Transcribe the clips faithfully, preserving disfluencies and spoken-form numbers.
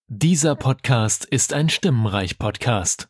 Dieser Podcast ist ein Stimmenreich-Podcast.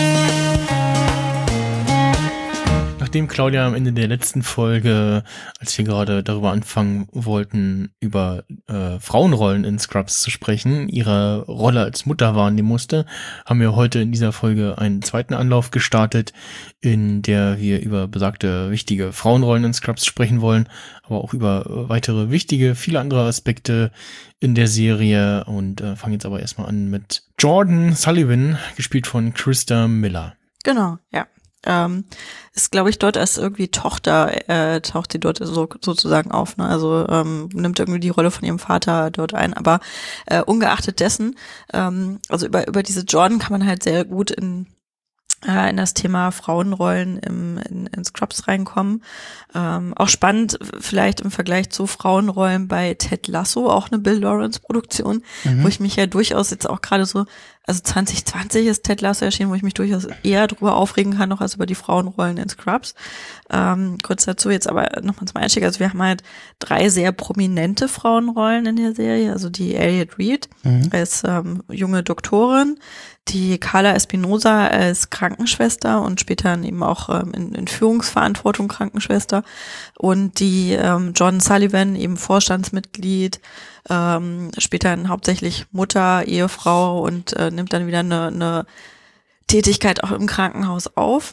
Nachdem Claudia am Ende der letzten Folge, als wir gerade darüber anfangen wollten, über äh, Frauenrollen in Scrubs zu sprechen, ihre Rolle als Mutter wahrnehmen musste, haben wir heute in dieser Folge einen zweiten Anlauf gestartet, in der wir über besagte wichtige Frauenrollen in Scrubs sprechen wollen, aber auch über äh, weitere wichtige, viele andere Aspekte in der Serie und äh, fangen jetzt aber erstmal an mit Jordan Sullivan, gespielt von Christa Miller. Genau, ja. Ähm, ist, glaube ich, dort als irgendwie Tochter, äh, taucht sie dort so, sozusagen auf, ne? Also ähm, nimmt irgendwie die Rolle von ihrem Vater dort ein, aber äh, ungeachtet dessen, ähm, also über über diese Jordan kann man halt sehr gut in äh, in das Thema Frauenrollen im, in, in Scrubs reinkommen. Ähm, auch spannend vielleicht im Vergleich zu Frauenrollen bei Ted Lasso, auch eine Bill Lawrence Produktion, mhm. wo ich mich ja durchaus jetzt auch gerade so, also zwanzig zwanzig ist Ted Lasso erschienen, wo ich mich durchaus eher drüber aufregen kann, noch als über die Frauenrollen in Scrubs. Ähm, kurz dazu jetzt aber nochmal zum Einstieg, also wir haben halt drei sehr prominente Frauenrollen in der Serie, also die Elliot Reed mhm. als ähm, junge Doktorin, die Carla Espinosa als Krankenschwester und später eben auch ähm, in, in Führungsverantwortung Krankenschwester und die ähm, Jordan Sullivan, eben Vorstandsmitglied, ähm, später hauptsächlich Mutter, Ehefrau und äh, nimmt dann wieder eine, eine Tätigkeit auch im Krankenhaus auf.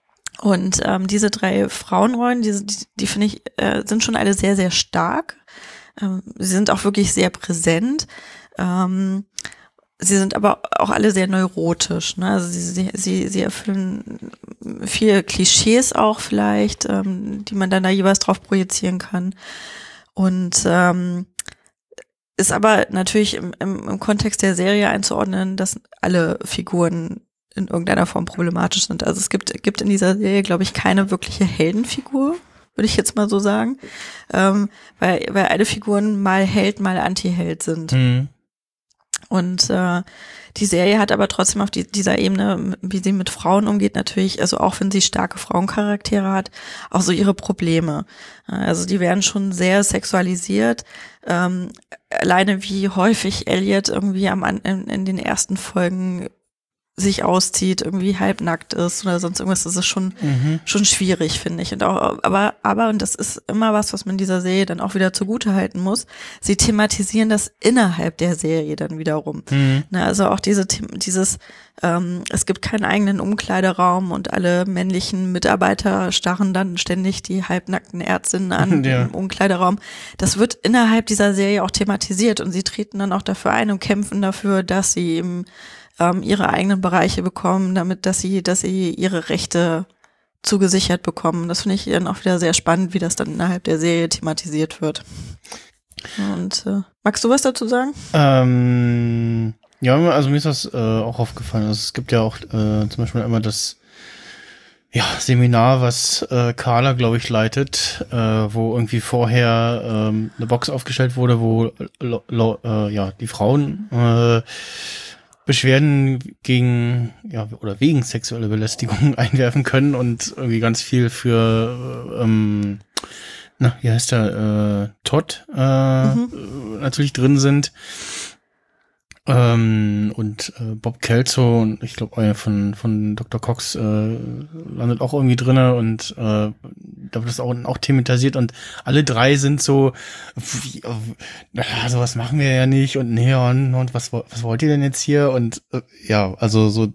Und ähm, diese drei Frauenrollen, die, die, die finde ich, äh, sind schon alle sehr, sehr stark. Ähm, sie sind auch wirklich sehr präsent. Ähm, Sie sind aber auch alle sehr neurotisch, ne? Also sie, sie, sie erfüllen viele Klischees auch vielleicht, ähm, die man dann da jeweils drauf projizieren kann. Und ähm, ist aber natürlich im, im, im Kontext der Serie einzuordnen, dass alle Figuren in irgendeiner Form problematisch sind. Also es gibt, gibt in dieser Serie, glaube ich, keine wirkliche Heldenfigur, würde ich jetzt mal so sagen, ähm, weil, weil alle Figuren mal Held, mal Anti-Held sind. Mhm. Und äh, die Serie hat aber trotzdem auf die, dieser Ebene, wie sie mit Frauen umgeht, natürlich, also auch wenn sie starke Frauencharaktere hat, auch so ihre Probleme. Also die werden schon sehr sexualisiert. Ähm, alleine wie häufig Elliot irgendwie am in, in den ersten Folgen sich auszieht, irgendwie halbnackt ist oder sonst irgendwas, das ist schon mhm. schon schwierig, finde ich. Und auch, aber, aber, und das ist immer was, was man dieser Serie dann auch wieder zugute halten muss, sie thematisieren das innerhalb der Serie dann wiederum. Mhm. Na, also auch diese, dieses, ähm, es gibt keinen eigenen Umkleideraum und alle männlichen Mitarbeiter starren dann ständig die halbnackten Ärztinnen an ja. im Umkleideraum. Das wird innerhalb dieser Serie auch thematisiert und sie treten dann auch dafür ein und kämpfen dafür, dass sie eben Ähm, ihre eigenen Bereiche bekommen, damit, dass sie, dass sie ihre Rechte zugesichert bekommen. Das finde ich dann auch wieder sehr spannend, wie das dann innerhalb der Serie thematisiert wird. Und äh, magst du was dazu sagen? Ähm, ja, also mir ist das äh, auch aufgefallen. Also es gibt ja auch äh, zum Beispiel immer das ja, Seminar, was äh, Carla, glaube ich, leitet, äh, wo irgendwie vorher ähm, eine Box aufgestellt wurde, wo lo, lo, äh, ja die Frauen äh, Beschwerden gegen, ja, oder wegen sexueller Belästigung einwerfen können und irgendwie ganz viel für, ähm, na, wie heißt der, äh, Todd, äh, mhm. natürlich drin sind. Ähm, und äh, Bob Kelso und ich glaube einer von von Doktor Cox äh, landet auch irgendwie drinne und äh, da wird das auch auch thematisiert und alle drei sind so, wie, äh, sowas machen wir ja nicht und nee und, und was was wollt ihr denn jetzt hier und äh, ja also so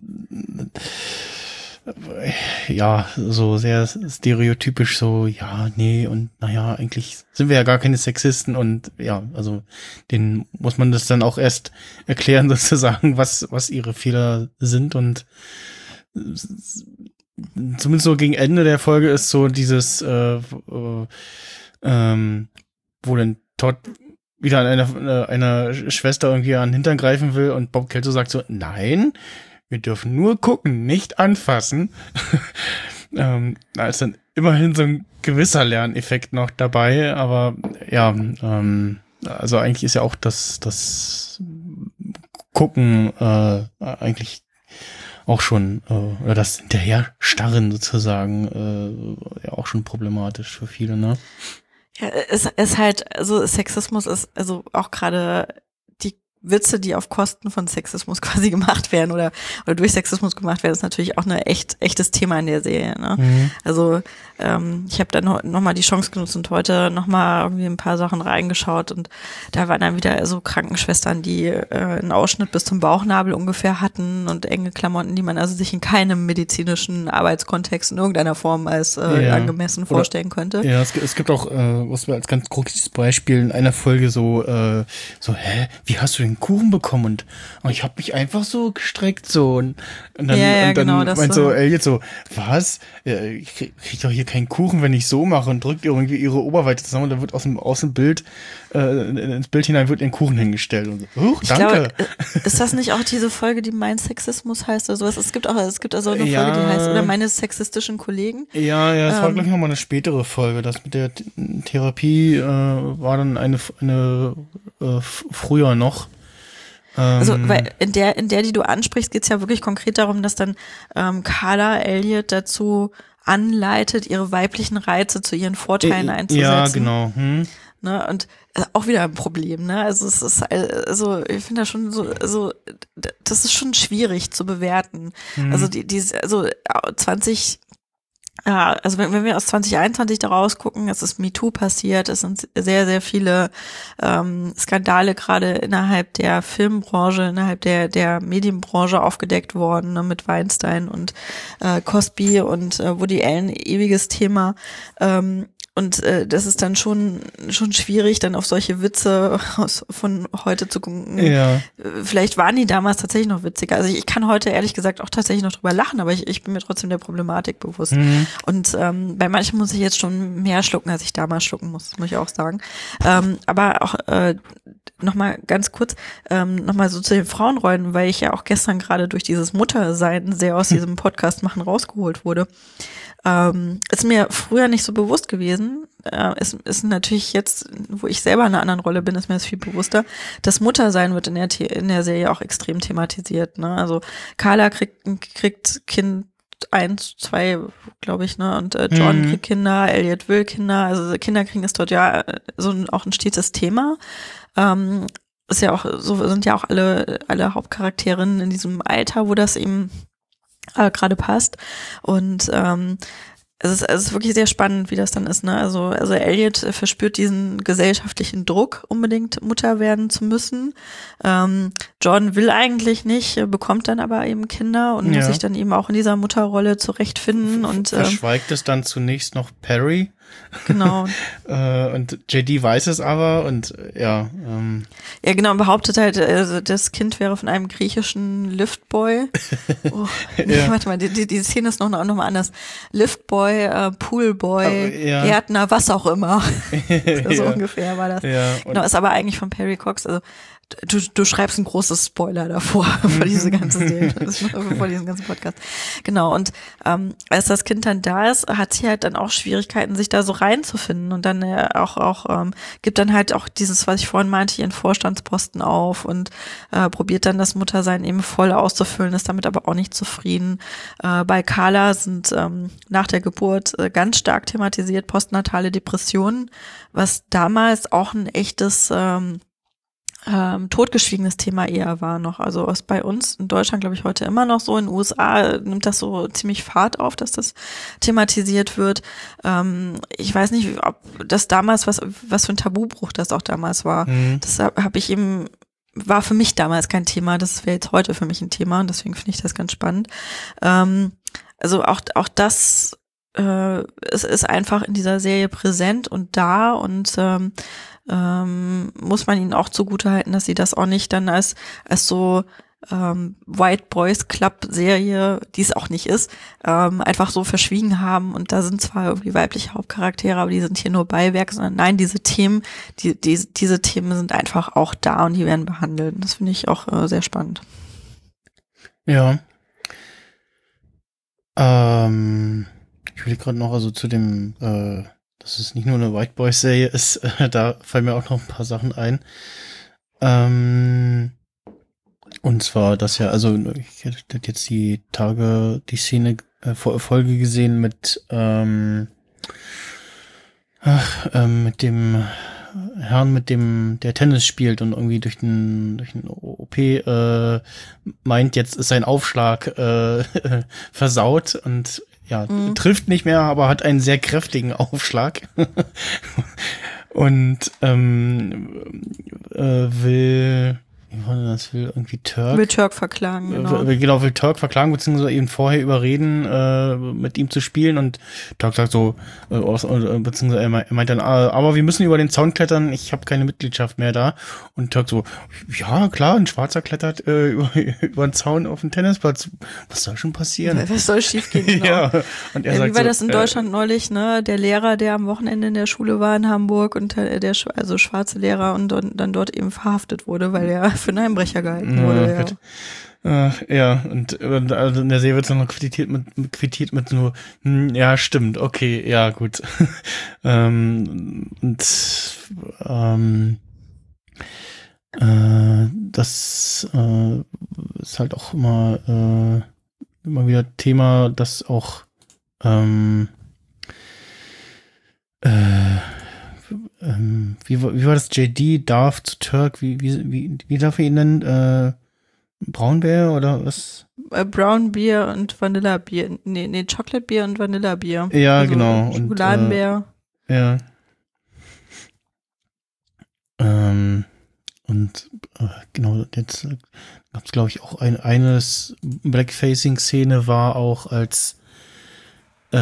ja, so sehr stereotypisch so, ja, nee, und naja, eigentlich sind wir ja gar keine Sexisten und ja, also denen muss man das dann auch erst erklären sozusagen, was was ihre Fehler sind und zumindest so gegen Ende der Folge ist so dieses, äh, äh, ähm, wo dann Todd wieder an einer, einer Schwester irgendwie an den Hintern greifen will und Bob Kelso sagt so, nein, wir dürfen nur gucken, nicht anfassen. ähm, da ist dann immerhin so ein gewisser Lerneffekt noch dabei, aber ja, ähm, also eigentlich ist ja auch das, das Gucken äh, eigentlich auch schon, äh, oder das Hinterherstarren sozusagen, äh, ja auch schon problematisch für viele, ne? Ja, es ist halt, also Sexismus ist, also auch gerade die Witze, die auf Kosten von Sexismus quasi gemacht werden oder oder durch Sexismus gemacht werden, ist natürlich auch eine echt echtes Thema in der Serie. Ne? Mhm. Also ähm, ich habe dann noch, noch mal die Chance genutzt und heute noch mal irgendwie ein paar Sachen reingeschaut und da waren dann wieder so Krankenschwestern, die äh, einen Ausschnitt bis zum Bauchnabel ungefähr hatten und enge Klamotten, die man also sich in keinem medizinischen Arbeitskontext in irgendeiner Form als äh, ja. angemessen oder, vorstellen könnte. Ja, es, es gibt auch, äh, was wir als ganz konkretes Beispiel in einer Folge so, äh, so, hä, wie hast du den Kuchen bekommen? Und, und ich habe mich einfach so gestreckt so und, und dann, ja, ja, und dann genau, das meint so so Elliot so, was? Ja, ich krieg, krieg doch hier keinen Kuchen, wenn ich so mache und drückt irgendwie ihre Oberweite zusammen und dann wird aus dem, aus dem Bild, äh, ins Bild hinein wird ihr Kuchen hingestellt und so, huch, ich danke. Glaube, ist das nicht auch diese Folge, die Mein Sexismus heißt oder sowas? Es gibt auch, es gibt also eine ja, Folge, die heißt, oder meine sexistischen Kollegen. Ja, ja, es ähm, war, glaube ich, nochmal eine spätere Folge. Das mit der Therapie äh, war dann eine, eine äh, früher noch. Also, weil in der, in der, die du ansprichst, geht's ja wirklich konkret darum, dass dann ähm, Carla Elliot dazu anleitet, ihre weiblichen Reize zu ihren Vorteilen äh, einzusetzen. Ja, genau. Hm. Ne, und äh, auch wieder ein Problem, ne? Also es ist also ich finde das schon so, also das ist schon schwierig zu bewerten. Hm. Also die, die also zwanzig Ja, also wenn, wenn wir aus zwanzig einundzwanzig da rausgucken, es ist MeToo passiert, es sind sehr, sehr viele ähm, Skandale gerade innerhalb der Filmbranche, innerhalb der der Medienbranche aufgedeckt worden, ne, mit Weinstein und äh, Cosby und äh, Woody Allen, ewiges Thema. Ähm, Und äh, das ist dann schon schon schwierig, dann auf solche Witze aus, von heute zu gucken. Ja. Vielleicht waren die damals tatsächlich noch witziger. Also ich, ich kann heute ehrlich gesagt auch tatsächlich noch drüber lachen, aber ich, ich bin mir trotzdem der Problematik bewusst. Mhm. Und ähm, bei manchen muss ich jetzt schon mehr schlucken, als ich damals schlucken muss, das muss ich auch sagen. Ähm, aber auch äh, nochmal ganz kurz, ähm, nochmal so zu den Frauenrollen, weil ich ja auch gestern gerade durch dieses Muttersein sehr aus diesem Podcast machen rausgeholt wurde. Ähm, ist mir früher nicht so bewusst gewesen. Äh, ist, ist natürlich jetzt, wo ich selber in einer anderen Rolle bin, ist mir das viel bewusster. Das Muttersein wird in der, in der Serie auch extrem thematisiert. Ne? Also Carla kriegt, kriegt Kind eins, zwei, glaube ich, ne? Und äh, John mhm. kriegt Kinder, Elliot will Kinder. Also Kinder kriegen ist dort ja so ein, auch ein stetes Thema. Ähm, ist ja auch, so sind ja auch alle, alle Hauptcharakterinnen in diesem Alter, wo das eben äh, gerade passt. Und ähm, es ist, es ist wirklich sehr spannend, wie das dann ist. Ne? Also, also Elliot verspürt diesen gesellschaftlichen Druck, unbedingt Mutter werden zu müssen. Ähm, John will eigentlich nicht, bekommt dann aber eben Kinder und ja. muss sich dann eben auch in dieser Mutterrolle zurechtfinden. Und verschweigt ähm, es dann zunächst noch Perry. Genau. äh, und J D weiß es aber und ja. Ähm. Ja, genau, und behauptet halt, also das Kind wäre von einem griechischen Liftboy. Oh, nee, ja. Warte mal, die, die, die Szene ist noch, noch mal anders. Liftboy, äh, Poolboy, aber, ja. Gärtner, was auch immer. So ja. ungefähr war das. Ja, genau, ist aber eigentlich von Perry Cox, also Du, du schreibst ein großes Spoiler davor, vor diese ganze Serie, vor diesem ganzen Podcast. Genau, und ähm, als das Kind dann da ist, hat sie halt dann auch Schwierigkeiten, sich da so reinzufinden und dann äh, auch, auch ähm, gibt dann halt auch dieses, was ich vorhin meinte, ihren Vorstandsposten auf und äh, probiert dann das Muttersein eben voll auszufüllen, ist damit aber auch nicht zufrieden. Äh, bei Carla sind ähm, nach der Geburt äh, ganz stark thematisiert postnatale Depressionen, was damals auch ein echtes ähm, Ähm, totgeschwiegenes Thema eher war noch. Also was bei uns in Deutschland, glaube ich, heute immer noch so. In den U S A nimmt das so ziemlich Fahrt auf, dass das thematisiert wird. Ähm, ich weiß nicht, ob das damals, was was für ein Tabubruch das auch damals war. Mhm. Das habe hab ich eben, war für mich damals kein Thema. Das wäre jetzt heute für mich ein Thema und deswegen finde ich das ganz spannend. Ähm, also auch, auch das äh, es ist einfach in dieser Serie präsent und da und ähm, Ähm, muss man ihnen auch zugutehalten, dass sie das auch nicht dann als als so ähm, White Boys Club Serie, die es auch nicht ist, ähm, einfach so verschwiegen haben und da sind zwar irgendwie weibliche Hauptcharaktere, aber die sind hier nur Beiwerk, sondern nein, diese Themen, die, die diese Themen sind einfach auch da und die werden behandelt. Das finde ich auch äh, sehr spannend. Ja. Ähm, ich will gerade noch also zu dem äh dass es nicht nur eine White Boys Serie ist, äh, da fallen mir auch noch ein paar Sachen ein. Ähm, und zwar, dass ja, also ich hätte jetzt die Tage, die Szene, äh, Folge gesehen mit, ähm, ach, ähm, mit dem Herrn mit dem, der Tennis spielt und irgendwie durch den, durch den O P äh, meint, jetzt ist sein Aufschlag äh, versaut und ja, mhm. trifft nicht mehr, aber hat einen sehr kräftigen Aufschlag. Und ähm, äh, will, wie war denn das, will irgendwie Turk. Will Turk verklagen, genau. Will, genau, will Turk verklagen, beziehungsweise ihn vorher überreden, äh, mit ihm zu spielen. Und Turk sagt so, äh, beziehungsweise er meint dann, aber wir müssen über den Zaun klettern, ich habe keine Mitgliedschaft mehr da. Und Turk so, ja klar, ein Schwarzer klettert äh, über, über den Zaun auf den Tennisplatz. Was soll schon passieren? Was soll schief gehen? Genau. Ja. Und er ja, sagt wie war so, das in Deutschland äh, neulich, ne? Der Lehrer, der am Wochenende in der Schule war in Hamburg und der, der also schwarze Lehrer und, und dann dort eben verhaftet wurde, weil er für einen Einbrecher gehalten ja, wurde. Ja, äh, ja und äh, also in der Serie wird es dann noch quittiert mit, quittiert mit so, hm, ja, stimmt, okay, ja, gut. ähm, und ähm, äh, das äh, ist halt auch immer äh, immer wieder Thema, dass auch ähm, äh, ähm, wie, wie war das? J D darf zu Turk, wie, wie, wie, wie darf er ihn nennen? Äh, Braunbär oder was? Äh, Brown Beer und Vanilla Bier. Nee, nee, Chocolate Beer und Vanilla Bier. Ja, also genau. Schokoladenbär. Und, äh, ja. Ähm, und äh, genau, jetzt gab es, glaube ich, auch ein, eines Blackfacing-Szene war auch als äh,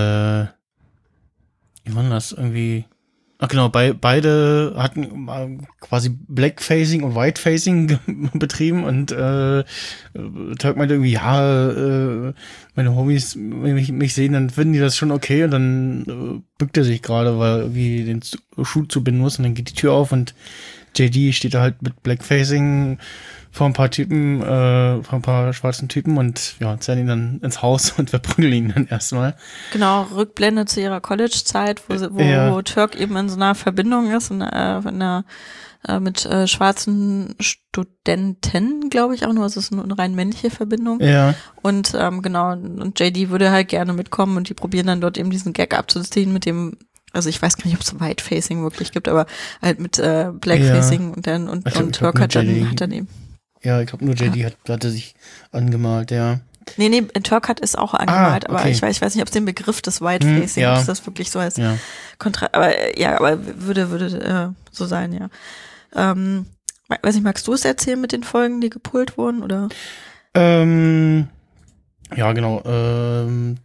wie war das? Irgendwie ach genau, bei, beide hatten quasi Blackfacing und Whitefacing betrieben und äh, Turk meinte irgendwie, ja, äh, meine Homies, wenn mich, mich sehen, dann finden die das schon okay und dann äh, bückt er sich gerade, weil er irgendwie den Schuh zubinden muss und dann geht die Tür auf und J D steht da halt mit Blackfacing vor ein paar Typen, äh, vor ein paar schwarzen Typen und ja, zerren ihn dann ins Haus und verprügeln ihn dann erstmal. Genau, Rückblende zu ihrer College-Zeit, wo, sie, wo, ja. wo Turk eben in so einer Verbindung ist, in, äh, in einer, äh, mit äh, schwarzen Studenten, glaube ich auch nur, also es ist nur eine rein männliche Verbindung. Ja. Und ähm, genau, und J D würde halt gerne mitkommen und die probieren dann dort eben diesen Gag abzuziehen mit dem, also ich weiß gar nicht, ob es Whitefacing wirklich gibt, aber halt mit äh, Blackfacing ja. und dann und, glaub, und Turk hat dann, hat dann eben ja, ich glaube nur J D ja. hat, hatte sich angemalt, ja. Nee, nee, Turk hat es auch angemalt, ah, okay. aber ich weiß, ich weiß nicht, ob es den Begriff des Whitefacing, hm, ja. ist das wirklich so als ja. Kontra, aber ja, aber würde, würde äh, so sein, ja. Ähm, weiß nicht, magst du es erzählen mit den Folgen, die gepult wurden, oder? Ähm, ja, genau, ähm,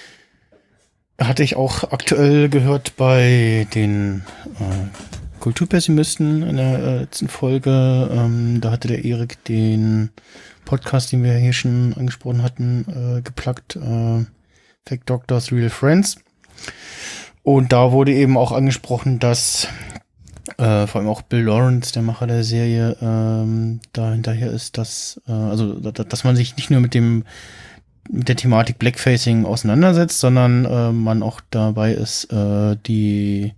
hatte ich auch aktuell gehört bei den äh, Kulturpessimisten in der äh, letzten Folge. Ähm, da hatte der Erik den Podcast, den wir hier schon angesprochen hatten, äh, geplagt. Äh, Fake Doctors, Real Friends. Und da wurde eben auch angesprochen, dass äh, vor allem auch Bill Lawrence, der Macher der Serie, ähm, da hinterher ist, dass, äh, also, dass man sich nicht nur mit dem mit der Thematik Blackfacing auseinandersetzt, sondern äh, man auch dabei ist, äh, die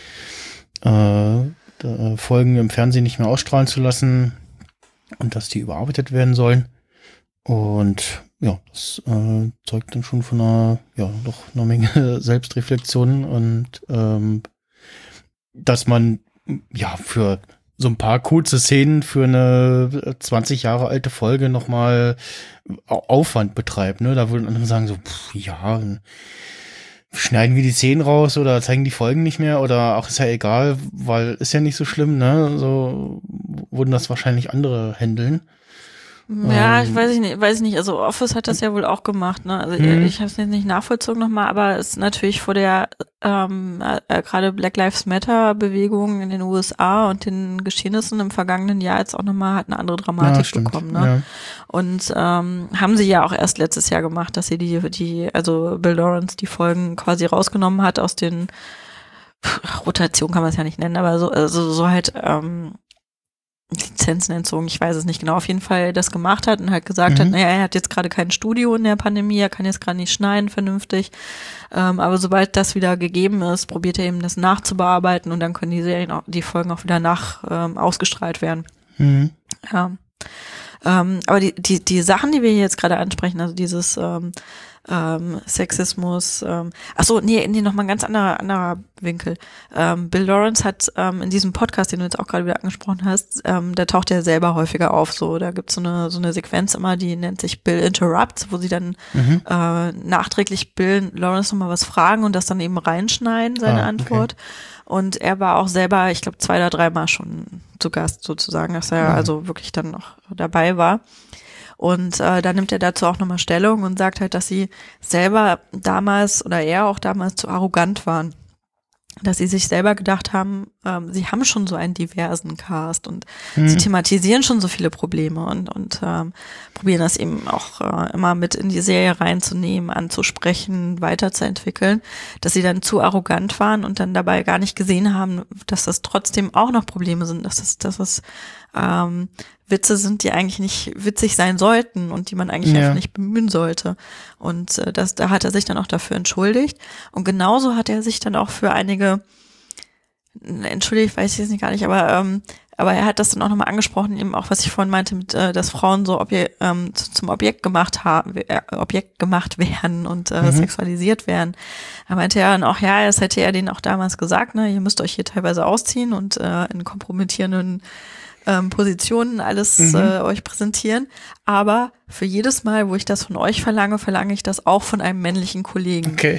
äh, äh, Folgen im Fernsehen nicht mehr ausstrahlen zu lassen und dass die überarbeitet werden sollen. Und ja, das äh, zeugt dann schon von einer, ja, doch einer Menge Selbstreflexion und ähm, dass man ja für so ein paar kurze Szenen für eine zwanzig Jahre alte Folge nochmal Aufwand betreibt, ne? Da würden andere sagen so, pff, ja, schneiden wir die Szenen raus oder zeigen die Folgen nicht mehr oder ach, ist ja egal, weil ist ja nicht so schlimm, ne? So würden das wahrscheinlich andere handeln. Ja, ich weiß ich nicht, weiß ich nicht. Also Office hat das ja wohl auch gemacht, ne? Also mhm. ich habe es jetzt nicht nachvollzogen nochmal, aber es ist natürlich vor der ähm, äh, gerade Black Lives Matter Bewegung in den U S A und den Geschehnissen im vergangenen Jahr jetzt auch nochmal hat eine andere Dramatik ja, bekommen, ne? Ja. Und ähm, haben sie ja auch erst letztes Jahr gemacht, dass sie die die also Bill Lawrence die Folgen quasi rausgenommen hat aus den pff, Rotation kann man es ja nicht nennen, aber so also so halt ähm, Lizenzen entzogen, ich weiß es nicht genau, auf jeden Fall das gemacht hat und halt gesagt mhm. hat, naja, er hat jetzt gerade kein Studio in der Pandemie, er kann jetzt gerade nicht schneiden vernünftig, ähm, aber sobald das wieder gegeben ist, probiert er eben das nachzubearbeiten und dann können die Serien auch, die Folgen auch wieder nach ähm, ausgestrahlt werden. Mhm. Ja. Ähm, aber die, die, die Sachen, die wir hier jetzt gerade ansprechen, also dieses ähm, ähm, Sexismus. Ähm, ach so, nee, nee, nochmal ein ganz anderer, anderer Winkel. Ähm, Bill Lawrence hat ähm, in diesem Podcast, den du jetzt auch gerade wieder angesprochen hast, ähm, da taucht er selber häufiger auf. So, da gibt's so eine so eine Sequenz immer, die nennt sich Bill Interrupts, wo sie dann mhm. äh, nachträglich Bill Lawrence nochmal was fragen und das dann eben reinschneiden, seine ah, Antwort. Okay. Und er war auch selber, ich glaube, zwei oder dreimal schon zu Gast sozusagen, dass er mhm. also wirklich dann noch dabei war. Und äh, da nimmt er dazu auch nochmal Stellung und sagt halt, dass sie selber damals oder er auch damals zu arrogant waren. Dass sie sich selber gedacht haben, ähm, sie haben schon so einen diversen Cast und mhm. sie thematisieren schon so viele Probleme und und ähm, probieren das eben auch äh, immer mit in die Serie reinzunehmen, anzusprechen, weiterzuentwickeln, dass sie dann zu arrogant waren und dann dabei gar nicht gesehen haben, dass das trotzdem auch noch Probleme sind, dass das, dass es ähm, Witze sind, die eigentlich nicht witzig sein sollten und die man eigentlich ja. einfach nicht bemühen sollte. Und äh, das, da hat er sich dann auch dafür entschuldigt. Und genauso hat er sich dann auch für einige, entschuldigt, weiß ich jetzt nicht gar nicht, aber ähm, aber er hat das dann auch nochmal angesprochen, eben auch, was ich vorhin meinte, mit, äh, dass Frauen so Obje- ähm, zu, zum Objekt gemacht haben, äh, Objekt gemacht werden und äh, mhm. sexualisiert werden. Er meinte ja dann auch, ja, das hätte er denen auch damals gesagt, ne, ihr müsst euch hier teilweise ausziehen und äh, in kompromittierenden Ähm, Positionen alles mhm. äh, euch präsentieren, aber für jedes Mal, wo ich das von euch verlange, verlange ich das auch von einem männlichen Kollegen. Okay,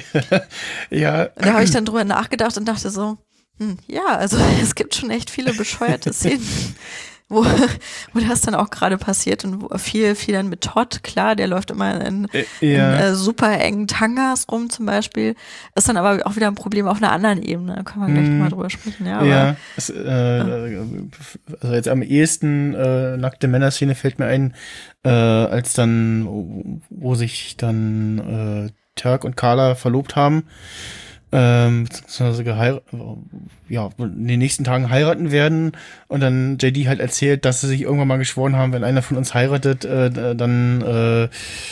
ja. Da habe ich dann drüber nachgedacht und dachte so, hm, ja, also es gibt schon echt viele bescheuerte Szenen, wo, wo das dann auch gerade passiert und wo viel, viel dann mit Todd, klar, der läuft immer in, äh, ja. in äh, super engen Tangas rum zum Beispiel, ist dann aber auch wieder ein Problem auf einer anderen Ebene, da können wir gleich mm. mal drüber sprechen. Ja, aber, ja es, äh, ja. Also jetzt am ehesten äh, nackte Männer-Szene fällt mir ein, äh, als dann, wo, wo sich dann äh, Turk und Carla verlobt haben, ähm, beziehungsweise geheiratet, ja, in den nächsten Tagen heiraten werden und dann J D halt erzählt, dass sie sich irgendwann mal geschworen haben, wenn einer von uns heiratet, äh, dann äh,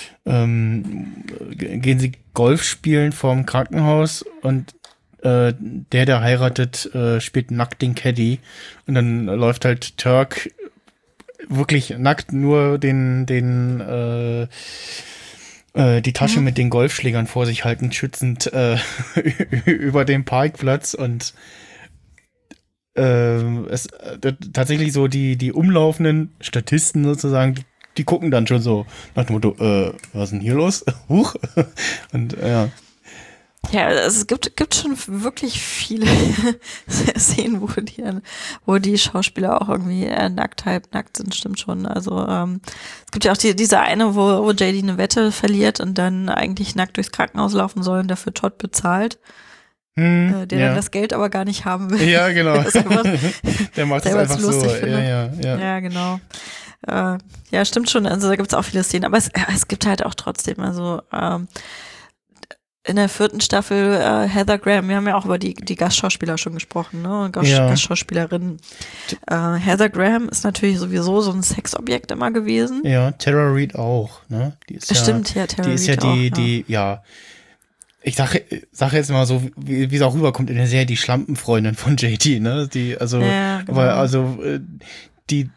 ähm, gehen sie Golf spielen vorm Krankenhaus und äh, der, der heiratet, äh, spielt nackt den Caddy und dann läuft halt Turk wirklich nackt nur den, den, äh, die Tasche mhm. mit den Golfschlägern vor sich haltend, schützend äh, über dem Parkplatz und äh, es äh, tatsächlich so die die umlaufenden Statisten sozusagen, die, die gucken dann schon so nach dem Motto, äh, was ist denn hier los? Huch. Und äh, ja. Ja, es gibt gibt schon wirklich viele Szenen, wo die wo die Schauspieler auch irgendwie äh, nackt, halb nackt sind, stimmt schon. Also ähm, es gibt ja auch die, diese eine, wo, wo J D eine Wette verliert und dann eigentlich nackt durchs Krankenhaus laufen soll und dafür Todd bezahlt. Hm, äh, der ja. dann das Geld aber gar nicht haben will. Ja, genau. einfach, der macht das einfach so. Ja, ja, ja. ja, genau. Äh, ja, stimmt schon. Also da gibt es auch viele Szenen. Aber es, es gibt halt auch trotzdem, also ähm, in der vierten Staffel äh, Heather Graham, wir haben ja auch über die die Gastschauspieler schon gesprochen, ne? Und Gast, ja. Gastschauspielerinnen. Äh, Heather Graham ist natürlich sowieso so ein Sexobjekt immer gewesen. Ja, Tara Reid auch, ne? Die ist ja, Stimmt, ja, Tara Die ist ja Reid die, auch, ja. die, ja. Ich sage sag jetzt mal so, wie wie es auch rüberkommt in der Serie, die Schlampenfreundin von J D, ne? Die, also, ja, genau. aber also die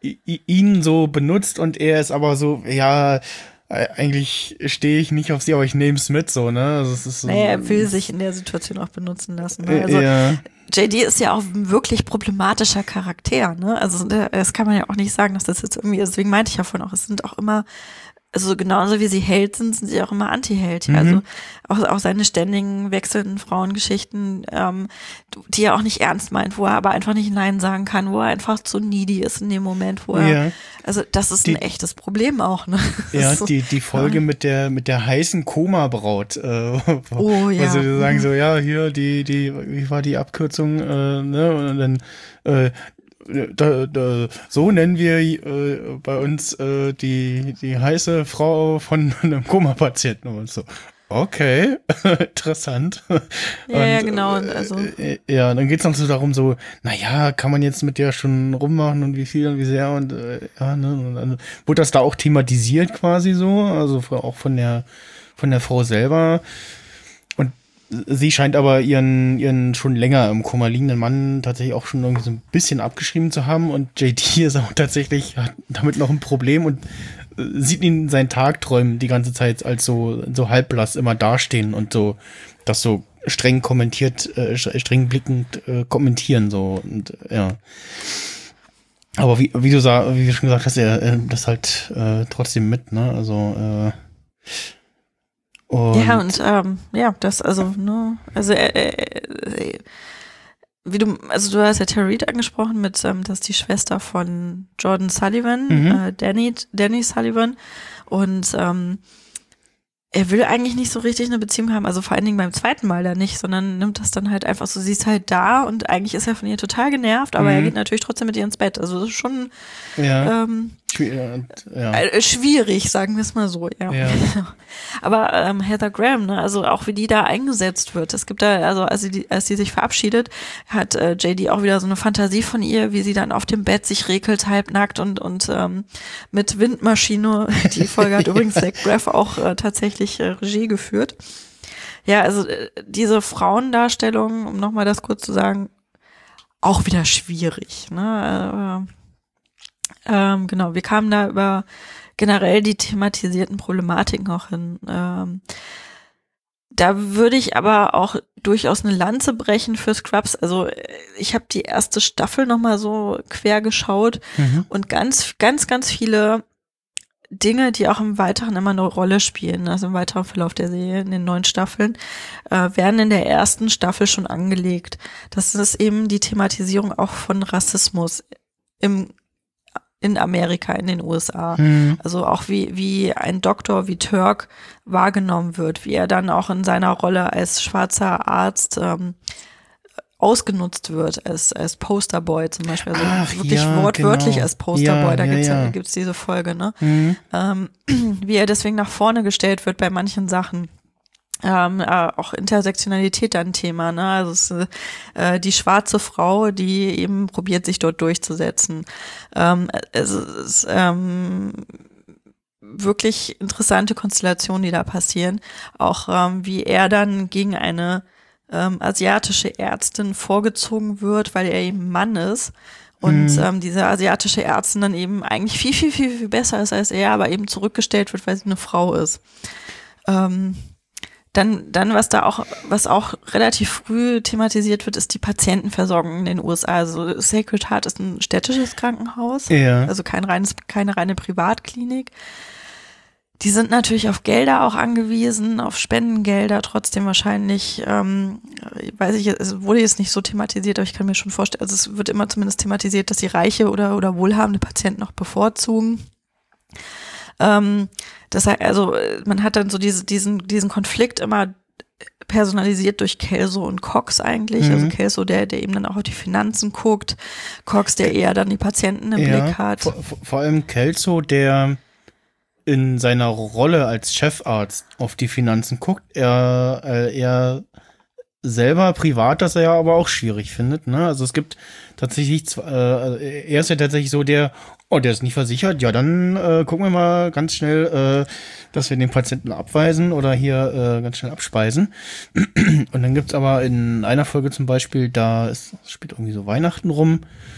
ihn so benutzt und er ist aber so, ja, eigentlich stehe ich nicht auf sie, aber ich nehme es mit, so, ne? Also es ist so, naja, er will sich in der Situation auch benutzen lassen. Ne? Also ja. J D ist ja auch ein wirklich problematischer Charakter, ne? Also das kann man ja auch nicht sagen, dass das jetzt irgendwie, deswegen meinte ich ja vorhin auch, es sind auch immer, also genauso wie sie Held sind, sind sie auch immer Anti-Held. Ja? Mhm. Also auch, auch seine ständigen wechselnden Frauengeschichten, ähm, die er auch nicht ernst meint, wo er aber einfach nicht Nein sagen kann, wo er einfach zu needy ist in dem Moment, wo er, ja. also das ist die, ein echtes Problem auch. Ne? Ja, so, die die Folge ja. mit der mit der heißen Koma-Braut, äh, oh ja. Also die sagen so, ja, hier die die wie war die Abkürzung, äh, ne, und dann äh, Da, da, so nennen wir äh, bei uns äh, die die heiße Frau von einem Koma-Patienten und so. Okay, interessant. Ja, und, ja, genau. Also. Äh, ja, dann geht's noch so darum, so, naja, kann man jetzt mit der schon rummachen und wie viel und wie sehr und äh, ja, ne, und dann wurde das da auch thematisiert quasi so, also auch von der von der Frau selber. Sie scheint aber ihren ihren schon länger im Koma liegenden Mann tatsächlich auch schon irgendwie so ein bisschen abgeschrieben zu haben und J D ist auch tatsächlich hat damit noch ein Problem und sieht ihn in seinen Tagträumen die ganze Zeit als so, so halbblass immer dastehen und so, das so streng kommentiert, äh, streng blickend äh, kommentieren, so, und, ja. Aber wie, wie du sag, wie du schon gesagt hast, er, äh, das halt, äh, trotzdem mit, ne, also, äh, und ja, und, ähm, ja, das, also, ne, also, äh, äh, wie du, also du hast ja Tara Reid angesprochen mit, ähm, das ist die Schwester von Jordan Sullivan, Mhm. äh, Danny, Danny Sullivan, und, ähm, er will eigentlich nicht so richtig eine Beziehung haben, also vor allen Dingen beim zweiten Mal da nicht, sondern nimmt das dann halt einfach so, sie ist halt da und eigentlich ist er von ihr total genervt, aber Mhm. er geht natürlich trotzdem mit ihr ins Bett. Also das ist schon ja, ähm, schwi- ja, äh, schwierig, sagen wir es mal so, ja. ja. Aber ähm, Heather Graham, ne, also auch wie die da eingesetzt wird. Es gibt da, also als sie, als sie sich verabschiedet, hat äh, J D auch wieder so eine Fantasie von ihr, wie sie dann auf dem Bett sich regelt, halbnackt und und ähm, mit Windmaschine. Die Folge hat übrigens Zach Braff auch äh, tatsächlich äh, Regie geführt. Ja, also äh, diese Frauendarstellung, um nochmal das kurz zu sagen, auch wieder schwierig. Ne? Äh, ähm, genau, wir kamen da über generell die thematisierten Problematiken auch hin. Ähm, da würde ich aber auch durchaus eine Lanze brechen für Scrubs. Also ich habe die erste Staffel nochmal so quer geschaut Mhm. und ganz, ganz, ganz viele Dinge, die auch im Weiteren immer eine Rolle spielen, also im weiteren Verlauf der Serie, in den neuen Staffeln, äh, werden in der ersten Staffel schon angelegt. Das ist eben die Thematisierung auch von Rassismus im in Amerika, in den U S A. Mhm. Also auch wie, wie ein Doktor wie Turk wahrgenommen wird, wie er dann auch in seiner Rolle als schwarzer Arzt ähm, ausgenutzt wird, als, als Posterboy zum Beispiel. Also Ach, wirklich ja, wortwörtlich genau. als Posterboy, Ja, da ja, gibt's ja, ja. gibt's diese Folge, ne? Mhm. Ähm, wie er deswegen nach vorne gestellt wird bei manchen Sachen. Ähm, äh, auch Intersektionalität ein Thema, ne? Also es ist äh, die schwarze Frau, die eben probiert, sich dort durchzusetzen. Ähm, es ist ähm, wirklich interessante Konstellationen, die da passieren. Auch ähm, wie er dann gegen eine ähm, asiatische Ärztin vorgezogen wird, weil er eben Mann ist. Und Mhm. ähm, diese asiatische Ärztin dann eben eigentlich viel, viel, viel, viel besser ist als er, aber eben zurückgestellt wird, weil sie eine Frau ist. Ähm, Dann, dann, was da auch, was auch relativ früh thematisiert wird, ist die Patientenversorgung in den U S A. Also Sacred Heart ist ein städtisches Krankenhaus, Ja. also kein reines, keine reine Privatklinik. Die sind natürlich auf Gelder auch angewiesen, auf Spendengelder, trotzdem wahrscheinlich, ähm, weiß ich, es wurde jetzt nicht so thematisiert, aber ich kann mir schon vorstellen, also es wird immer zumindest thematisiert, dass sie reiche oder, oder wohlhabende Patienten noch bevorzugen. Ähm, das heißt, also man hat dann so diese, diesen, diesen Konflikt immer personalisiert durch Kelso und Cox eigentlich. Mhm. Also Kelso, der, der eben dann auch auf die Finanzen guckt, Cox, der eher dann die Patienten im Blick hat. Vor, vor- vor allem Kelso, der in seiner Rolle als Chefarzt auf die Finanzen guckt, er, äh, er selber privat das er ja aber auch schwierig findet, ne? Also es gibt tatsächlich, zw- äh, er ist ja tatsächlich so der, oh, der ist nicht versichert, ja, dann äh, gucken wir mal ganz schnell, äh, dass wir den Patienten abweisen oder hier äh, ganz schnell abspeisen. Und dann gibt's aber in einer Folge zum Beispiel, da ist, spielt irgendwie so Weihnachten rum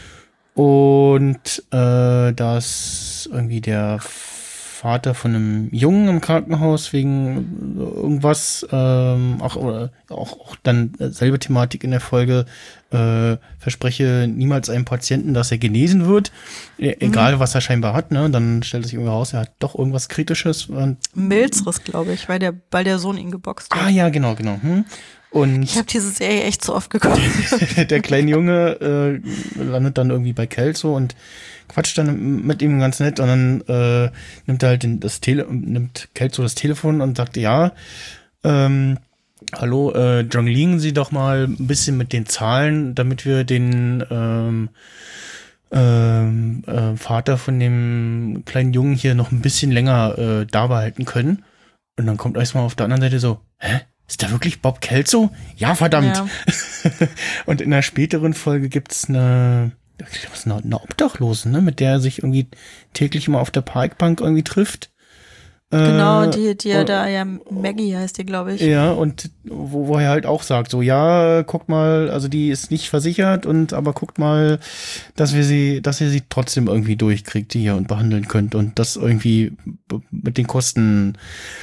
und äh, da ist irgendwie der Vater von einem Jungen im Krankenhaus wegen irgendwas, ähm, auch, oder auch, auch dann selbe Thematik in der Folge, äh, verspreche niemals einem Patienten, dass er genesen wird, e egal was er scheinbar hat, ne, dann stellt sich irgendwie raus, er hat doch irgendwas Kritisches. Und, Milzriss, glaube ich, weil der, weil der Sohn ihn geboxt hat. ah ja, genau, genau. Hm. Und Ich habe diese Serie echt zu oft geguckt. der kleine Junge äh, landet dann irgendwie bei Kelso und quatscht dann mit ihm ganz nett und dann äh, nimmt er halt den, das Tele nimmt Kelso das Telefon und sagt, ja, ähm, hallo, äh, jonglieren Sie doch mal ein bisschen mit den Zahlen, damit wir den ähm, ähm, äh, Vater von dem kleinen Jungen hier noch ein bisschen länger äh, da behalten können. Und dann kommt erstmal auf der anderen Seite so, hä? Ist da wirklich Bob Kelso? Ja, verdammt. Ja. Und in einer späteren Folge gibt's eine, was, eine, eine Obdachlose, ne, mit der er sich irgendwie täglich immer auf der Parkbank irgendwie trifft. Genau, Äh, die, die ja und- da, ja, Maggie heißt die, glaube ich. Ja, und wo, wo er halt auch sagt, so, ja, guck mal, also die ist nicht versichert und aber guckt mal, dass wir sie, dass ihr sie trotzdem irgendwie durchkriegt hier und behandeln könnt und das irgendwie b- mit den Kosten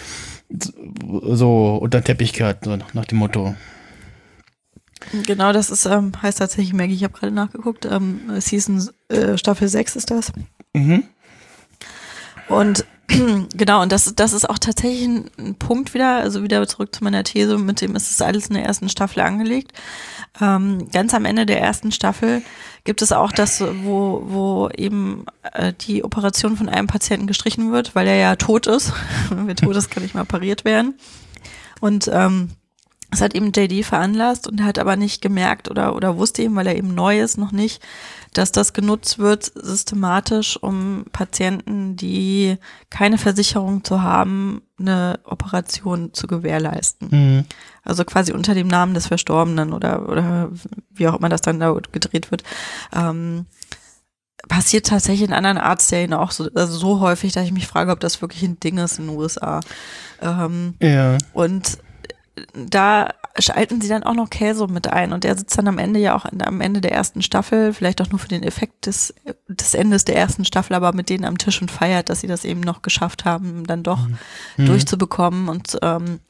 so unter den Teppich kehrt, so nach dem Motto. Genau, das ist, ähm, heißt tatsächlich Maggie, ich habe gerade nachgeguckt, ähm, Season, äh, Staffel sechs ist das. Mhm. Und genau, und das, das ist auch tatsächlich ein, ein Punkt wieder, also wieder zurück zu meiner These, mit dem ist es alles in der ersten Staffel angelegt. Ähm, ganz am Ende der ersten Staffel gibt es auch das, wo, wo eben äh, die Operation von einem Patienten gestrichen wird, weil er ja tot ist. Wer tot ist, kann nicht mehr operiert werden. Und ähm, das hat eben J D veranlasst und er hat aber nicht gemerkt oder, oder wusste eben, weil er eben neu ist, noch nicht, dass das genutzt wird systematisch, um Patienten, die keine Versicherung zu haben, eine Operation zu gewährleisten. Mhm. Also quasi unter dem Namen des Verstorbenen oder, oder wie auch immer das dann da gedreht wird. Ähm, passiert tatsächlich in anderen Arztserien auch so, also so häufig, dass ich mich frage, ob das wirklich ein Ding ist in den U S A. Ähm, Ja. und da schalten sie dann auch noch Kelso mit ein und der sitzt dann am Ende ja auch am Ende der ersten Staffel, vielleicht auch nur für den Effekt des, des Endes der ersten Staffel, aber mit denen am Tisch und feiert, dass sie das eben noch geschafft haben, dann doch Mhm. durchzubekommen und ähm,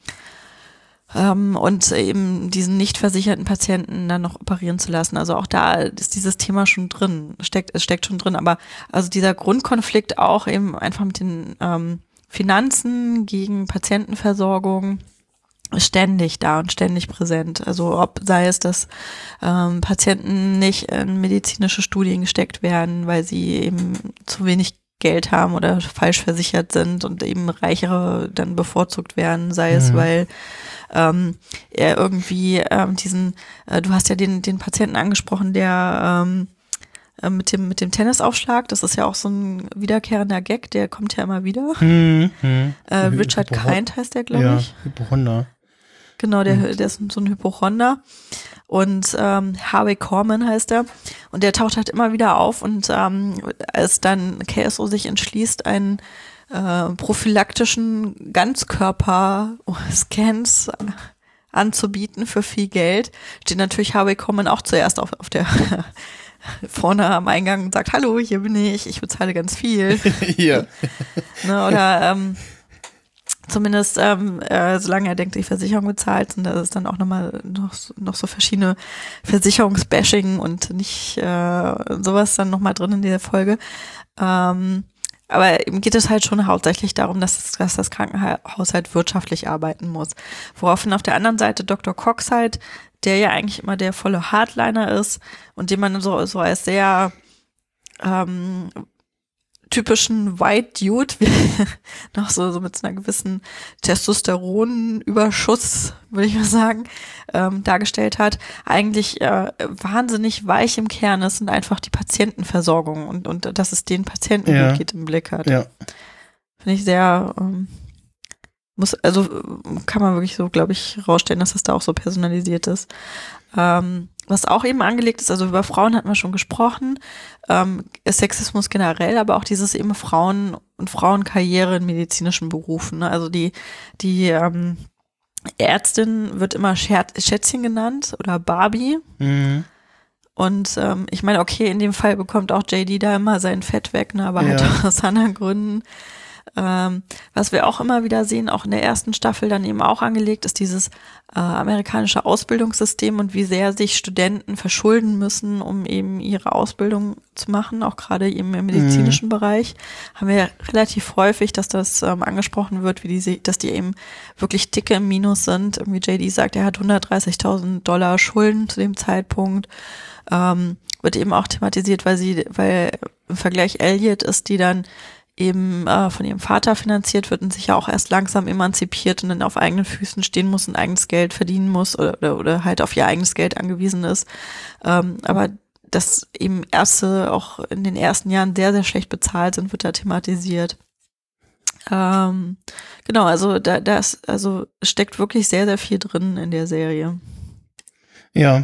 ähm, und eben diesen nicht versicherten Patienten dann noch operieren zu lassen. Also auch da ist dieses Thema schon drin, steckt, es steckt schon drin, aber also dieser Grundkonflikt auch eben einfach mit den ähm, Finanzen gegen Patientenversorgung ständig da und ständig präsent. Also ob sei es, dass ähm, Patienten nicht in medizinische Studien gesteckt werden, weil sie eben zu wenig Geld haben oder falsch versichert sind und eben Reichere dann bevorzugt werden, sei es, Mhm. weil ähm, er irgendwie ähm, diesen, äh, du hast ja den, den Patienten angesprochen, der ähm, äh, mit dem, mit dem Tennisaufschlag, das ist ja auch so ein wiederkehrender Gag, der kommt ja immer wieder. Mhm. Mhm. Äh, Richard Hypo- Kind heißt der, glaube ja, ich. Hypochonder. Genau, der, der ist so ein Hypochonder. Und ähm, Harvey Korman heißt er. Und der taucht halt immer wieder auf. Und ähm, als dann K S O sich entschließt, einen äh, prophylaktischen Ganzkörper-Scans anzubieten für viel Geld, steht natürlich Harvey Korman auch zuerst auf, auf der vorne am Eingang und sagt, hallo, hier bin ich, ich bezahle ganz viel. Hier. Ne, oder ähm, zumindest, ähm, äh, solange er denkt, die Versicherung bezahlt, und da ist dann auch nochmal noch, so- noch so verschiedene Versicherungsbashing und nicht äh, sowas dann nochmal drin in der Folge. Ähm, aber eben geht es halt schon hauptsächlich darum, dass, es, dass das Krankenhaus halt wirtschaftlich arbeiten muss. Woraufhin auf der anderen Seite Doktor Cox halt, der ja eigentlich immer der volle Hardliner ist und den man so, so als sehr ähm, typischen White Dude, wie, noch so, so mit so einer gewissen Testosteronüberschuss, würde ich mal sagen, ähm, dargestellt hat, eigentlich äh, wahnsinnig weich im Kern ist und einfach die Patientenversorgung und, und dass es den Patienten Ja. gut geht im Blick hat. Ja. Finde ich sehr, ähm, muss, also äh, kann man wirklich so, glaube ich, rausstellen, dass das da auch so personalisiert ist. Ähm, was auch eben angelegt ist, also über Frauen hatten wir schon gesprochen, ähm, Sexismus generell, aber auch dieses eben Frauen und Frauenkarriere in medizinischen Berufen. Ne? Also die, die ähm, Ärztin wird immer Scher- Schätzchen genannt oder Barbie. Mhm. Und ähm, ich meine, okay, in dem Fall bekommt auch J D da immer sein Fett weg, ne? Aber halt Ja. auch aus anderen Gründen. Ähm, was wir auch immer wieder sehen, auch in der ersten Staffel dann eben auch angelegt, ist dieses äh, amerikanische Ausbildungssystem und wie sehr sich Studenten verschulden müssen, um eben ihre Ausbildung zu machen, auch gerade eben im medizinischen Bereich. Haben wir relativ häufig, dass das ähm, angesprochen wird, wie die, se- dass die eben wirklich dicke im Minus sind. Irgendwie J D sagt, er hat hundertdreißigtausend Dollar Schulden zu dem Zeitpunkt. Ähm, wird eben auch thematisiert, weil sie, weil im Vergleich Elliot ist, die dann eben äh, von ihrem Vater finanziert wird und sich ja auch erst langsam emanzipiert und dann auf eigenen Füßen stehen muss und eigenes Geld verdienen muss oder, oder, oder halt auf ihr eigenes Geld angewiesen ist. Ähm, aber dass eben Ärzte auch in den ersten Jahren sehr, sehr schlecht bezahlt sind, wird da thematisiert. Ähm, genau, also da, da ist, also steckt wirklich sehr, sehr viel drin in der Serie. Ja.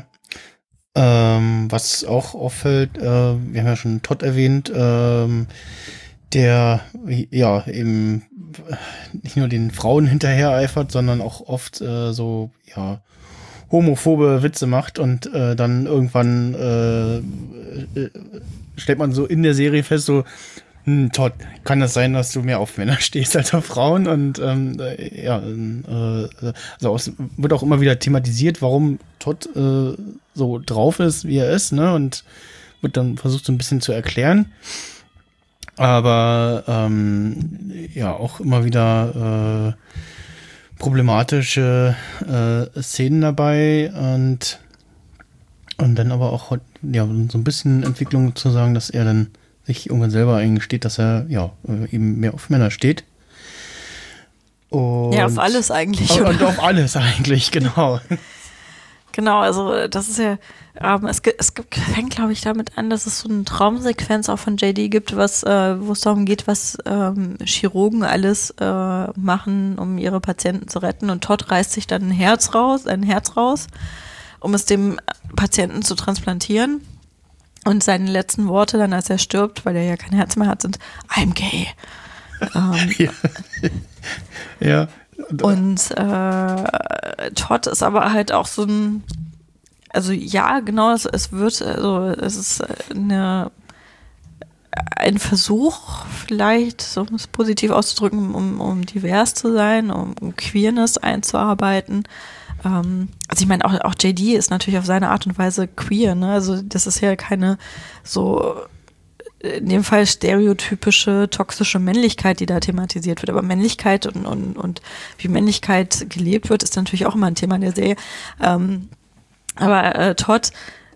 Ähm, was auch auffällt, äh, wir haben ja schon Todd erwähnt, ähm, der ja eben nicht nur den Frauen hinterher eifert, sondern auch oft äh, so, ja, homophobe Witze macht und äh, dann irgendwann äh, äh, stellt man so in der Serie fest, so, hm, Todd, kann das sein, dass du mehr auf Männer stehst als auf Frauen? Und ähm, äh, ja, äh, also es wird auch immer wieder thematisiert, warum Todd äh, so drauf ist, wie er ist, ne? Und wird dann versucht, so ein bisschen zu erklären. Aber ähm, ja, auch immer wieder äh, problematische äh, Szenen dabei und und dann aber auch ja so ein bisschen Entwicklung zu sagen, dass er dann sich irgendwann selber eingesteht, dass er ja eben mehr auf Männer steht. Und ja, auf alles eigentlich. Und, und auf alles eigentlich, genau. Genau, also das ist ja, ähm, es, gibt, es gibt, fängt glaube ich damit an, dass es so eine Traumsequenz auch von J D gibt, was, äh, wo es darum geht, was ähm, Chirurgen alles äh, machen, um ihre Patienten zu retten. Und Todd reißt sich dann ein Herz raus, ein Herz raus, um es dem Patienten zu transplantieren. Und seine letzten Worte dann, als er stirbt, weil er ja kein Herz mehr hat, sind I'm gay. ähm, ja. ja. Und äh, Todd ist aber halt auch so ein, also ja, genau, es, es wird, also es ist eine, ein Versuch vielleicht, so um es positiv auszudrücken, um, um divers zu sein, um, um Queerness einzuarbeiten. Ähm, also ich meine, auch, auch J D ist natürlich auf seine Art und Weise queer, ne? Also das ist ja keine so in dem Fall stereotypische, toxische Männlichkeit, die da thematisiert wird. Aber Männlichkeit und, und, und wie Männlichkeit gelebt wird, ist natürlich auch immer ein Thema in der Serie. Ähm, aber äh, Todd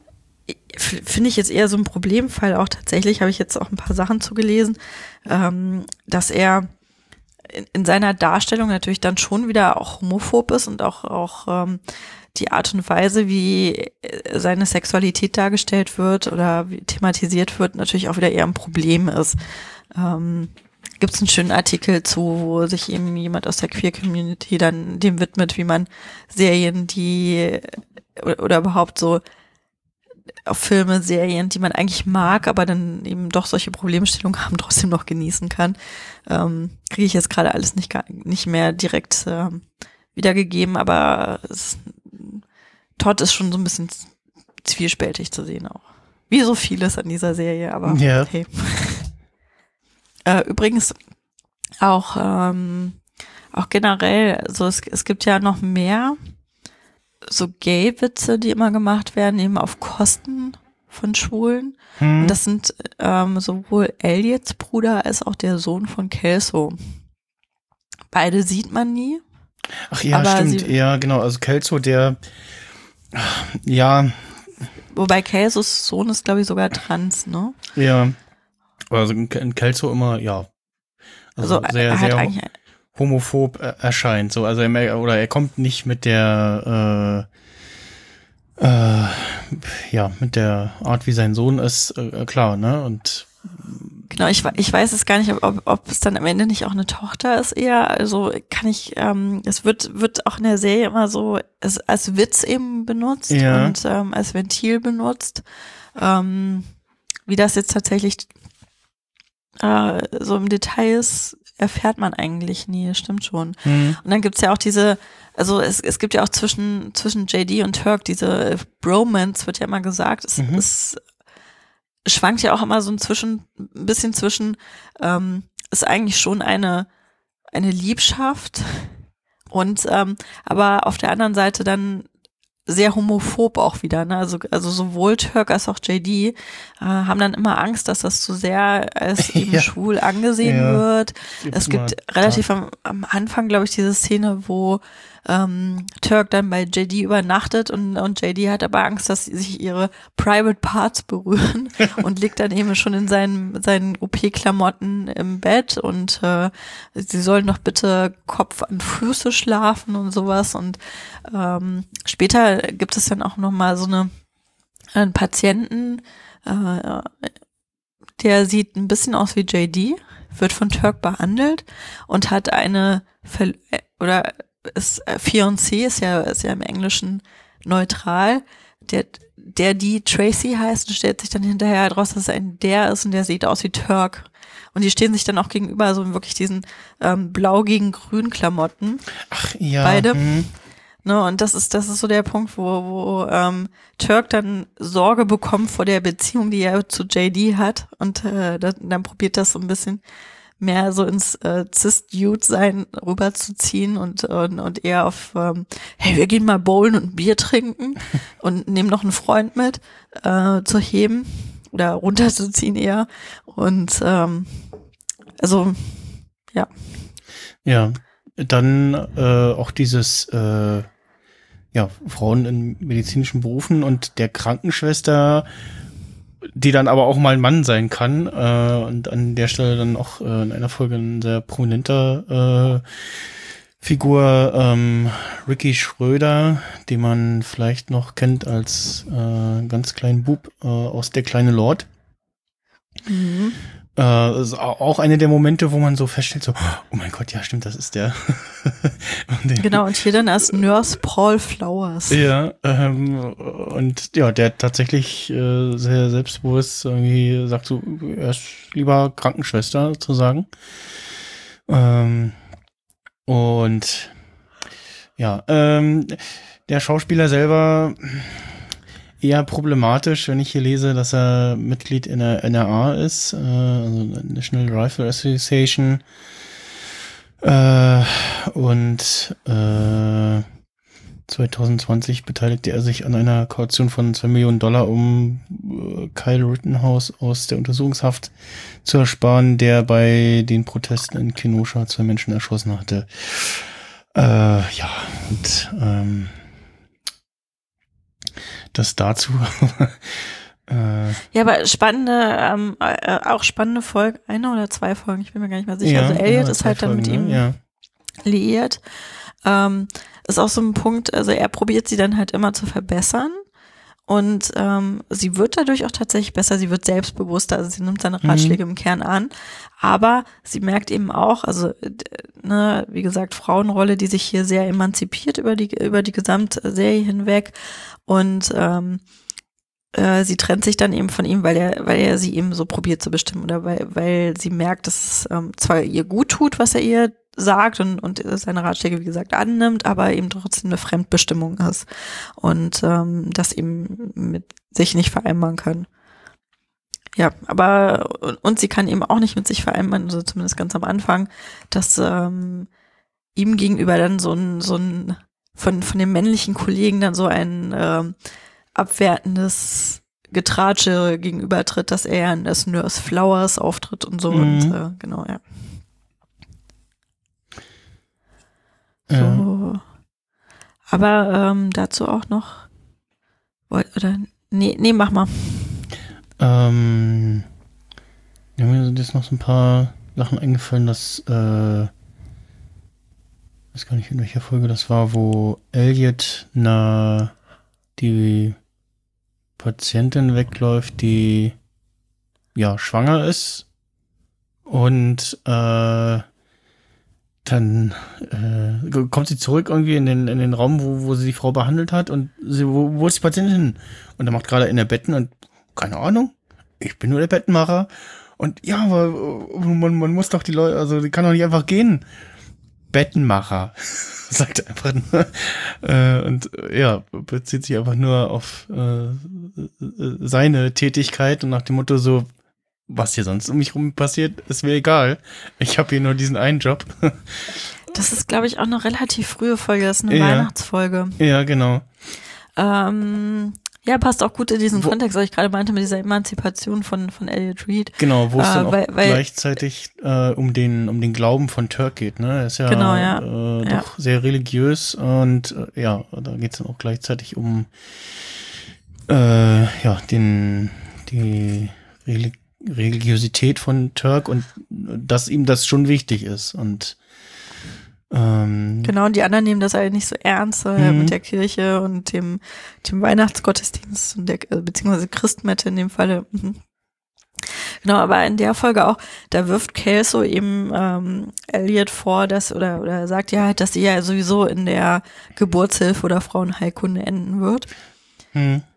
finde ich jetzt eher so ein Problemfall auch tatsächlich, habe ich jetzt auch ein paar Sachen zugelesen, ähm, dass er in, in seiner Darstellung natürlich dann schon wieder auch homophob ist und auch, auch ähm, die Art und Weise, wie seine Sexualität dargestellt wird oder wie thematisiert wird, natürlich auch wieder eher ein Problem ist. Ähm, gibt es einen schönen Artikel zu, wo sich eben jemand aus der Queer-Community dann dem widmet, wie man Serien, die oder, oder überhaupt so auf Filme, Serien, die man eigentlich mag, aber dann eben doch solche Problemstellungen haben, trotzdem noch genießen kann. Ähm, kriege ich jetzt gerade alles nicht, gar, nicht mehr direkt ähm, wiedergegeben, aber es Todd ist schon so ein bisschen zwiespältig zu sehen auch. Wie so vieles an dieser Serie, aber ja. hey. äh, übrigens auch, ähm, auch generell, also es, es gibt ja noch mehr so Gay-Witze, die immer gemacht werden, eben auf Kosten von Schwulen. Hm. Und das sind ähm, sowohl Elliots Bruder als auch der Sohn von Kelso. Beide sieht man nie. Ach ja, aber stimmt. Sie, ja, genau. Also Kelso, der ja. Wobei Kelsos Sohn ist, glaube ich, sogar trans, ne? Ja. Also in Kelso immer, ja. Also, also sehr, sehr homophob erscheint. So, also er, oder er kommt nicht mit der äh, äh, ja, mit der Art, wie sein Sohn ist, äh, klar, ne? Und genau, ich, ich weiß es gar nicht, ob, ob es dann am Ende nicht auch eine Tochter ist eher. Also kann ich, ähm, es wird wird auch in der Serie immer so als, als Witz eben benutzt ja. und ähm, als Ventil benutzt. Ähm, wie das jetzt tatsächlich äh, so im Detail ist, erfährt man eigentlich nie, stimmt schon. Mhm. Und dann gibt's ja auch diese, also es, es gibt ja auch zwischen zwischen J D und Turk diese Bromance, wird ja immer gesagt, es mhm. ist schwankt ja auch immer so ein zwischen, ein bisschen zwischen, ähm, ist eigentlich schon eine, eine Liebschaft und, ähm, aber auf der anderen Seite dann sehr homophob auch wieder, ne? Also, also sowohl Turk als auch J D äh, haben dann immer Angst, dass das zu sehr als eben ja. schwul angesehen ja. wird. Gibt's es gibt relativ am, am Anfang, glaube ich, diese Szene, wo ähm, Turk dann bei J D übernachtet und, und J D hat aber Angst, dass sich ihre Private Parts berühren und liegt dann eben schon in seinen, seinen O P-Klamotten im Bett und äh, sie sollen doch bitte Kopf an Füße schlafen und sowas und ähm, später gibt es dann auch nochmal so eine einen Patienten, äh, der sieht ein bisschen aus wie J D, wird von Turk behandelt und hat eine Ver- oder ist Fiancé, ist ja, ist ja im Englischen neutral, der, der die Tracy heißt und stellt sich dann hinterher raus, dass es ein der ist und der sieht aus wie Turk. Und die stehen sich dann auch gegenüber, so in wirklich diesen ähm, blau gegen grün Klamotten. Ach ja. Beide. Hm. Ne, und das ist, das ist so der Punkt, wo, wo ähm, Turk dann Sorge bekommt vor der Beziehung, die er zu J D hat. Und äh, dann, dann probiert das so ein bisschen mehr so ins äh, Cis-Dude-Sein rüberzuziehen und, und, und eher auf, ähm, hey, wir gehen mal bowlen und ein Bier trinken und nehmen noch einen Freund mit, äh, zu heben oder runterzuziehen eher. Und ähm, also, ja. Ja, dann äh, auch dieses äh, ja, Frauen in medizinischen Berufen und der Krankenschwester, die dann aber auch mal ein Mann sein kann äh, und an der Stelle dann auch äh, in einer Folge ein sehr prominenter äh, Figur, ähm, Ricky Schröder, den man vielleicht noch kennt als äh, ganz kleinen Bub äh, aus Der kleine Lord. Mhm. Äh, das ist auch eine der Momente, wo man so feststellt, so, oh mein Gott, ja stimmt, das ist der. und den, Genau, und hier dann als Nurse Paul Flowers. Ja, ähm, und ja, der tatsächlich äh, sehr selbstbewusst irgendwie sagt so, er ist lieber Krankenschwester sozusagen. Ähm, und ja, ähm, der Schauspieler selber eher problematisch, wenn ich hier lese, dass er Mitglied in der N R A ist, äh, also National Rifle Association. Äh, und äh, zwanzig zwanzig beteiligte er sich an einer Kaution von zwei Millionen Dollar, um äh, Kyle Rittenhouse aus der Untersuchungshaft zu ersparen, der bei den Protesten in Kenosha zwei Menschen erschossen hatte. Äh, ja, und ähm, das dazu. äh, Ja, aber spannende, ähm, äh, auch spannende Folge, eine oder zwei Folgen, ich bin mir gar nicht mehr sicher. ja, Also Elliot ja, ist halt dann Folgen, mit ihm ne? Ja. liiert. Ähm, ist auch so ein Punkt, also er probiert sie dann halt immer zu verbessern und ähm, sie wird dadurch auch tatsächlich besser, sie wird selbstbewusster, also sie nimmt seine Ratschläge mhm. im Kern an, aber sie merkt eben auch, also ne, wie gesagt, Frauenrolle, die sich hier sehr emanzipiert über die über die Gesamtserie hinweg und ähm, äh, sie trennt sich dann eben von ihm, weil er weil er sie eben so probiert zu bestimmen oder weil weil sie merkt, dass es ähm, zwar ihr gut tut, was er ihr sagt und, und seine Ratschläge, wie gesagt, annimmt, aber eben trotzdem eine Fremdbestimmung ist und ähm, das eben mit sich nicht vereinbaren kann. Ja, aber und, und sie kann eben auch nicht mit sich vereinbaren, also zumindest ganz am Anfang, dass ähm, ihm gegenüber dann so ein, so ein von, von den männlichen Kollegen dann so ein ähm, abwertendes Getratsche gegenübertritt, dass er in das Nurse Flowers auftritt und so mhm. und äh, genau, ja. So. Ja. Aber ähm, dazu auch noch oder nee, nee, mach mal. Ähm, ja, mir sind jetzt noch so ein paar Sachen eingefallen, dass äh, ich weiß gar nicht, in welcher Folge das war, wo Elliot na die Patientin wegläuft, die ja schwanger ist und äh dann äh, kommt sie zurück irgendwie in den in den Raum, wo wo sie die Frau behandelt hat und sie, wo, wo ist die Patientin hin? Und er macht gerade in der Betten und keine Ahnung, ich bin nur der Bettenmacher und ja, aber man, man muss doch die Leute, also die kann doch nicht einfach gehen. Bettenmacher, sagt er einfach nur. Äh, und ja, bezieht sich einfach nur auf äh, seine Tätigkeit und nach dem Motto so, was hier sonst um mich rum passiert, ist mir egal. Ich habe hier nur diesen einen Job. Das ist, glaube ich, auch eine relativ frühe Folge. Das ist eine ja. Weihnachtsfolge. Ja, genau. Ähm, ja, passt auch gut in diesen wo, Kontext, was ich gerade meinte mit dieser Emanzipation von von Elliot Reed. Genau, wo es äh, dann auch weil, weil, gleichzeitig äh, um den um den Glauben von Turk geht. Ne, er ist ja, genau, ja. Äh, ja. doch sehr religiös und äh, ja, da geht es dann auch gleichzeitig um äh, ja den die Reli- Religiosität von Turk und dass ihm das schon wichtig ist und ähm, genau, und die anderen nehmen das halt nicht so ernst äh, mit der Kirche und dem dem Weihnachtsgottesdienst und der beziehungsweise Christmette in dem Falle. Mhm. Genau, aber in der Folge auch, da wirft Kelso eben ähm, Elliot vor, dass oder oder sagt ja halt, dass sie ja sowieso in der Geburtshilfe oder Frauenheilkunde enden wird. Mhm.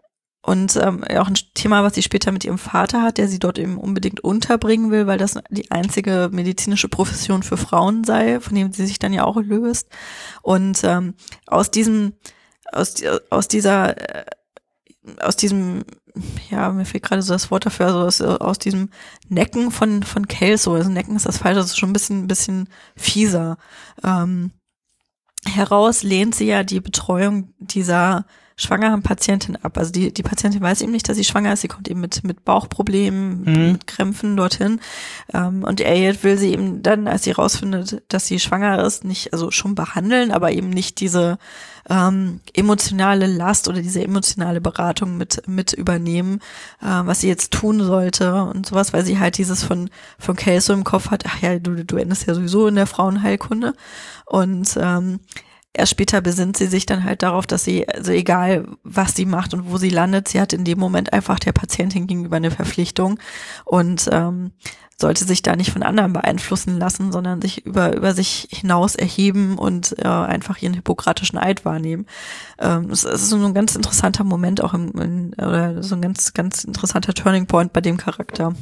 Und ähm, auch ein Thema, was sie später mit ihrem Vater hat, der sie dort eben unbedingt unterbringen will, weil das die einzige medizinische Profession für Frauen sei, von dem sie sich dann ja auch löst. Und ähm, aus diesem, aus, aus dieser, äh, aus diesem, ja, mir fehlt gerade so das Wort dafür, also aus, aus diesem Necken von von Kelso, also Necken ist das falsche, das ist schon ein bisschen, ein bisschen fieser. Ähm, heraus lehnt sie ja die Betreuung dieser schwangeren Patientin ab. Also die die Patientin weiß eben nicht, dass sie schwanger ist. Sie kommt eben mit mit Bauchproblemen, Mhm. mit Krämpfen dorthin. Ähm, und Elliot will sie eben dann, als sie rausfindet, dass sie schwanger ist, nicht, also schon behandeln, aber eben nicht diese ähm, emotionale Last oder diese emotionale Beratung mit mit übernehmen, äh, was sie jetzt tun sollte und sowas, weil sie halt dieses von von Kelso im Kopf hat. Ach ja, du du endest ja sowieso in der Frauenheilkunde. Und ähm, erst später besinnt sie sich dann halt darauf, dass sie, also egal was sie macht und wo sie landet, sie hat in dem Moment einfach der Patientin gegenüber eine Verpflichtung und ähm, sollte sich da nicht von anderen beeinflussen lassen, sondern sich über über sich hinaus erheben und äh, einfach ihren hippokratischen Eid wahrnehmen. Ähm, es, es ist so ein ganz interessanter Moment auch im, in, oder so ein ganz ganz interessanter Turning Point bei dem Charakter.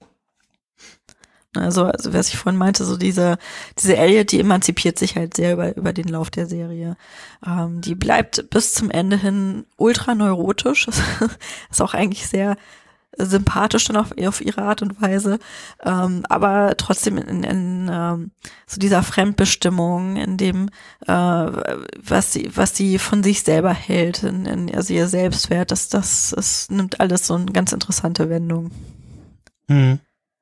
Also, also was ich vorhin meinte, so diese diese Elliot, die emanzipiert sich halt sehr über über den Lauf der Serie. Ähm, die bleibt bis zum Ende hin ultra neurotisch. Ist auch eigentlich sehr sympathisch dann auf, auf ihre Art und Weise, ähm, aber trotzdem in, in ähm, so dieser Fremdbestimmung, in dem äh, was sie was sie von sich selber hält, in, in also ihr Selbstwert, das das das nimmt alles so eine ganz interessante Wendung. Mhm.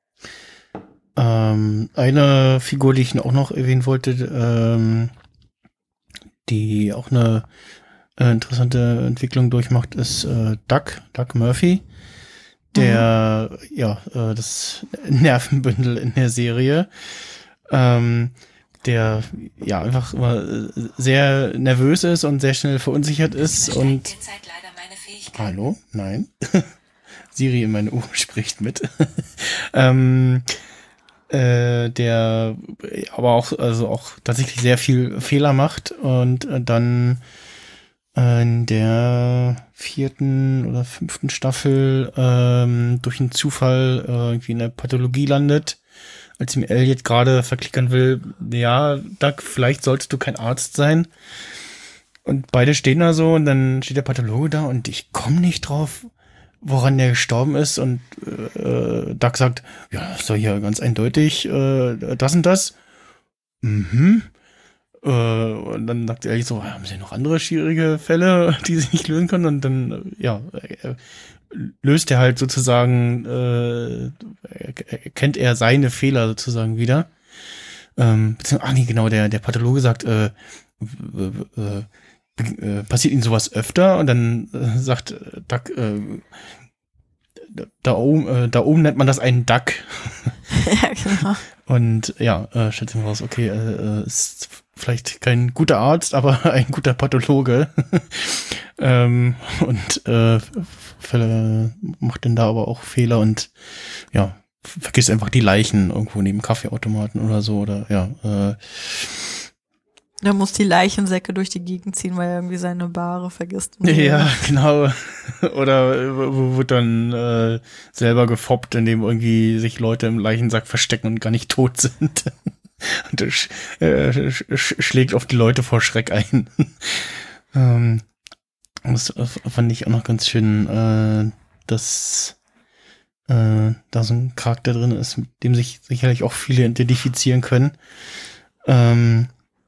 Ähm, eine Figur, die ich auch noch erwähnen wollte, ähm, die auch eine äh, interessante Entwicklung durchmacht, ist äh, Doug, Doug Murphy, der mhm. ja äh, das Nervenbündel in der Serie, ähm, der ja einfach immer sehr nervös ist und sehr schnell verunsichert ist und hallo, nein, Siri in meine Uhr spricht mit. ähm, Äh, der aber auch, also auch tatsächlich sehr viel Fehler macht und äh, dann äh, in der vierten oder fünften Staffel ähm, durch einen Zufall äh, irgendwie in der Pathologie landet, als ihm Elliot gerade verklickern will, ja, Doug, vielleicht solltest du kein Arzt sein. Und beide stehen da so und dann steht der Pathologe da und ich komme nicht drauf, woran der gestorben ist und äh, Doug sagt, ja, das ist doch hier ganz eindeutig äh, das und das. Mhm. Äh, und dann sagt er so, haben Sie noch andere schwierige Fälle, die Sie nicht lösen können? Und dann, ja, äh, löst er halt sozusagen, äh, erkennt er seine Fehler sozusagen wieder. Ähm, beziehungsweise, ach nee, genau, der, der Pathologe sagt, äh, äh, äh, Äh, passiert ihnen sowas öfter und dann äh, sagt Duck, äh, da oben, äh, da oben nennt man das einen Duck. Ja, genau. Und ja, äh, stellt sich raus, okay, äh, ist vielleicht kein guter Arzt, aber ein guter Pathologe. ähm, und äh, Fälle, macht denn da aber auch Fehler und ja, vergisst einfach die Leichen irgendwo neben Kaffeeautomaten oder so oder ja, äh, Er muss die Leichensäcke durch die Gegend ziehen, weil er irgendwie seine Bahre vergisst. Ja, genau. Oder wo wird dann äh, selber gefoppt, indem irgendwie sich Leute im Leichensack verstecken und gar nicht tot sind. Und er sch äh, sch schlägt auf die Leute vor Schreck ein. ähm, das fand ich auch noch ganz schön, äh, dass äh, da so ein Charakter drin ist, mit dem sich sicherlich auch viele identifizieren können. Ähm,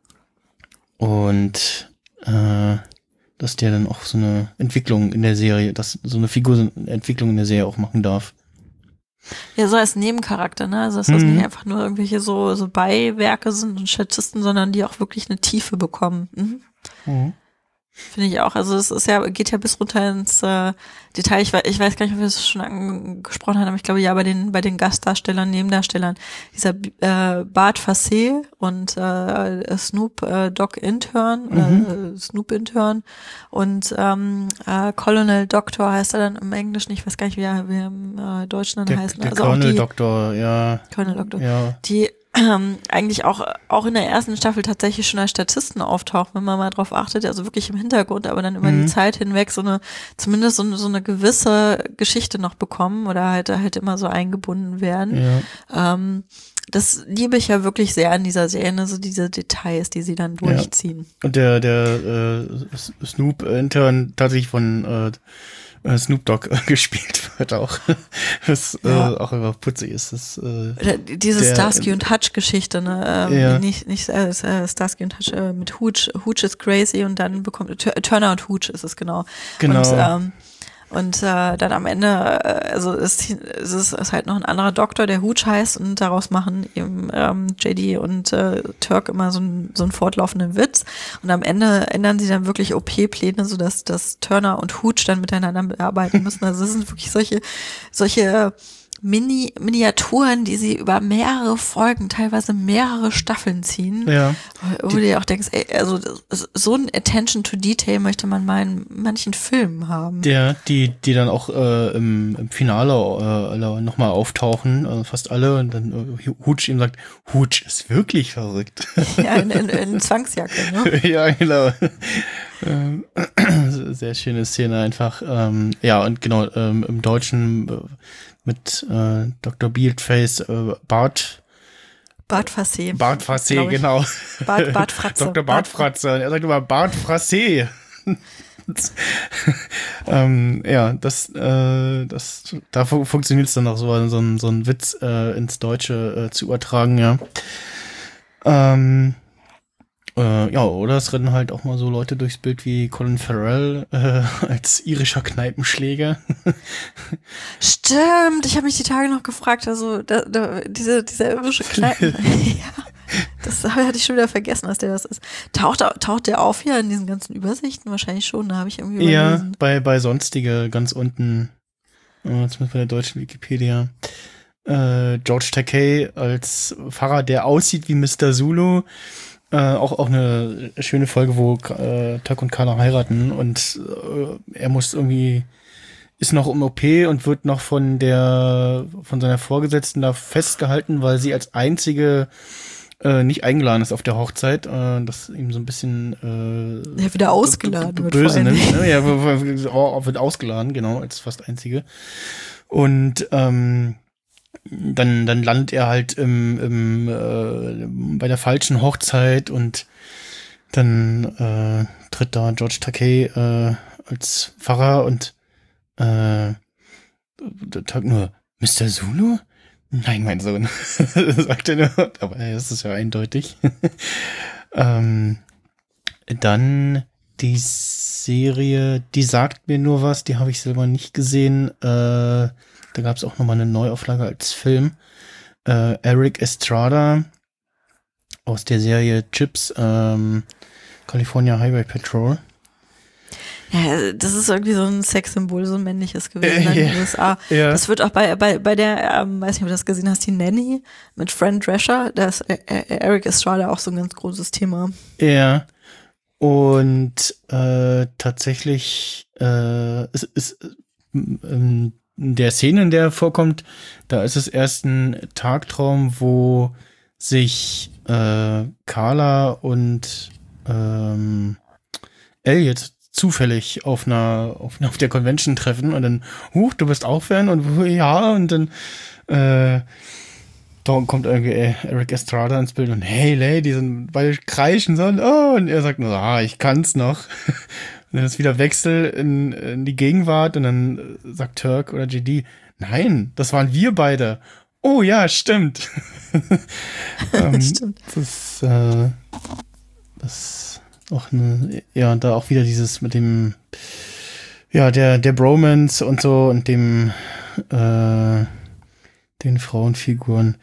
Und äh, dass der dann auch so eine Entwicklung in der Serie, dass so eine Figur so eine Entwicklung in der Serie auch machen darf. Ja, so als Nebencharakter, ne? Also dass das Mhm. nicht einfach nur irgendwelche so so Beiwerke sind und Statisten, sondern die auch wirklich eine Tiefe bekommen. Mhm. Mhm. Finde ich auch. Also es ist ja, geht ja bis runter ins äh, Detail. Ich weiß, ich weiß gar nicht, ob wir es schon angesprochen haben, aber ich glaube ja bei den bei den Gastdarstellern, Nebendarstellern, dieser äh, Bart Fassé und äh, Snoop äh, Doc Intern, Mhm. äh, Snoop Intern und ähm, äh, Colonel Doctor heißt er dann im Englischen, ich weiß gar nicht, wie er, wie er im äh, Deutschen dann Der, heißt. Ne? der Also auch Colonel die Doktor, ja. Colonel Doctor. Ja. Die ähm, eigentlich auch, auch in der ersten Staffel tatsächlich schon als Statisten auftaucht, wenn man mal drauf achtet, also wirklich im Hintergrund, aber dann über Mhm. die Zeit hinweg so eine, zumindest so eine, so eine gewisse Geschichte noch bekommen oder halt, halt immer so eingebunden werden. Ja. Ähm, das liebe ich ja wirklich sehr an dieser Serie, ne? So diese Details, die sie dann durchziehen. Und der, der äh, Snoop-Intern tatsächlich von äh, Snoop Dogg gespielt wird auch. Was Ja. äh, auch immer putzig ist. Das, äh, Oder diese der- Starsky und Hutch-Geschichte, ne? Ähm, Ja. Nicht, nicht äh, Starsky und Hutch äh, mit Hooch. Hooch ist crazy und dann bekommt Tur- Turner und Hooch ist es genau. Genau. Und, ähm, und äh, dann am Ende, äh, also ist, ist es ist halt noch ein anderer Doktor, der Hooch heißt, und daraus machen eben ähm, J D und äh, Turk immer so, ein, so einen fortlaufenden Witz. Und am Ende ändern sie dann wirklich O P-Pläne, sodass dass Turner und Hooch dann miteinander arbeiten müssen. Also es sind wirklich solche, solche Mini Miniaturen, die sie über mehrere Folgen, teilweise mehrere Staffeln ziehen. ja. Wo du dir auch denkst, ey, also das- so ein Attention to Detail möchte man mal in manchen Filmen haben. Der, die, die dann auch äh, im, im Finale äh, nochmal auftauchen, äh, fast alle, und dann äh, Hooch ihm sagt, Hooch ist wirklich verrückt. Ja, in, in, in Zwangsjacke, ne? Ja, genau. Ähm, Sehr schöne Szene einfach. Ähm, ja, und genau, ähm, im Deutschen äh, mit äh, Doktor Beardface, äh, Bart, Bart Fassé. Bart Frassé, glaub ich. genau. Bart, Bart Fratze. Doktor Bart Fratze. Und er sagt immer Bart Frassé. ähm, ja, das, äh, das, da fu funktioniert es dann auch so, so, ein, so ein Witz äh, ins Deutsche äh, zu übertragen, ja. Ähm, äh, ja, oder es rennen halt auch mal so Leute durchs Bild wie Colin Farrell äh, als irischer Kneipenschläger. Stimmt, ich habe mich die Tage noch gefragt, also da, da, diese, dieser irische Kneipen. Ja, das hatte ich schon wieder vergessen, dass der das ist. Taucht, taucht der auf hier in diesen ganzen Übersichten? Wahrscheinlich schon, da habe ich irgendwie Ja, überlesen. bei, bei Sonstige ganz unten, äh, zumindest bei der deutschen Wikipedia. Äh, George Takei als Pfarrer, der aussieht wie Mister Zulu. Äh, auch, auch eine schöne Folge, wo äh, Tuck und Carla heiraten und äh, er muss irgendwie, ist noch im O P und wird noch von der, von seiner Vorgesetzten da festgehalten, weil sie als einzige äh, nicht eingeladen ist auf der Hochzeit. Äh, das ihm so ein bisschen äh, Ja, wieder ausgeladen wird. böse vor allem. nimmt. Ne? Ja, w- w- oh, wird ausgeladen, genau, als fast einzige. Und ähm, dann, dann landet er halt im, im, äh, bei der falschen Hochzeit und dann äh, tritt da George Takei äh, als Pfarrer und äh, sagt nur, Mister Zulu? Nein, mein Sohn, sagt er nur, aber das ist ja eindeutig. ähm, dann die Serie, die sagt mir nur was, die habe ich selber nicht gesehen. Äh, da gab es auch nochmal eine Neuauflage als Film. Äh, Eric Estrada aus der Serie Chips, ähm, California Highway Patrol. Ja, das ist irgendwie so ein Sexsymbol, so ein männliches gewesen in den Ja. U S A. Ja. Das wird auch bei, bei, bei der, ähm, weiß nicht, ob du das gesehen hast, die Nanny mit Fran Drescher, da ist äh, äh, Eric Estrada auch so ein ganz großes Thema. Ja. Und äh, tatsächlich äh, ist, ist in der Szene, in der er vorkommt, da ist es erst ein Tagtraum, wo sich äh, Carla und ähm, Elliot zufällig auf einer, auf, auf der Convention treffen und dann, huch, du bist auch Fan und ja, und dann äh, da kommt irgendwie Eric Estrada ins Bild und hey Ladies und beide kreischen so und, oh, und er sagt nur, ah, ich kann's noch. Und dann ist wieder Wechsel in, in die Gegenwart und dann sagt Turk oder J D, nein, das waren wir beide. Oh ja, stimmt. ähm, Stimmt. Das, äh, das auch eine, ja, und da auch wieder dieses mit dem, ja, der, der Bromance und so und dem, äh, den Frauenfiguren.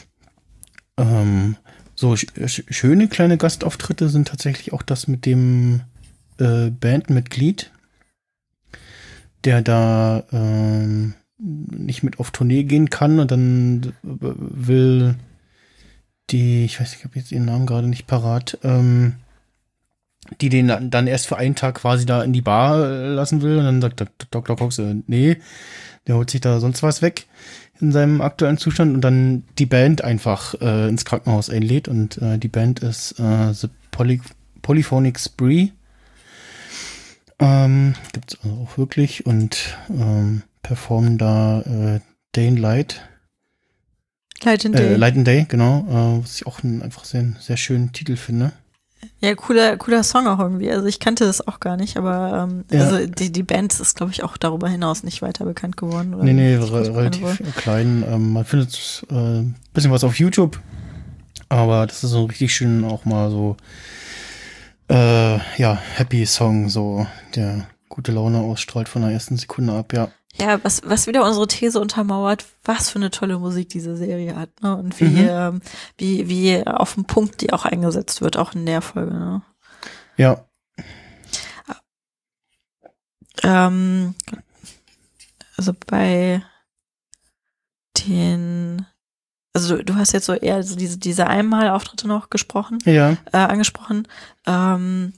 Ähm, so sch sch schöne kleine Gastauftritte sind tatsächlich auch das mit dem äh, Bandmitglied, der da ähm, nicht mit auf Tournee gehen kann und dann will die, ich weiß nicht, ich habe jetzt ihren Namen gerade nicht parat, ähm, die den dann erst für einen Tag quasi da in die Bar lassen will. Und dann sagt Doktor Cox, äh, nee, der holt sich da sonst was weg in seinem aktuellen Zustand und dann die Band einfach äh, ins Krankenhaus einlädt. Und äh, die Band ist äh, The Poly Polyphonic Spree. Ähm, gibt's also auch wirklich und ähm, performen da äh, Day and Light. Light and Day. Äh, Light and Day, genau. Äh, was ich auch einen einfach sehr, sehr schönen Titel finde. Ja, cooler, cooler Song auch irgendwie. Also ich kannte das auch gar nicht, aber ähm, Ja. also die, die Band ist, glaube ich, auch darüber hinaus nicht weiter bekannt geworden. Oder Nee, nee, nicht re groß relativ bekannt wurde. klein. Ähm, man findet äh, ein bisschen was auf YouTube, aber das ist so richtig schön auch mal so äh, ja, Happy Song, so der gute Laune ausstrahlt von der ersten Sekunde ab, ja. Ja, was, was wieder unsere These untermauert, was für eine tolle Musik diese Serie hat, ne? Und wie, Mhm. ähm, wie, wie auf den Punkt die auch eingesetzt wird, auch in der Folge, ne? Ja. Ähm, also bei den, also du, du hast jetzt so eher so diese, diese Einmalauftritte noch gesprochen, Ja. äh, angesprochen. Ähm,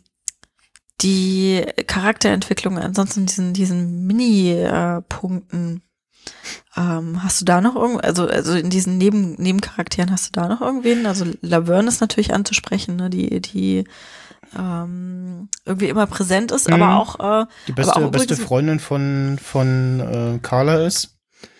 die Charakterentwicklung, ansonsten diesen, diesen Mini-Punkten, ähm, hast du da noch irgend, also, also in diesen Neben, Nebencharakteren hast du da noch irgendwen? Also Laverne ist natürlich anzusprechen, ne, die, die ähm, irgendwie immer präsent ist, Mhm. aber auch äh, Die beste, aber auch beste übrigens- Freundin von, von äh, Carla ist.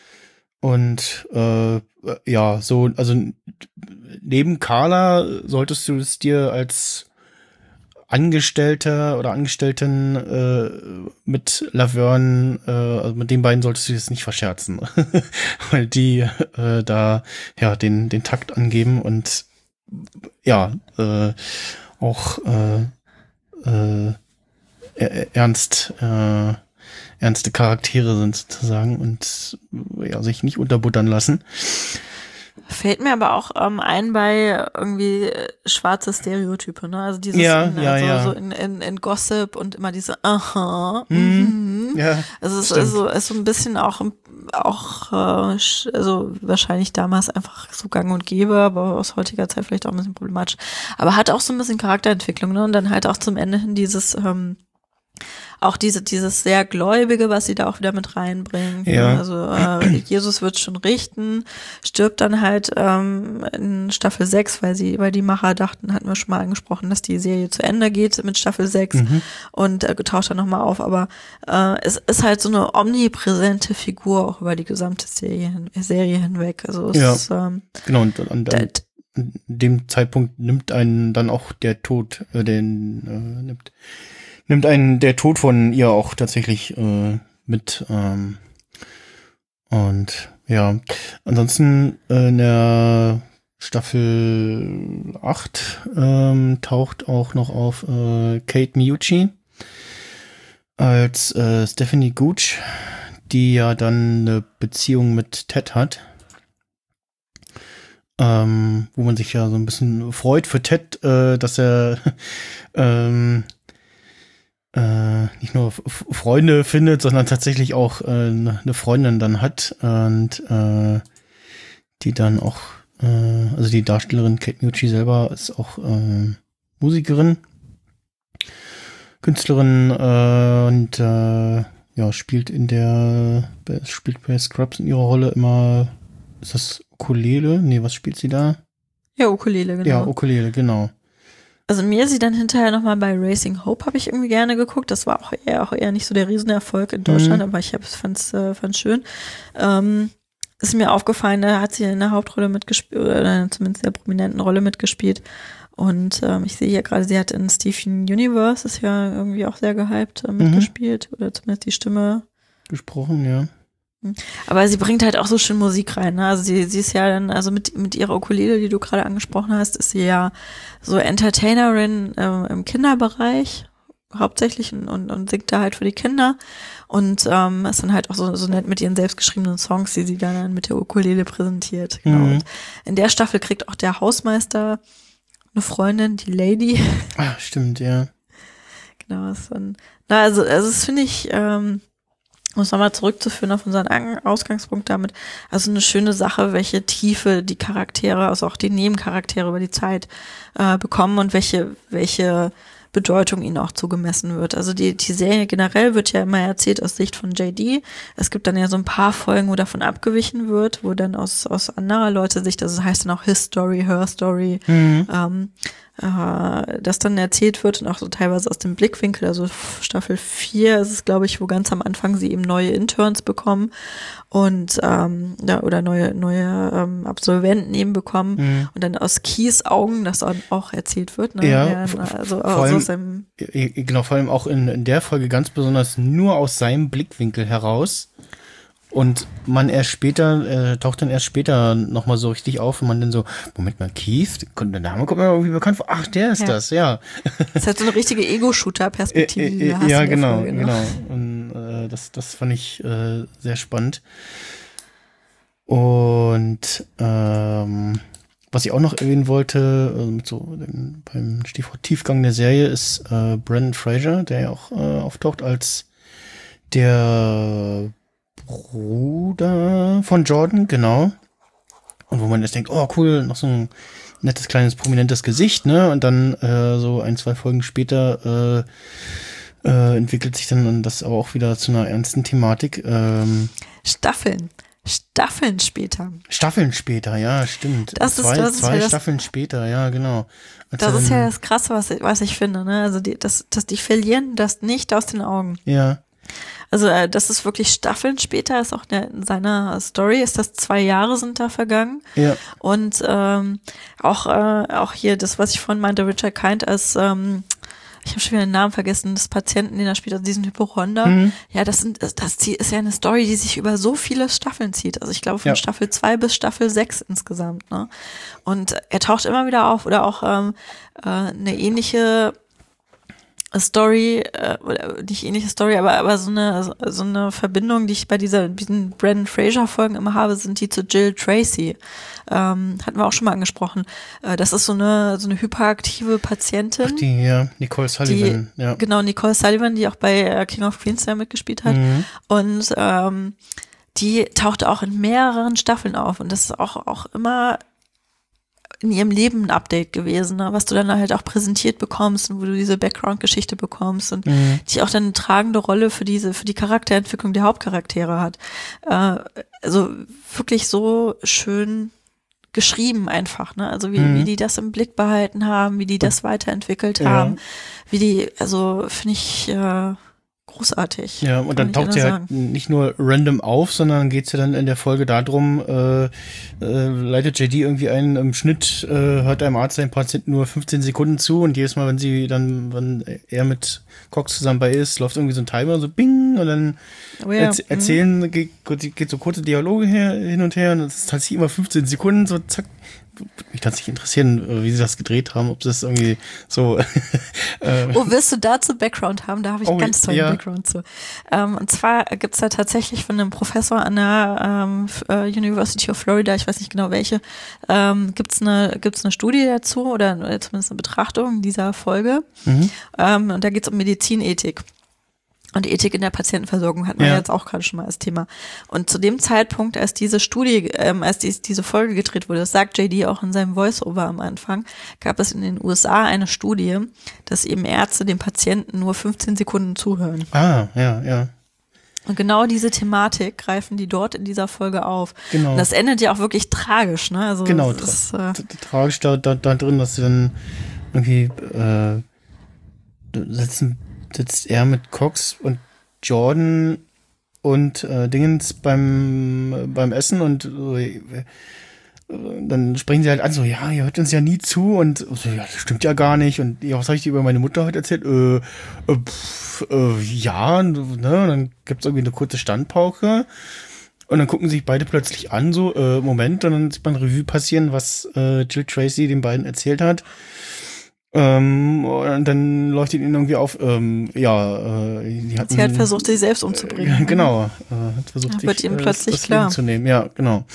Und äh, ja, so, also neben Carla solltest du es dir als Angestellter oder Angestellten äh, mit Laverne, äh, also mit den beiden solltest du das nicht verscherzen, weil die äh, da ja den den Takt angeben und ja äh, auch äh, äh, er- ernst äh, ernste Charaktere sind sozusagen und ja sich nicht unterbuttern lassen. Fällt mir aber auch ähm, ein bei irgendwie äh, schwarze Stereotype, ne? Also dieses Ja, in, ja, also ja. so in, in, in Gossip und immer diese aha, Mhm. mhm. Ja, Also es stimmt. ist so, ist so ein bisschen auch, auch äh, sch- also wahrscheinlich damals einfach so gang und gäbe, aber aus heutiger Zeit vielleicht auch ein bisschen problematisch. Aber hat auch so ein bisschen Charakterentwicklung, ne? Und dann halt auch zum Ende hin dieses ähm, auch diese, dieses sehr Gläubige, was sie da auch wieder mit reinbringen. Ja. Ne? Also äh, Jesus wird schon richten, stirbt dann halt ähm, in Staffel sechs, weil sie, weil die Macher dachten, hatten wir schon mal angesprochen, dass die Serie zu Ende geht mit Staffel sechs Mhm. und äh, taucht dann nochmal auf. Aber äh, es ist halt so eine omnipräsente Figur auch über die gesamte Serie, hin- Serie hinweg. Also es Ja. ist, ähm, Genau, und an, da, an dem Zeitpunkt nimmt einen dann auch der Tod, äh, den äh, nimmt, nimmt einen der Tod von ihr auch tatsächlich äh, mit. Ähm, und ja, ansonsten äh, in der Staffel acht ähm, taucht auch noch auf äh, Kate Miucci als äh, Stephanie Gooch, die ja dann eine Beziehung mit Ted hat. Ähm, wo man sich ja so ein bisschen freut für Ted, äh, dass er ähm, äh, nicht nur F Freunde findet, sondern tatsächlich auch äh, eine Freundin dann hat und äh, die dann auch, äh, also die Darstellerin Kate Miucci selber ist auch äh, Musikerin, Künstlerin äh, und äh, ja, spielt in der, spielt bei Scrubs in ihrer Rolle immer, ist das Ukulele? Nee, was spielt sie da? ja, Ukulele, genau. Ja, Ukulele, genau. Also mir sie dann hinterher nochmal bei Racing Hope habe ich irgendwie gerne geguckt. Das war auch eher, auch eher nicht so der Riesenerfolg in Deutschland, Mhm. aber ich fand's, äh, fand's schön. Ähm, ist mir aufgefallen, da hat sie in der Hauptrolle mitgespielt, oder zumindest in der prominenten Rolle mitgespielt. Und ähm, ich sehe hier gerade, sie hat in Steven Universe, ist ja irgendwie auch sehr gehypt, äh, mitgespielt. Oder zumindest die Stimme. Gesprochen, ja. Aber sie bringt halt auch so schön Musik rein, ne? Also sie, sie ist ja dann, also mit, mit ihrer Ukulele, die du gerade angesprochen hast, ist sie ja so Entertainerin äh, im Kinderbereich hauptsächlich und, und, und singt da halt für die Kinder und ähm, ist dann halt auch so, so nett mit ihren selbstgeschriebenen Songs, die sie dann mit der Ukulele präsentiert. Genau. Mhm. Und in der Staffel kriegt auch der Hausmeister eine Freundin, die Lady. Ah, stimmt, ja. Genau, ist dann, na, also, also das finde ich, ähm, um es nochmal zurückzuführen auf unseren An- Ausgangspunkt damit, also eine schöne Sache, welche Tiefe die Charaktere, also auch die Nebencharaktere über die Zeit äh, bekommen und welche, welche Bedeutung ihnen auch zugemessen wird. Also die, die Serie generell wird ja immer erzählt aus Sicht von J D. Es gibt dann ja so ein paar Folgen, wo davon abgewichen wird, wo dann aus, aus anderer Leute Sicht, das heißt dann auch His Story, Her Story, mhm. ähm, äh, das dann erzählt wird und auch so teilweise aus dem Blickwinkel, also Staffel vier ist es, glaube ich, wo ganz am Anfang sie eben neue Interns bekommen und ähm, ja, oder neue neue ähm, Absolventen eben bekommen mhm. und dann aus Keys Augen das auch erzählt wird. Ne? Ja, ja also vor also allem, aus seinem genau, vor allem auch in, in der Folge ganz besonders nur aus seinem Blickwinkel heraus. Und man erst später, äh, taucht dann erst später nochmal so richtig auf und man dann so, Moment mal, Keith, der Name kommt mir irgendwie bekannt vor. Ach, der ist ja. das, ja. Das ist halt so eine richtige Ego-Shooter-Perspektive. Äh, äh, ja, genau, Folge, genau. Und äh, das, das fand ich äh, sehr spannend. Und ähm, was ich auch noch erwähnen wollte, äh, so den, beim Stichwort Tiefgang der Serie, ist äh, Brendan Fraser, der ja auch äh, auftaucht als der Bruder von Jordan, genau. Und wo man jetzt denkt, oh cool, noch so ein nettes, kleines, prominentes Gesicht, ne? Und dann äh, so ein, zwei Folgen später äh, äh, entwickelt sich dann das aber auch wieder zu einer ernsten Thematik. Ähm, Staffeln. Staffeln später. Staffeln später, ja, stimmt. Das zwei ist, das zwei ist ja Staffeln das, später, ja, genau. Als das dann, ist ja das Krasse, was ich, was ich finde, ne? Also die, das, das, die verlieren das nicht aus den Augen. Ja. Also äh, das ist wirklich Staffeln später, ist auch der, in seiner Story, ist das zwei Jahre sind da vergangen. Ja. Und ähm, auch, äh, auch hier das, was ich vorhin meinte, Richard Kind als, ähm, ich habe schon wieder den Namen vergessen, des Patienten, den er spielt, also diesen Hypochonder. Mhm. Ja, das sind, das, das ist ja eine Story, die sich über so viele Staffeln zieht. Also ich glaube von ja. Staffel zwei bis Staffel sechs insgesamt. Ne? Und er taucht immer wieder auf oder auch ähm, äh, eine ähnliche Story, äh, oder nicht ähnliche Story, aber aber so eine so eine Verbindung, die ich bei dieser diesen Brendan Fraser Folgen immer habe, sind die zu Jill Tracy. Ähm, hatten wir auch schon mal angesprochen. Äh, das ist so eine so eine hyperaktive Patientin. Ach die, ja, Nicole Sullivan. Die, ja. Genau, Nicole Sullivan, die auch bei äh, King of Queens ja mitgespielt hat. Mhm. Und ähm, die tauchte auch in mehreren Staffeln auf und das ist auch auch immer in ihrem Leben ein Update gewesen, ne? Was du dann halt auch präsentiert bekommst und wo du diese Background-Geschichte bekommst und mhm. die auch dann eine tragende Rolle für diese, für die Charakterentwicklung der Hauptcharaktere hat. Äh, also wirklich so schön geschrieben einfach, ne? Also wie, mhm. wie die das im Blick behalten haben, wie die das weiterentwickelt ja. haben, wie die, also finde ich äh, großartig. Ja, und dann taucht sie halt sagen. nicht nur random auf, sondern geht es ja dann in der Folge darum, äh, äh, leitet J D irgendwie ein, im Schnitt äh, hört einem Arzt seinen Patienten nur fünfzehn Sekunden zu und jedes Mal, wenn sie dann, wenn er mit Cox zusammen bei ist, läuft irgendwie so ein Timer, so bing und dann oh ja. erz- erzählen, mhm. geht, geht so kurze Dialoge her, hin und her und das ist tatsächlich immer fünfzehn Sekunden, so zack. Würde mich tatsächlich interessieren, wie sie das gedreht haben, ob das irgendwie so. äh, oh, willst du dazu Background haben? Da habe ich oh, ganz tollen ja. Background zu. Ähm, und zwar gibt's da tatsächlich von einem Professor an der ähm, University of Florida, ich weiß nicht genau welche, ähm, gibt's eine gibt's eine Studie dazu oder zumindest eine Betrachtung dieser Folge. Mhm. Ähm, und da geht's um Medizinethik. Und Ethik in der Patientenversorgung hatten wir ja. jetzt auch gerade schon mal als Thema. Und zu dem Zeitpunkt, als diese Studie, ähm, als dies, diese Folge gedreht wurde, das sagt J D auch in seinem Voice-Over am Anfang, gab es in den U S A eine Studie, dass eben Ärzte dem Patienten nur fünfzehn Sekunden zuhören. Ah, ja, ja. Und genau diese Thematik greifen die dort in dieser Folge auf. Genau. Und das endet ja auch wirklich tragisch, ne? Also genau, tra- ist, äh, tragisch da, da, da drin, dass sie dann irgendwie äh, sitzen sitzt er mit Cox und Jordan und äh, Dingens beim beim Essen und äh, dann sprechen sie halt an, so, ja, ihr hört uns ja nie zu und so, ja, das stimmt ja gar nicht und ja, was habe ich dir über meine Mutter heute erzählt? Äh, äh, pff, äh ja, ne, und dann gibt's irgendwie eine kurze Standpauke und dann gucken sich beide plötzlich an, so, äh, Moment, und dann sieht man Revue passieren, was äh, Jill Tracy den beiden erzählt hat. Ähm, und dann leuchtet ihnen irgendwie auf, ähm, ja, äh, die hatten, sie hat versucht, sich selbst umzubringen. Äh, genau, äh, hat versucht, ja, sich wird ihm äh, plötzlich das klar. Leben zu nehmen. Ja, genau.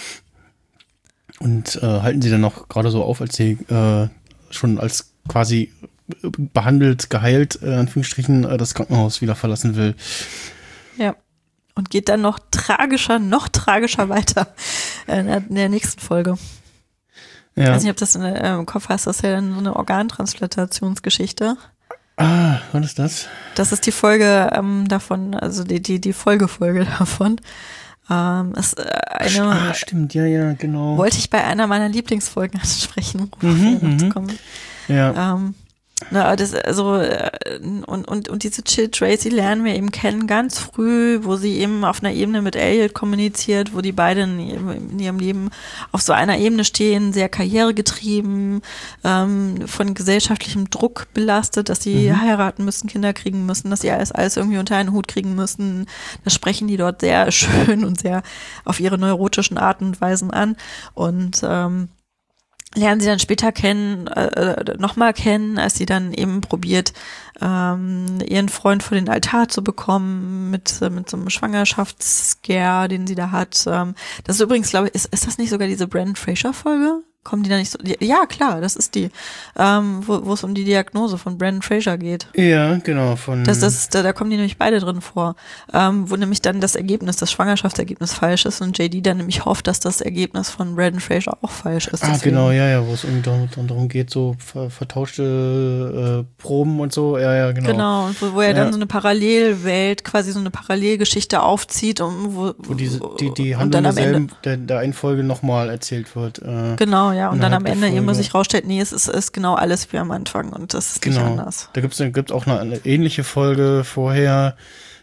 Und äh, halten sie dann noch gerade so auf, als sie äh, schon als quasi behandelt, geheilt, äh, Anführungsstrichen, äh, das Krankenhaus wieder verlassen will. Ja. Und geht dann noch tragischer, noch tragischer weiter in der, in der nächsten Folge. Ja. Ich weiß nicht, ob das in der, äh, im Kopf hast, das ist ja dann so eine Organtransplantationsgeschichte. Ah, was ist das? Das ist die Folge ähm, davon, also die, die, die Folgefolge davon. Ähm, ist äh, eine, ah, stimmt, ja, ja, genau. Wollte ich bei einer meiner Lieblingsfolgen ansprechen, um Mhm, mhm, zu mhm. kommen. Ja. Ähm, na, das, also, äh, und, und, und diese Chill Tracy lernen wir eben kennen ganz früh, wo sie eben auf einer Ebene mit Elliot kommuniziert, wo die beiden in ihrem, in ihrem Leben auf so einer Ebene stehen, sehr karrieregetrieben, ähm, von gesellschaftlichem Druck belastet, dass sie Mhm. heiraten müssen, Kinder kriegen müssen, dass sie alles, alles irgendwie unter einen Hut kriegen müssen. Das sprechen die dort sehr schön und sehr auf ihre neurotischen Arten und Weisen an. Und ähm, lernen sie dann später kennen, äh, nochmal kennen, als sie dann eben probiert, ähm, ihren Freund vor den Altar zu bekommen mit äh, mit so einem Schwangerschaftsscare, den sie da hat. Ähm, das ist übrigens, glaube ich, ist, ist das nicht sogar diese Brandon Fraser-Folge? Kommen die da nicht so? Ja, klar, das ist die, ähm, wo wo es um die Diagnose von Brandon Fraser geht. Ja, genau, von. Das, das ist, da, da kommen die nämlich beide drin vor, ähm, wo nämlich dann das Ergebnis, das Schwangerschaftsergebnis falsch ist und J D dann nämlich hofft, dass das Ergebnis von Brandon Fraser auch falsch ist. Ah, Deswegen. genau, ja, ja, wo es irgendwie darum, darum geht, so ver, vertauschte äh, Proben und so, ja, ja, genau. Genau, und wo, wo er Ja. dann so eine Parallelwelt, quasi so eine Parallelgeschichte aufzieht, um, wo, Wo diese, die, die und Handlung dann am derselben, Ende, der, der einen Folge nochmal erzählt wird. Äh, genau, ja, und dann innerhalb am der Ende eben Folge. sich rausstellt, nee, es ist, ist genau alles wie am Anfang und das ist nicht Genau. anders. Da gibt's gibt's auch eine, eine ähnliche Folge vorher,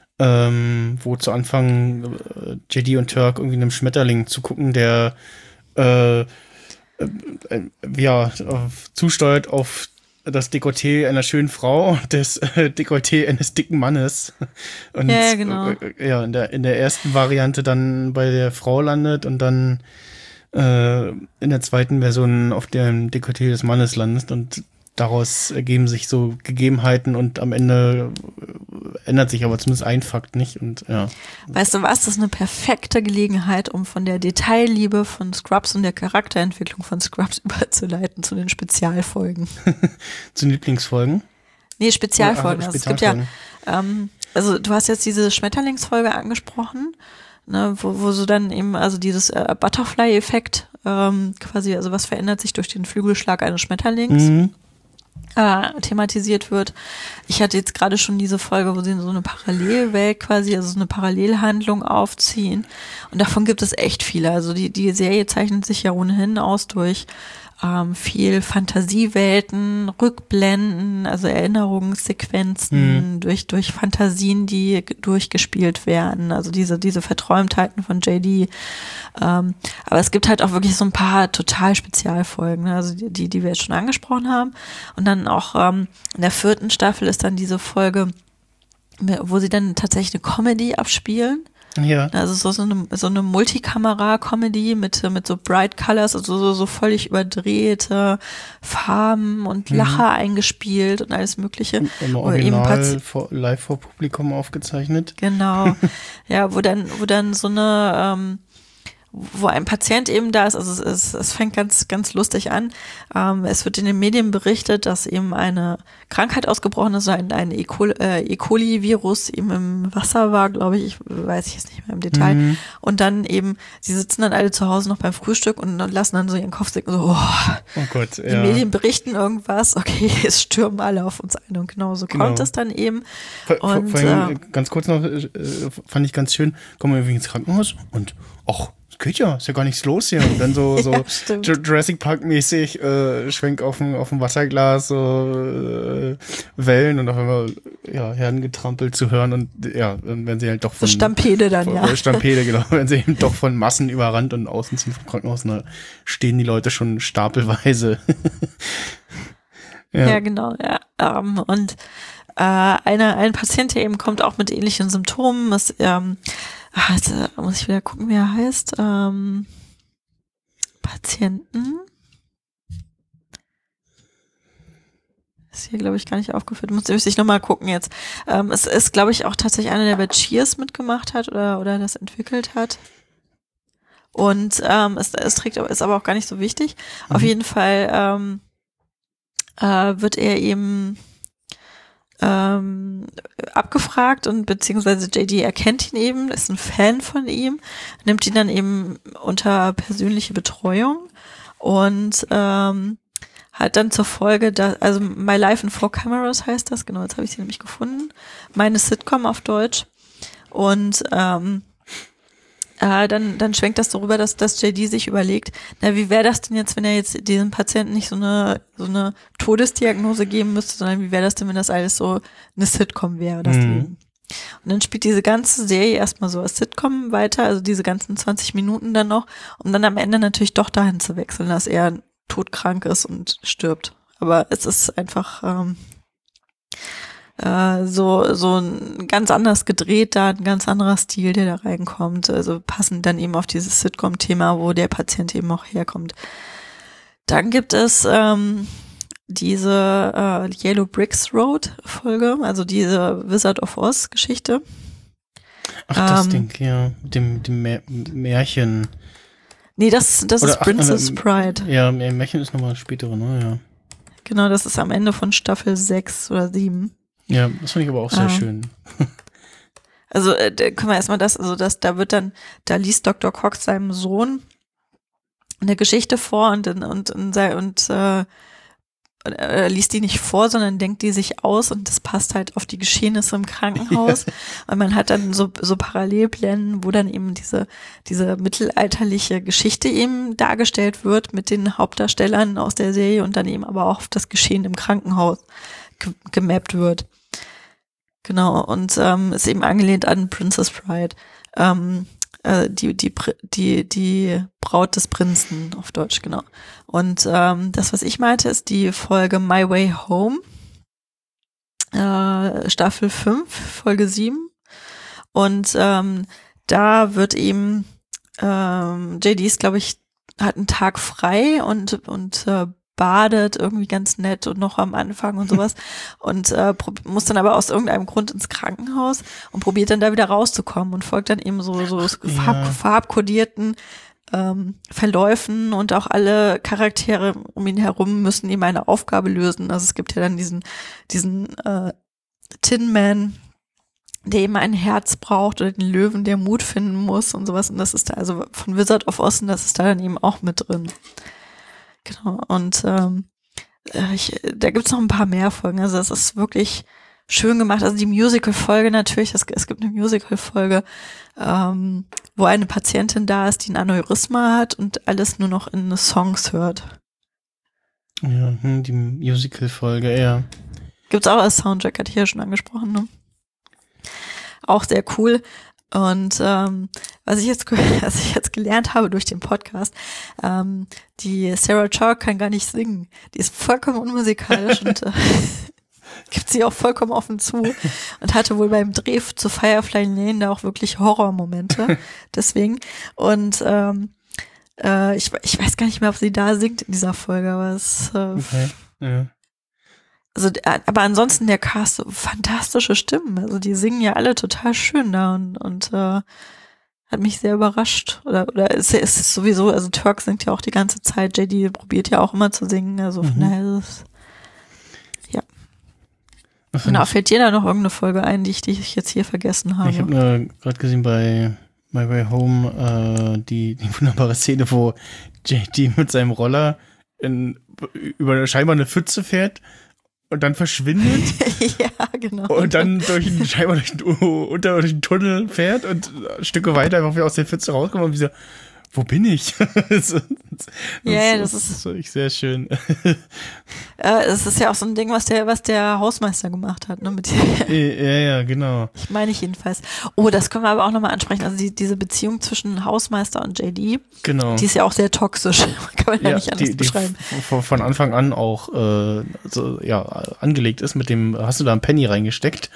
ähm, wo zu Anfang äh, J D und Turk irgendwie einem Schmetterling zu gucken, der äh, äh, äh, ja, auf, zusteuert auf das Dekolleté einer schönen Frau und das äh, Dekolleté eines dicken Mannes. Und Ja, ja, genau. äh, ja, in der, in der ersten Variante dann bei der Frau landet und dann äh, in der zweiten Version auf dem Dekolleté des Mannes landet und daraus ergeben sich so Gegebenheiten und am Ende ändert sich aber zumindest ein Fakt nicht und ja. Weißt du was, das ist eine perfekte Gelegenheit, um von der Detailliebe von Scrubs und der Charakterentwicklung von Scrubs überzuleiten zu den Spezialfolgen. Zu den Lieblingsfolgen? Nee, Spezialfolgen. Ach, Also es gibt ja, Spezialfolgen. ähm, also du hast jetzt diese Schmetterlingsfolge angesprochen, ne, wo, wo so dann eben, also dieses äh, Butterfly-Effekt, ähm, quasi, also was verändert sich durch den Flügelschlag eines Schmetterlings, Mhm. äh, thematisiert wird. Ich hatte jetzt gerade schon diese Folge, wo sie so eine Parallelwelt quasi, also so eine Parallelhandlung aufziehen. Und davon gibt es echt viele. Also die, die Serie zeichnet sich ja ohnehin aus durch ähm, viel Fantasiewelten, Rückblenden, also Erinnerungssequenzen, Mhm. durch, durch Fantasien, die g- durchgespielt werden. Also diese, diese Verträumtheiten von J D. Ähm, aber es gibt halt auch wirklich so ein paar total Spezialfolgen, ne? Also die, die wir jetzt schon angesprochen haben. Und dann auch ähm, in der vierten Staffel ist dann diese Folge, wo sie dann tatsächlich eine Comedy abspielen. Ja. Also so, so eine, so eine Multikamera-Comedy mit, mit so Bright Colors, also so, so völlig überdrehte Farben und Lacher eingespielt und alles Mögliche. Im Oder eben Original Paz- vor, live vor Publikum aufgezeichnet. Genau. Ja, wo dann, wo dann so eine, ähm, wo ein Patient eben da ist, also es, es, es fängt ganz, ganz lustig an. Ähm, es wird in den Medien berichtet, dass eben eine Krankheit ausgebrochen ist, ein, ein E. coli, äh, E. coli-Virus eben im Wasser war, glaube ich, ich weiß ich jetzt nicht mehr im Detail. Mhm. Und dann eben, sie sitzen dann alle zu Hause noch beim Frühstück und lassen dann so ihren Kopf sinken, so, oh, Oh Gott, die ja. Medien berichten irgendwas, okay, es stürmen alle auf uns ein und genau so Genau. kommt es dann eben. Vor, vor, Und, vor allem, äh, äh, ganz kurz noch, äh, fand ich ganz schön, kommen wir irgendwie ins Krankenhaus und, ach, es geht ja, ist ja gar nichts los hier. Und dann so, so Ja, stimmt. Ju- Jurassic Park-mäßig, äh, Schwenk auf dem, auf dem Wasserglas, so äh, Wellen und auf einmal, ja, herdengetrampelt zu hören und ja, dann werden sie halt doch So von Stampede dann, von, ja. äh, Stampede, genau, werden sie eben doch von Massen überrannt und außen ziehen vom Krankenhaus, und da stehen die Leute schon stapelweise. Ja, genau, ja. Ähm, und äh, eine, ein Patient, der eben kommt auch mit ähnlichen Symptomen, ist, ähm, ach, jetzt äh, muss ich wieder gucken, wie er heißt. Ähm, Patienten. Ist hier, glaube ich, gar nicht aufgeführt. Muss ich nochmal gucken jetzt. Ähm, es ist, glaube ich, auch tatsächlich einer, der bei Cheers mitgemacht hat oder, oder das entwickelt hat. Und ähm, es, es trägt, aber- ist aber auch gar nicht so wichtig. Mhm. Auf jeden Fall ähm, äh, wird er eben ähm, abgefragt und beziehungsweise J D erkennt ihn eben, ist ein Fan von ihm, nimmt ihn dann eben unter persönliche Betreuung und ähm, hat dann zur Folge, da, also My Life in Four Cameras heißt das, genau, jetzt habe ich sie nämlich gefunden. Meine Sitcom auf Deutsch. Und ähm, äh, dann, dann schwenkt das darüber, dass, dass J D sich überlegt, na, wie wäre das denn jetzt, wenn er jetzt diesem Patienten nicht so eine, so eine Todesdiagnose geben müsste, sondern wie wäre das denn, wenn das alles so eine Sitcom wäre, das Mhm. Leben. Und dann spielt diese ganze Serie erstmal so als Sitcom weiter, also diese ganzen zwanzig Minuten dann noch, um dann am Ende natürlich doch dahin zu wechseln, dass er todkrank ist und stirbt. Aber es ist einfach ähm, äh, so so ein ganz anders gedreht, da ein ganz anderer Stil, der da reinkommt. Also passend dann eben auf dieses Sitcom-Thema, wo der Patient eben auch herkommt. Dann gibt es ähm, diese äh, Yellow Bricks Road Folge, also diese Wizard of Oz Geschichte. Ach, das Ähm, Ding, ja. Mit dem, dem Mä- Märchen. Nee, das, das Oder, ist ach, Princess äh, Pride. Ja, Mä- Märchen ist nochmal spätere, ne? Ja. Genau, das ist am Ende von Staffel sechs oder sieben. Ja, das fand ich aber auch sehr Ah. schön. Also äh, da können wir erstmal das, also das, da wird dann, da liest Doktor Cox seinem Sohn eine Geschichte vor und und und und, sei- und äh, er liest die nicht vor, sondern denkt die sich aus und das passt halt auf die Geschehnisse im Krankenhaus. Und man hat dann so, so Parallelblenden, wo dann eben diese, diese mittelalterliche Geschichte eben dargestellt wird mit den Hauptdarstellern aus der Serie und dann eben aber auch auf das Geschehen im Krankenhaus ge- gemappt wird. Genau, und ähm, ist eben angelehnt an Princess Bride. Ähm, äh, die, die, Pri- die, die Braut des Prinzen auf Deutsch, genau. Und ähm, das, was ich meinte, ist die Folge My Way Home, äh, Staffel fünf, Folge sieben. Und ähm, da wird eben, ähm, J D ist, glaube ich, hat einen Tag frei und, und äh, badet irgendwie ganz nett und noch am Anfang und sowas und äh, prob- muss dann aber aus irgendeinem Grund ins Krankenhaus und probiert dann da wieder rauszukommen und folgt dann eben so, so farb, Ja. farbkodierten ähm, Verläufen und auch alle Charaktere um ihn herum müssen eben eine Aufgabe lösen. Also es gibt ja dann diesen, diesen äh, Tin Man, der eben ein Herz braucht oder den Löwen, der Mut finden muss und sowas. Und das ist da, also von Wizard of Oz, das ist da dann eben auch mit drin. Genau. Und ähm, äh, ich, da gibt's noch ein paar mehr Folgen. Also es ist wirklich schön gemacht. Also die Musical-Folge natürlich, es, es gibt eine Musical-Folge, ähm, wo eine Patientin da ist, die ein Aneurysma hat und alles nur noch in Songs hört. Ja, hm, die Musical-Folge, ja. Gibt's auch als Soundtrack, hatte ich ja schon angesprochen, ne? Auch sehr cool. Und ähm, was ich jetzt, was ich jetzt gelernt habe durch den Podcast, ähm, die Sarah Chalk kann gar nicht singen. Die ist vollkommen unmusikalisch und äh, gibt sie auch vollkommen offen zu und hatte wohl beim Dreh zu Firefly Lane da auch wirklich Horrormomente. Deswegen. Und ähm, äh, ich, ich weiß gar nicht mehr, ob sie da singt in dieser Folge, aber es äh, Okay. Ja. also, aber ansonsten der Cast, so fantastische Stimmen. Also die singen ja alle total schön da und, und äh, hat mich sehr überrascht. Oder, oder es ist, ist sowieso, also Turk singt ja auch die ganze Zeit, J D probiert ja auch immer zu singen, also von Mhm. daher ist es, ja. Was Genau, fand fällt dir da noch irgendeine Folge ein, die ich, die ich jetzt hier vergessen habe? Ich habe äh, gerade gesehen bei My Way Home äh, die, die wunderbare Szene, wo J D mit seinem Roller in, über scheinbar eine Pfütze fährt und dann verschwindet Ja, genau. und dann durch einen, scheinbar durch den, unter durch den Tunnel fährt und Stücke weiter einfach wieder aus der Pfütze rauskommt und wie so, wo bin ich? das, das, Ja, ja, das, das das ist- ist wirklich sehr schön. Äh, es ist ja auch so ein Ding, was der, was der Hausmeister gemacht hat, ne? Mit ja, ja, genau. Ich meine ich jedenfalls. Oh, das können wir aber auch nochmal ansprechen. Also die, diese Beziehung zwischen Hausmeister und J D, Genau. die ist ja auch sehr toxisch. Kann man ja, nicht anders die, die beschreiben. v- von Anfang an auch äh, so, ja, angelegt ist mit dem, hast du da einen Penny reingesteckt?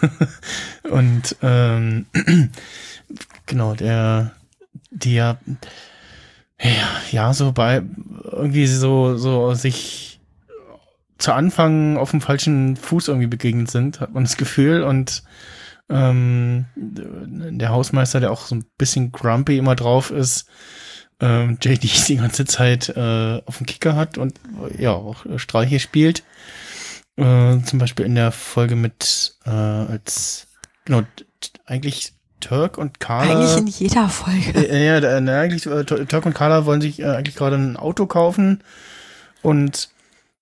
Und ähm, genau, der, die ja, ja, ja, so bei irgendwie so, so sich zu Anfang auf dem falschen Fuß irgendwie begegnet sind, hat man das Gefühl. Und ähm, der Hausmeister, der auch so ein bisschen grumpy immer drauf ist, ähm, J D die ganze Zeit äh, auf dem Kicker hat und äh, ja auch Streiche spielt. Äh, zum Beispiel in der Folge mit äh, als genau t- eigentlich Turk und Carla. Eigentlich in jeder Folge. Äh, ja, da- na, eigentlich äh, Tur- Turk und Carla wollen sich äh, eigentlich gerade ein Auto kaufen und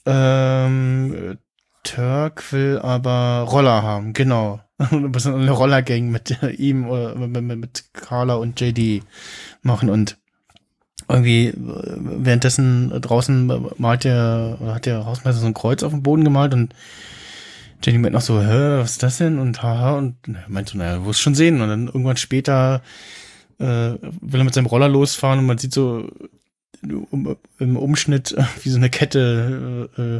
ähm, Turk will aber Roller haben, genau. Ein bisschen eine Rollergang mit ihm oder mit, mit, mit Carla und J D machen und irgendwie währenddessen draußen malt der, hat der Hausmeister so ein Kreuz auf dem Boden gemalt und J D meint noch so, hä, was ist das denn? Und haha, und er meint so, naja, du wirst schon sehen. Und dann irgendwann später äh, will er mit seinem Roller losfahren und man sieht so um, im Umschnitt, wie so eine Kette äh,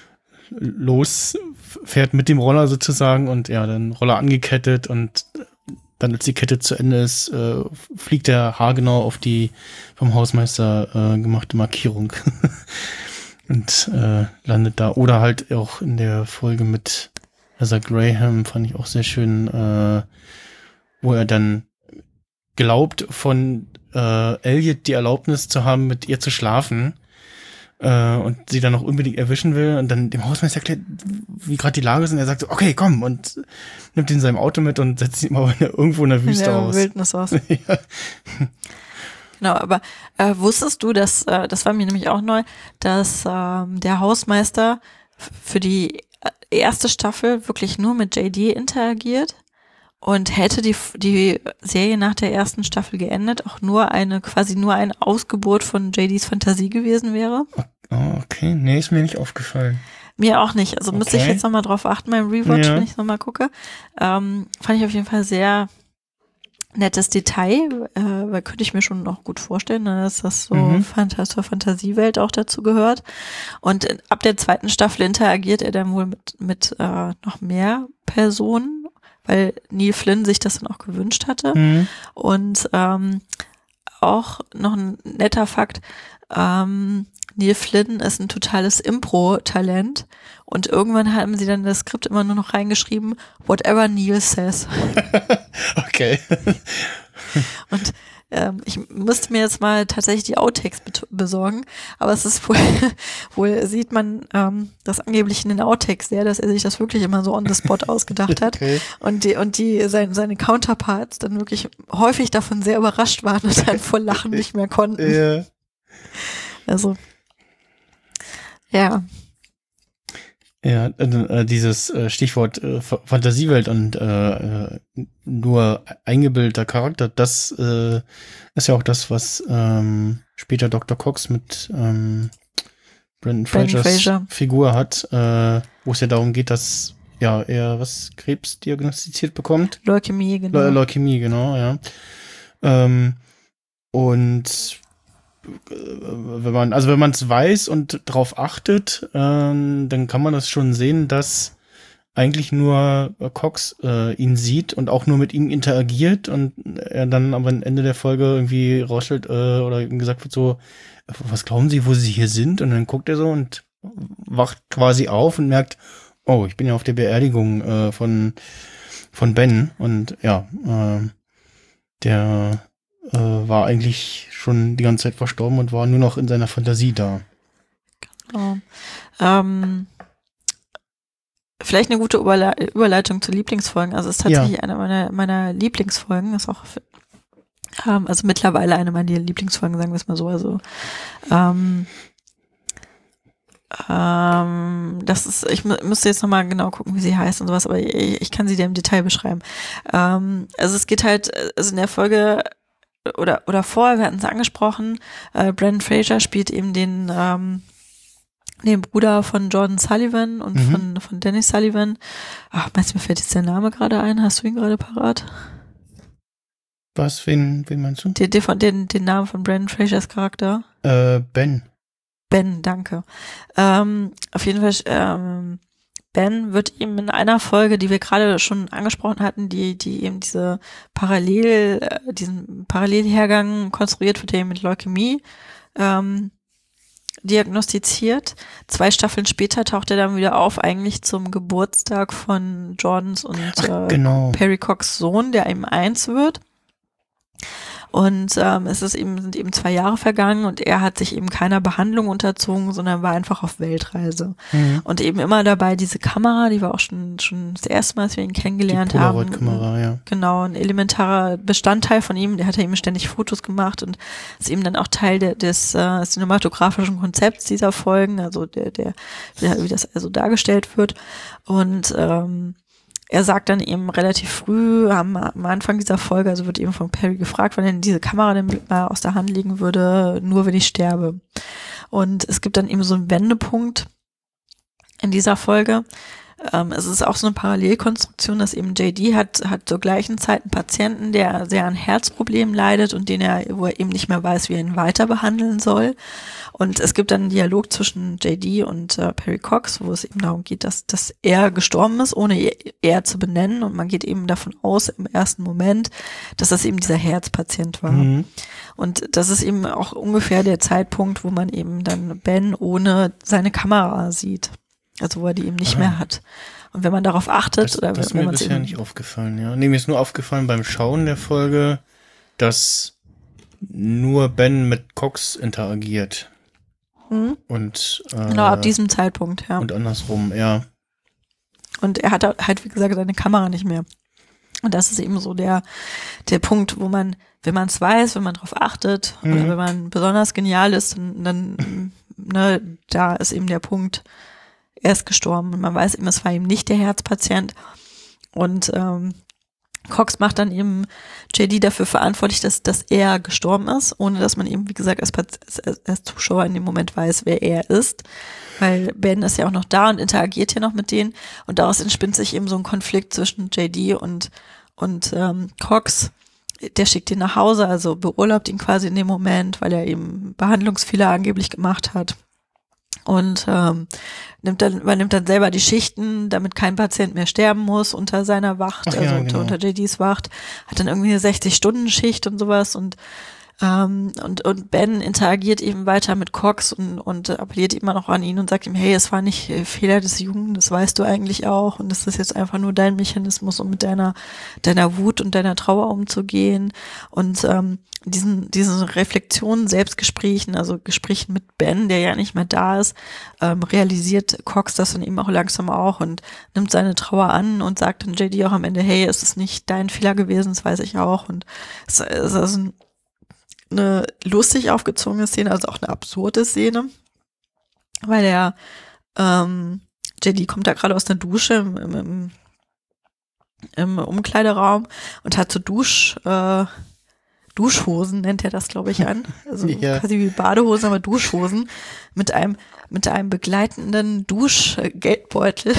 losfährt mit dem Roller sozusagen und ja, dann Roller angekettet und dann, als die Kette zu Ende ist, äh, fliegt der haargenau auf die vom Hausmeister äh, gemachte Markierung und äh, landet da. Oder halt auch in der Folge mit Heather Graham, fand ich auch sehr schön, äh, wo er dann glaubt, von äh, Elliot die Erlaubnis zu haben, mit ihr zu schlafen. Äh, und sie dann noch unbedingt erwischen will und dann dem Hausmeister erklärt, wie gerade die Lage ist und er sagt so, okay, komm, und nimmt ihn in seinem Auto mit und setzt ihn mal irgendwo in der Wüste in der aus. Wildnis aus. Ja. Genau, aber äh, wusstest du, dass, äh, das war mir nämlich auch neu, dass ähm, der Hausmeister f- für die erste Staffel wirklich nur mit J D interagiert und hätte die, die Serie nach der ersten Staffel geendet, auch nur eine, quasi nur eine Ausgeburt von J Ds Fantasie gewesen wäre. Oh, okay, nee, ist mir nicht aufgefallen. Mir auch nicht, also müsste ich Okay. jetzt nochmal drauf achten beim Rewatch, Ja. wenn ich nochmal gucke. Ähm, fand ich auf jeden Fall sehr nettes Detail, äh, weil könnte ich mir schon noch gut vorstellen, ne, dass das so Mhm. Phant- zur Fantasiewelt auch dazu gehört. Und in- ab der zweiten Staffel interagiert er dann wohl mit, mit äh, noch mehr Personen, weil Neil Flynn sich das dann auch gewünscht hatte. Mhm. Und ähm, auch noch ein netter Fakt, ähm, Neil Flynn ist ein totales Impro-Talent und irgendwann haben sie dann das Skript immer nur noch reingeschrieben, whatever Neil says. Okay. Und ähm, ich müsste mir jetzt mal tatsächlich die Outtakes bet- besorgen, aber es ist wohl, wohl sieht man ähm, das angeblich in den Outtakes sehr, dass er sich das wirklich immer so on the spot ausgedacht hat. Okay. Und die, und die, sein, seine Counterparts dann wirklich häufig davon sehr überrascht waren und dann vor Lachen nicht mehr konnten. Ja. Also, ja. Ja, äh, dieses äh, Stichwort äh, F- Fantasiewelt und äh, äh, nur eingebildeter Charakter, das äh, ist ja auch das, was ähm, später Doktor Cox mit ähm, Brendan Brendan Frasers Fraser. Figur hat, äh, wo es ja darum geht, dass ja er was Krebs diagnostiziert bekommt. Leukämie, genau. Leu- Leukämie, genau, ja. Ähm, und äh, wenn man, also wenn man es weiß und drauf achtet, ähm, dann kann man das schon sehen, dass eigentlich nur äh, Cox äh, ihn sieht und auch nur mit ihm interagiert und er dann am Ende der Folge irgendwie rausstellt äh, oder ihm gesagt wird so, was glauben Sie, wo Sie hier sind? Und dann guckt er so und wacht quasi auf und merkt, oh, ich bin ja auf der Beerdigung äh, von von Ben und ja, äh, der äh, war eigentlich schon die ganze Zeit verstorben und war nur noch in seiner Fantasie da. Genau. Ähm, vielleicht eine gute Überle- Überleitung zu Lieblingsfolgen. Also es ist tatsächlich Ja. eine meiner, meiner Lieblingsfolgen. Ist auch, ähm, also mittlerweile eine meiner Lieblingsfolgen, sagen wir es mal so. Also ähm, ähm, das ist, ich mü- müsste jetzt nochmal genau gucken, wie sie heißt und sowas, aber ich, ich kann sie dir im Detail beschreiben. Ähm, also es geht halt, also in der Folge oder oder vorher, wir hatten es angesprochen, äh, Brendan Fraser spielt eben den ähm, den Bruder von Jordan Sullivan und Mhm. von von Dennis Sullivan. Ach, meinst du, mir fällt jetzt der Name gerade ein? Hast du ihn gerade parat? Was, wen, wen meinst du? Den, den, von- den, den Namen von Brendan Frasers Charakter? Äh, Ben. Ben, danke. Ähm, auf jeden Fall, ähm, Ben wird ihm in einer Folge, die wir gerade schon angesprochen hatten, die, die eben diese Parallel, äh, diesen Parallelhergang konstruiert wird, der eben mit Leukämie ähm, diagnostiziert. Zwei Staffeln später taucht er dann wieder auf, eigentlich zum Geburtstag von Jordans und Ach, äh, genau. Perry Cox Sohn, der ihm eins wird. Und ähm, es ist eben, sind eben zwei Jahre vergangen und er hat sich eben keiner Behandlung unterzogen, sondern war einfach auf Weltreise. Mhm. Und eben immer dabei diese Kamera, die war auch schon, schon das erste Mal, als wir ihn kennengelernt Die haben. Polaroid-Kamera, ja. Genau, ein elementarer Bestandteil von ihm. Der hat ja eben ständig Fotos gemacht und ist eben dann auch Teil der, des äh, cinematografischen Konzepts dieser Folgen, also der, der, der, wie das also dargestellt wird. Und ähm, er sagt dann eben relativ früh am, am Anfang dieser Folge, also wird eben von Perry gefragt, wann er diese Kamera denn mal aus der Hand legen würde, nur wenn ich sterbe. Und es gibt dann eben so einen Wendepunkt in dieser Folge. Ähm, es ist auch so eine Parallelkonstruktion, dass eben J D hat, hat zur gleichen Zeit einen Patienten, der sehr an Herzproblemen leidet und den er, wo er eben nicht mehr weiß, wie er ihn weiter behandeln soll. Und es gibt dann einen Dialog zwischen J D und äh, Perry Cox, wo es eben darum geht, dass, dass er gestorben ist, ohne er, er zu benennen. Und man geht eben davon aus im ersten Moment, dass das eben dieser Herzpatient war. Mhm. Und das ist eben auch ungefähr der Zeitpunkt, wo man eben dann Ben ohne seine Kamera sieht. Also wo er die eben nicht Ah. mehr hat. Und wenn man darauf achtet, Das, oder das ist wenn mir man es bisher eben nicht aufgefallen, ja. Nee, mir ist nur aufgefallen beim Schauen der Folge, dass nur Ben mit Cox interagiert. Hm? Und, äh, genau ab diesem Zeitpunkt, ja. und andersrum, ja. Und er hat halt, wie gesagt, seine Kamera nicht mehr. Und das ist eben so der, der Punkt, wo man, wenn man es weiß, wenn man darauf achtet, Mhm. oder wenn man besonders genial ist, dann, dann ne, da ist eben der Punkt, er ist gestorben. Und man weiß eben, es war eben nicht der Herzpatient. Und ähm, Cox macht dann eben J D dafür verantwortlich, dass, dass er gestorben ist, ohne dass man eben, wie gesagt, als, als, als Zuschauer in dem Moment weiß, wer er ist. Weil Ben ist ja auch noch da und interagiert ja noch mit denen. Und daraus entspinnt sich eben so ein Konflikt zwischen J D und, und ähm, Cox. Der schickt ihn nach Hause, also beurlaubt ihn quasi in dem Moment, weil er eben Behandlungsfehler angeblich gemacht hat. Und ähm, nimmt dann, übernimmt dann selber die Schichten, damit kein Patient mehr sterben muss unter seiner Wacht, Ach ja, also unter, genau. unter J Ds Wacht. Hat dann irgendwie eine sechzig-Stunden-Schicht und sowas und ähm, und und Ben interagiert eben weiter mit Cox und und appelliert immer noch an ihn und sagt ihm, hey, es war nicht äh, Fehler des Jungen, das weißt du eigentlich auch und das ist jetzt einfach nur dein Mechanismus, um mit deiner deiner Wut und deiner Trauer umzugehen und ähm, diesen diesen Reflexionen, Selbstgesprächen, also Gesprächen mit Ben, der ja nicht mehr da ist, ähm, realisiert Cox das dann eben auch langsam auch und nimmt seine Trauer an und sagt dann J D auch am Ende, hey, es ist nicht dein Fehler gewesen, das weiß ich auch und es, es ist ein eine lustig aufgezogene Szene, also auch eine absurde Szene, weil er ähm, J D kommt da gerade aus der Dusche im, im, im, im Umkleideraum und hat so Dusch äh, Duschhosen, nennt er das, glaube ich, an. Also Ja. quasi wie Badehosen, aber Duschhosen mit einem mit einem begleitenden Duschgeldbeutel,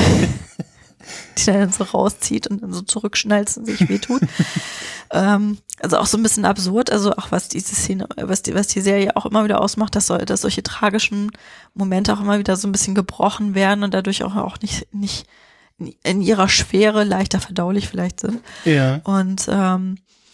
die er dann so rauszieht und dann so zurückschnalzt und sich wehtut. ähm, also auch so ein bisschen absurd, also auch was diese Szene, was die, was die Serie auch immer wieder ausmacht, dass, so, dass solche tragischen Momente auch immer wieder so ein bisschen gebrochen werden und dadurch auch, auch nicht, nicht in ihrer Schwere leichter verdaulich vielleicht sind. Ja. Und ähm,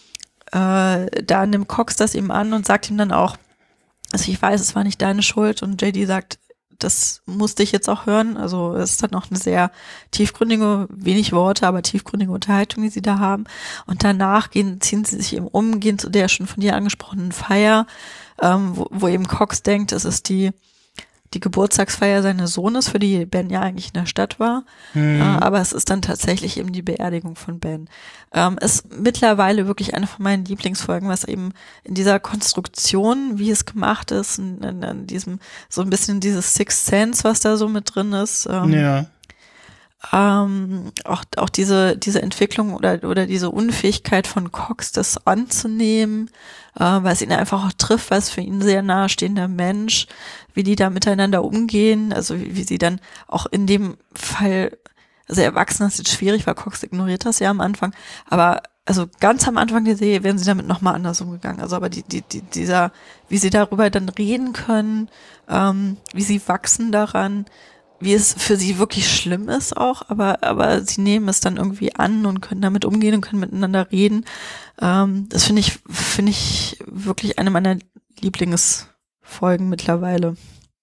äh, da nimmt Cox das ihm an und sagt ihm dann auch, also ich weiß, es war nicht deine Schuld und J D sagt, das musste ich jetzt auch hören. Also es ist dann noch eine sehr tiefgründige, wenig Worte, aber tiefgründige Unterhaltung, die sie da haben. Und danach gehen, ziehen sie sich eben um, gehen zu der schon von dir angesprochenen Feier, ähm, wo, wo eben Cox denkt, es ist die die Geburtstagsfeier seines Sohnes, für die Ben ja eigentlich in der Stadt war. Mhm. Äh, aber es ist dann tatsächlich eben die Beerdigung von Ben. Ähm, ist mittlerweile wirklich eine von meinen Lieblingsfolgen, was eben in dieser Konstruktion, wie es gemacht ist, in, in, in diesem, so ein bisschen dieses Sixth Sense, was da so mit drin ist. Ähm, Ja. ähm, auch, auch diese, diese Entwicklung oder, oder diese Unfähigkeit von Cox, das anzunehmen, äh, weil es ihn einfach auch trifft, weil es für ihn ein sehr nahestehender Mensch, wie die da miteinander umgehen, also wie, wie sie dann auch in dem Fall, also Erwachsene ist jetzt schwierig, weil Cox ignoriert das ja am Anfang, aber also ganz am Anfang der Serie wären sie damit nochmal anders umgegangen, also aber die, die, die, dieser, wie sie darüber dann reden können, ähm, wie sie wachsen daran, wie es für sie wirklich schlimm ist auch, aber aber sie nehmen es dann irgendwie an und können damit umgehen und können miteinander reden. Ähm, das finde ich finde ich wirklich eine meiner Lieblingsfolgen mittlerweile.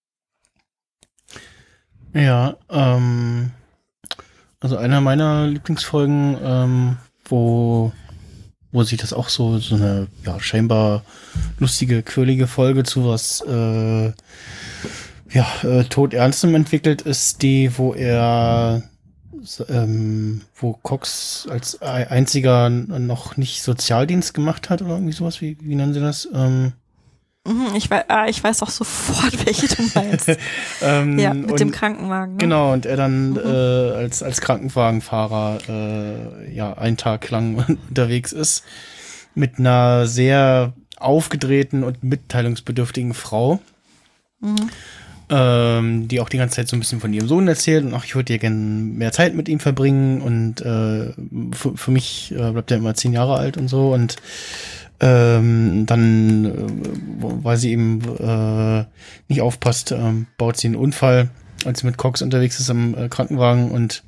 Ja, ähm, also einer meiner Lieblingsfolgen, ähm, wo wo sich das auch so, so eine, ja, scheinbar lustige, quirlige Folge zu was, äh, ja, äh, todernstem entwickelt, ist die, wo er, ähm, wo Cox als einziger noch nicht Sozialdienst gemacht hat oder irgendwie sowas, wie, wie nennen sie das? Ähm, Ich weiß, ah, ich weiß auch sofort, welche du meinst. ähm, ja, mit und, dem Krankenwagen. Ne? Genau, und er dann Mhm. äh, als, als Krankenwagenfahrer äh, ja einen Tag lang unterwegs ist mit einer sehr aufgedrehten und mitteilungsbedürftigen Frau, Mhm. ähm, die auch die ganze Zeit so ein bisschen von ihrem Sohn erzählt und ach, ich würde ja gerne mehr Zeit mit ihm verbringen und äh, für, für mich äh, bleibt er immer zehn Jahre alt und so und Ähm, dann, äh, weil sie eben äh, nicht aufpasst, ähm, baut sie einen Unfall, als sie mit Cox unterwegs ist am äh, Krankenwagen und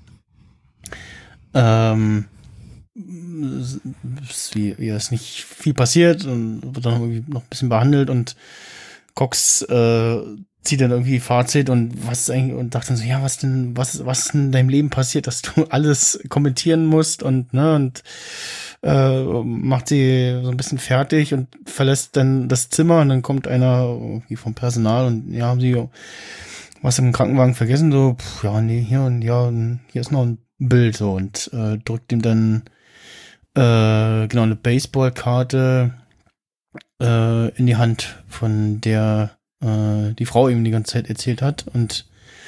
ähm, sie, ihr ist nicht viel passiert und wird dann irgendwie noch ein bisschen behandelt und Cox äh, zieht dann irgendwie Fazit und was ist eigentlich und dachte dann so, ja, was denn, was, was ist in deinem Leben passiert, dass du alles kommentieren musst und ne und äh, macht sie so ein bisschen fertig und verlässt dann das Zimmer und dann kommt einer irgendwie vom Personal und ja, haben sie was im Krankenwagen vergessen, so, pff, ja, nee, hier und ja, hier ist noch ein Bild so und äh, drückt ihm dann äh, genau eine Baseballkarte äh, in die Hand, von der äh, die Frau ihm die ganze Zeit erzählt hat und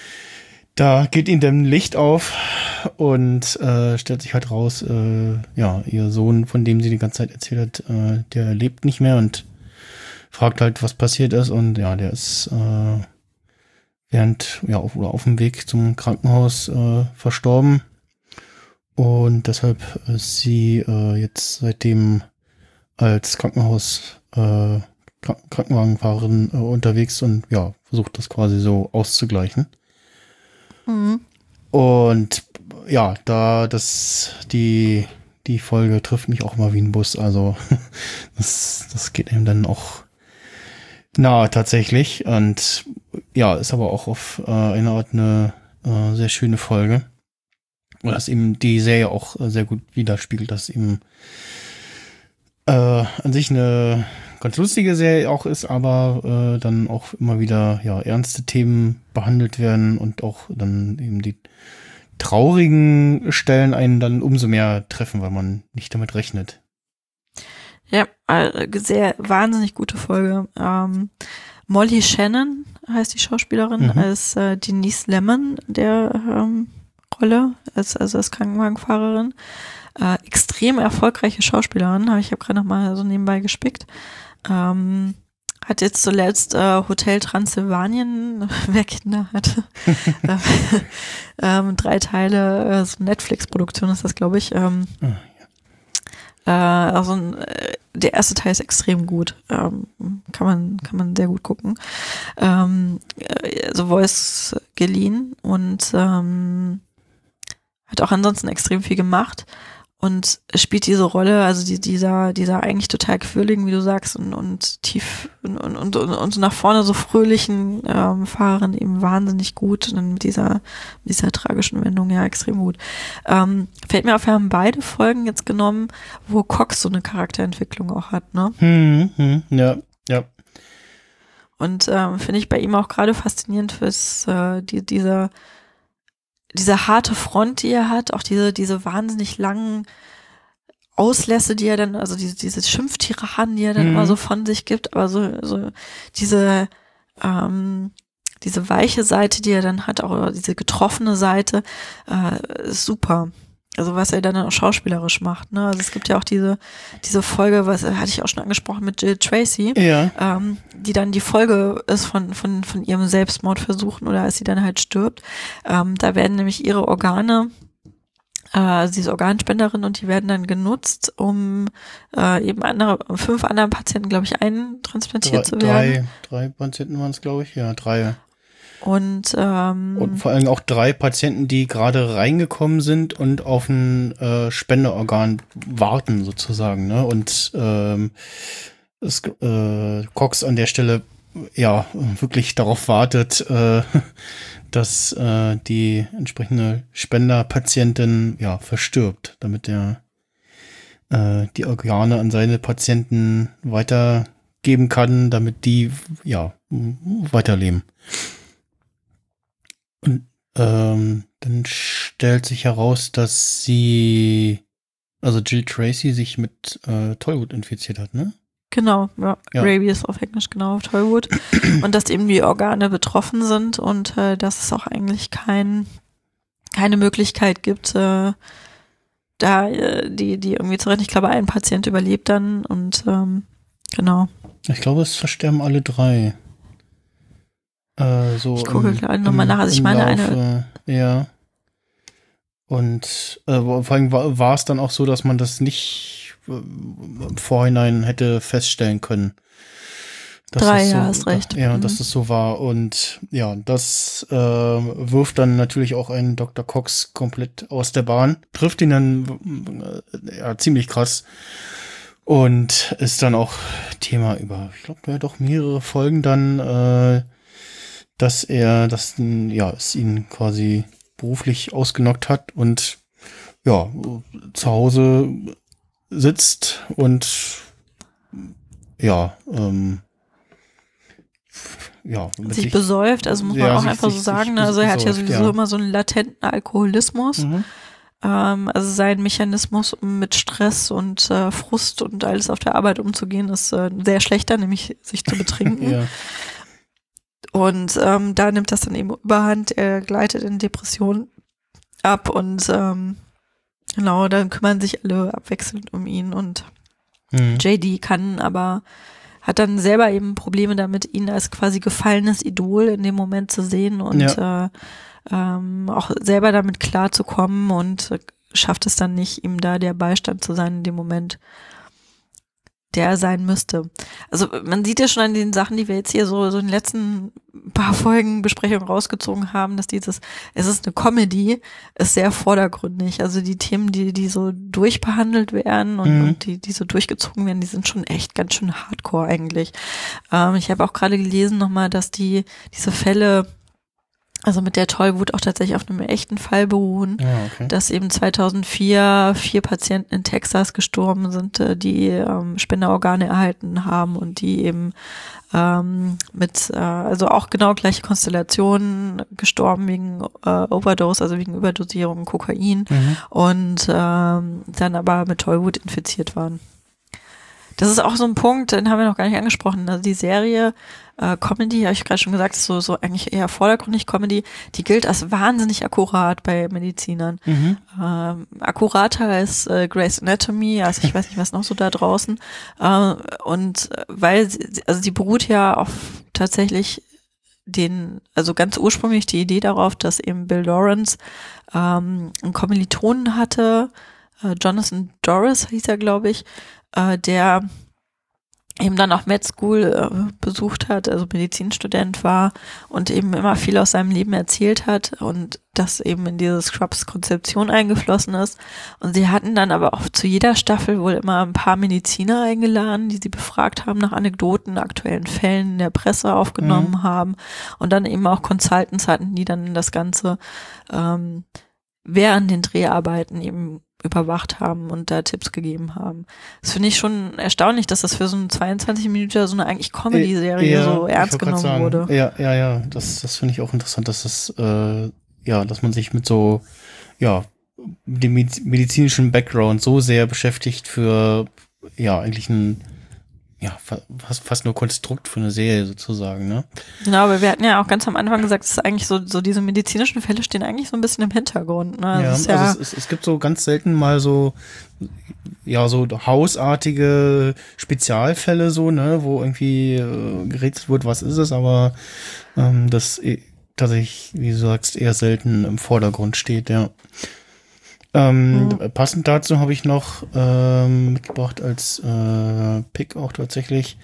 da geht ihm dann Licht auf und äh, stellt sich halt raus, äh, ja, ihr Sohn, von dem sie die ganze Zeit erzählt hat, äh, der lebt nicht mehr und fragt halt, was passiert ist und ja, der ist äh, während, ja, auf, oder auf dem Weg zum Krankenhaus äh, verstorben und deshalb ist sie äh, jetzt seitdem als Krankenhaus äh, Krank- Krankenwagenfahrerin äh, unterwegs und ja, versucht das quasi so auszugleichen. Mhm. Und ja, da das die die Folge trifft mich auch mal wie ein Bus, also das das geht ihm dann auch nahe tatsächlich und ja, ist aber auch auf äh, eine Art eine äh, sehr schöne Folge, weil das eben die Serie auch äh, sehr gut widerspiegelt, dass eben äh, an sich eine ganz lustige Serie auch ist, aber äh, dann auch immer wieder ja ernste Themen behandelt werden und auch dann eben die traurigen Stellen einen dann umso mehr treffen, weil man nicht damit rechnet. Ja, äh, sehr wahnsinnig gute Folge. Ähm, Molly Shannon heißt die Schauspielerin, Mhm. als äh, Denise Lemon der ähm, Rolle, als, also als Krankenwagenfahrerin. Äh, extrem erfolgreiche Schauspielerin, habe ich habe gerade noch mal so nebenbei gespickt. Ähm, hat jetzt zuletzt äh, Hotel Transsilvanien, wer Kinder hat, äh, ähm, drei Teile, äh, so Netflix-Produktion ist das, glaube ich. Ähm, Ah, äh, also ein, äh, der erste Teil ist extrem gut, ähm, kann man kann man sehr gut gucken. Ähm, äh, so Voice geliehen und ähm, hat auch ansonsten extrem viel gemacht. Und spielt diese Rolle, also die, dieser, dieser eigentlich total quirligen, wie du sagst, und, und tief und, und, und, und so nach vorne so fröhlichen ähm, Fahrerin eben wahnsinnig gut. Und dann mit dieser, mit dieser tragischen Wendung, ja, extrem gut. Ähm, fällt mir auf, wir haben beide Folgen jetzt genommen, wo Cox so eine Charakterentwicklung auch hat, ne? Hm, hm, ja, ja. Und ähm, finde ich bei ihm auch gerade faszinierend fürs, äh, die, dieser, diese harte Front, die er hat, auch diese, diese wahnsinnig langen Auslässe, die er dann, also diese, diese Schimpftiraden, die er dann Mhm. immer so von sich gibt, aber so, so diese, ähm, diese weiche Seite, die er dann hat, auch oder diese getroffene Seite, äh, ist super. Also was er dann auch schauspielerisch macht, ne? Also es gibt ja auch diese, diese Folge, was hatte ich auch schon angesprochen mit Jill Tracy, Ja. ähm, die dann die Folge ist von, von, von ihrem Selbstmordversuchen oder als sie dann halt stirbt. Ähm, da werden nämlich ihre Organe, äh, also sie ist Organspenderin und die werden dann genutzt, um äh, eben andere, fünf anderen Patienten, glaube ich, eintransplantiert Drei, zu werden. drei, drei Patienten waren es, glaube ich. Ja, drei. Und, ähm, Und vor allem auch drei Patienten, die gerade reingekommen sind und auf ein äh, Spenderorgan warten, sozusagen. Ne? Und ähm, es, äh, Cox an der Stelle ja wirklich darauf wartet, äh, dass äh, die entsprechende Spenderpatientin ja verstirbt, damit er äh, die Organe an seine Patienten weitergeben kann, damit die ja weiterleben. Und ähm, dann stellt sich heraus, dass sie, also Jill Tracy, sich mit äh, Tollwood infiziert hat, ne? Genau, ja. Ja. Rabies auf Englisch, genau, Tollwood. Und dass eben die Organe betroffen sind und äh, dass es auch eigentlich kein, keine Möglichkeit gibt, äh, da äh, die, die irgendwie zu retten. Ich glaube, ein Patient überlebt dann und ähm, genau. Ich glaube, es versterben alle drei. Äh, so Ich gucke im- gerade nochmal im- nach. Also ich im meine, Laufe, eine. Ja. Und äh, vor allem war, war es dann auch so, dass man das nicht äh, im Vorhinein hätte feststellen können. Dass Drei, das so, ja, hast recht. Ja, Mhm. dass das so war. Und ja, das äh, wirft dann natürlich auch einen Doktor Cox komplett aus der Bahn. Trifft ihn dann äh, ja, ziemlich krass. Und ist dann auch Thema über, ich glaube, ja doch mehrere Folgen dann, äh, dass er, dass ja, es ihn quasi beruflich ausgenockt hat und ja, zu Hause sitzt und ja, ähm, ja, mit Sich besäuft, also muss man Ja, auch sich- einfach sich- so sagen. sich Ne? Also er hat ja besäuft, sowieso ja. immer so einen latenten Alkoholismus. Mhm. Ähm, also sein Mechanismus, um mit Stress und äh, Frust und alles auf der Arbeit umzugehen, ist äh, sehr schlechter, nämlich sich zu betrinken. Ja. Und ähm, da nimmt das dann eben überhand, er gleitet in Depression ab und ähm, genau, dann kümmern sich alle abwechselnd um ihn und Mhm. J D kann aber, hat dann selber eben Probleme damit, ihn als quasi gefallenes Idol in dem Moment zu sehen und äh, ähm, auch selber damit klarzukommen und äh, schafft es dann nicht, ihm da der Beistand zu sein in dem Moment, der er sein müsste. Also man sieht ja schon an den Sachen, die wir jetzt hier so, so in den letzten paar Folgen Besprechungen rausgezogen haben, dass dieses, es ist eine Comedy, ist sehr vordergründig. Also die Themen, die, die so durchbehandelt werden und, Mhm. und die, die so durchgezogen werden, die sind schon echt ganz schön hardcore eigentlich. Ähm, ich habe auch gerade gelesen nochmal, dass die, diese Fälle, also mit der Tollwut auch tatsächlich auf einem echten Fall beruhen, Ja, okay. dass eben zweitausendvier vier Patienten in Texas gestorben sind, äh, die ähm, Spenderorgane erhalten haben und die eben ähm, mit, äh, also auch genau gleiche Konstellationen gestorben wegen äh, Overdose, also wegen Überdosierung Kokain Mhm. und ähm, dann aber mit Tollwut infiziert waren. Das ist auch so ein Punkt, den haben wir noch gar nicht angesprochen. Also die Serie äh, Comedy, habe ich gerade schon gesagt, ist so, so eigentlich eher vordergründig Comedy, die gilt als wahnsinnig akkurat bei Medizinern. Mhm. Ähm, akkurater als äh, Grey's Anatomy, also ich weiß nicht, was noch so da draußen. Äh, und äh, weil, sie, also sie beruht ja auf tatsächlich den, also ganz ursprünglich die Idee darauf, dass eben Bill Lawrence ähm, einen Kommilitonen hatte, äh, Jonathan Doris hieß er, glaube ich, äh, der eben dann auch Med School äh, besucht hat, also Medizinstudent war und eben immer viel aus seinem Leben erzählt hat und das eben in diese Scrubs-Konzeption eingeflossen ist. Und sie hatten dann aber auch zu jeder Staffel wohl immer ein paar Mediziner eingeladen, die sie befragt haben nach Anekdoten, aktuellen Fällen in der Presse aufgenommen Mhm. haben und dann eben auch Consultants hatten, die dann das Ganze ähm, während den Dreharbeiten eben überwacht haben und da Tipps gegeben haben. Das finde ich schon erstaunlich, dass das für so eine zweiundzwanzig Minuten so eine eigentlich Comedy-Serie Ja, so ich ernst wollt grad genommen sagen, wurde. Ja, ja, ja. Das, das finde ich auch interessant, dass das, äh, ja, dass man sich mit so, ja, dem Mediz- medizinischen Background so sehr beschäftigt für, ja, eigentlich ein, ja, fa- fast, fast nur Konstrukt für eine Serie sozusagen, ne? Genau, aber wir hatten ja auch ganz am Anfang gesagt, dass eigentlich so, so diese medizinischen Fälle stehen eigentlich so ein bisschen im Hintergrund. Ne? Ja, Das ist ja, also es, es, es gibt so ganz selten mal so, ja, so hausartige Spezialfälle so, ne, wo irgendwie äh, gerätselt wird, was ist es, aber ähm, das eh, tatsächlich, wie du sagst, eher selten im Vordergrund steht, ja. Ähm, Mhm. Passend dazu habe ich noch ähm, mitgebracht als äh, Pick auch tatsächlich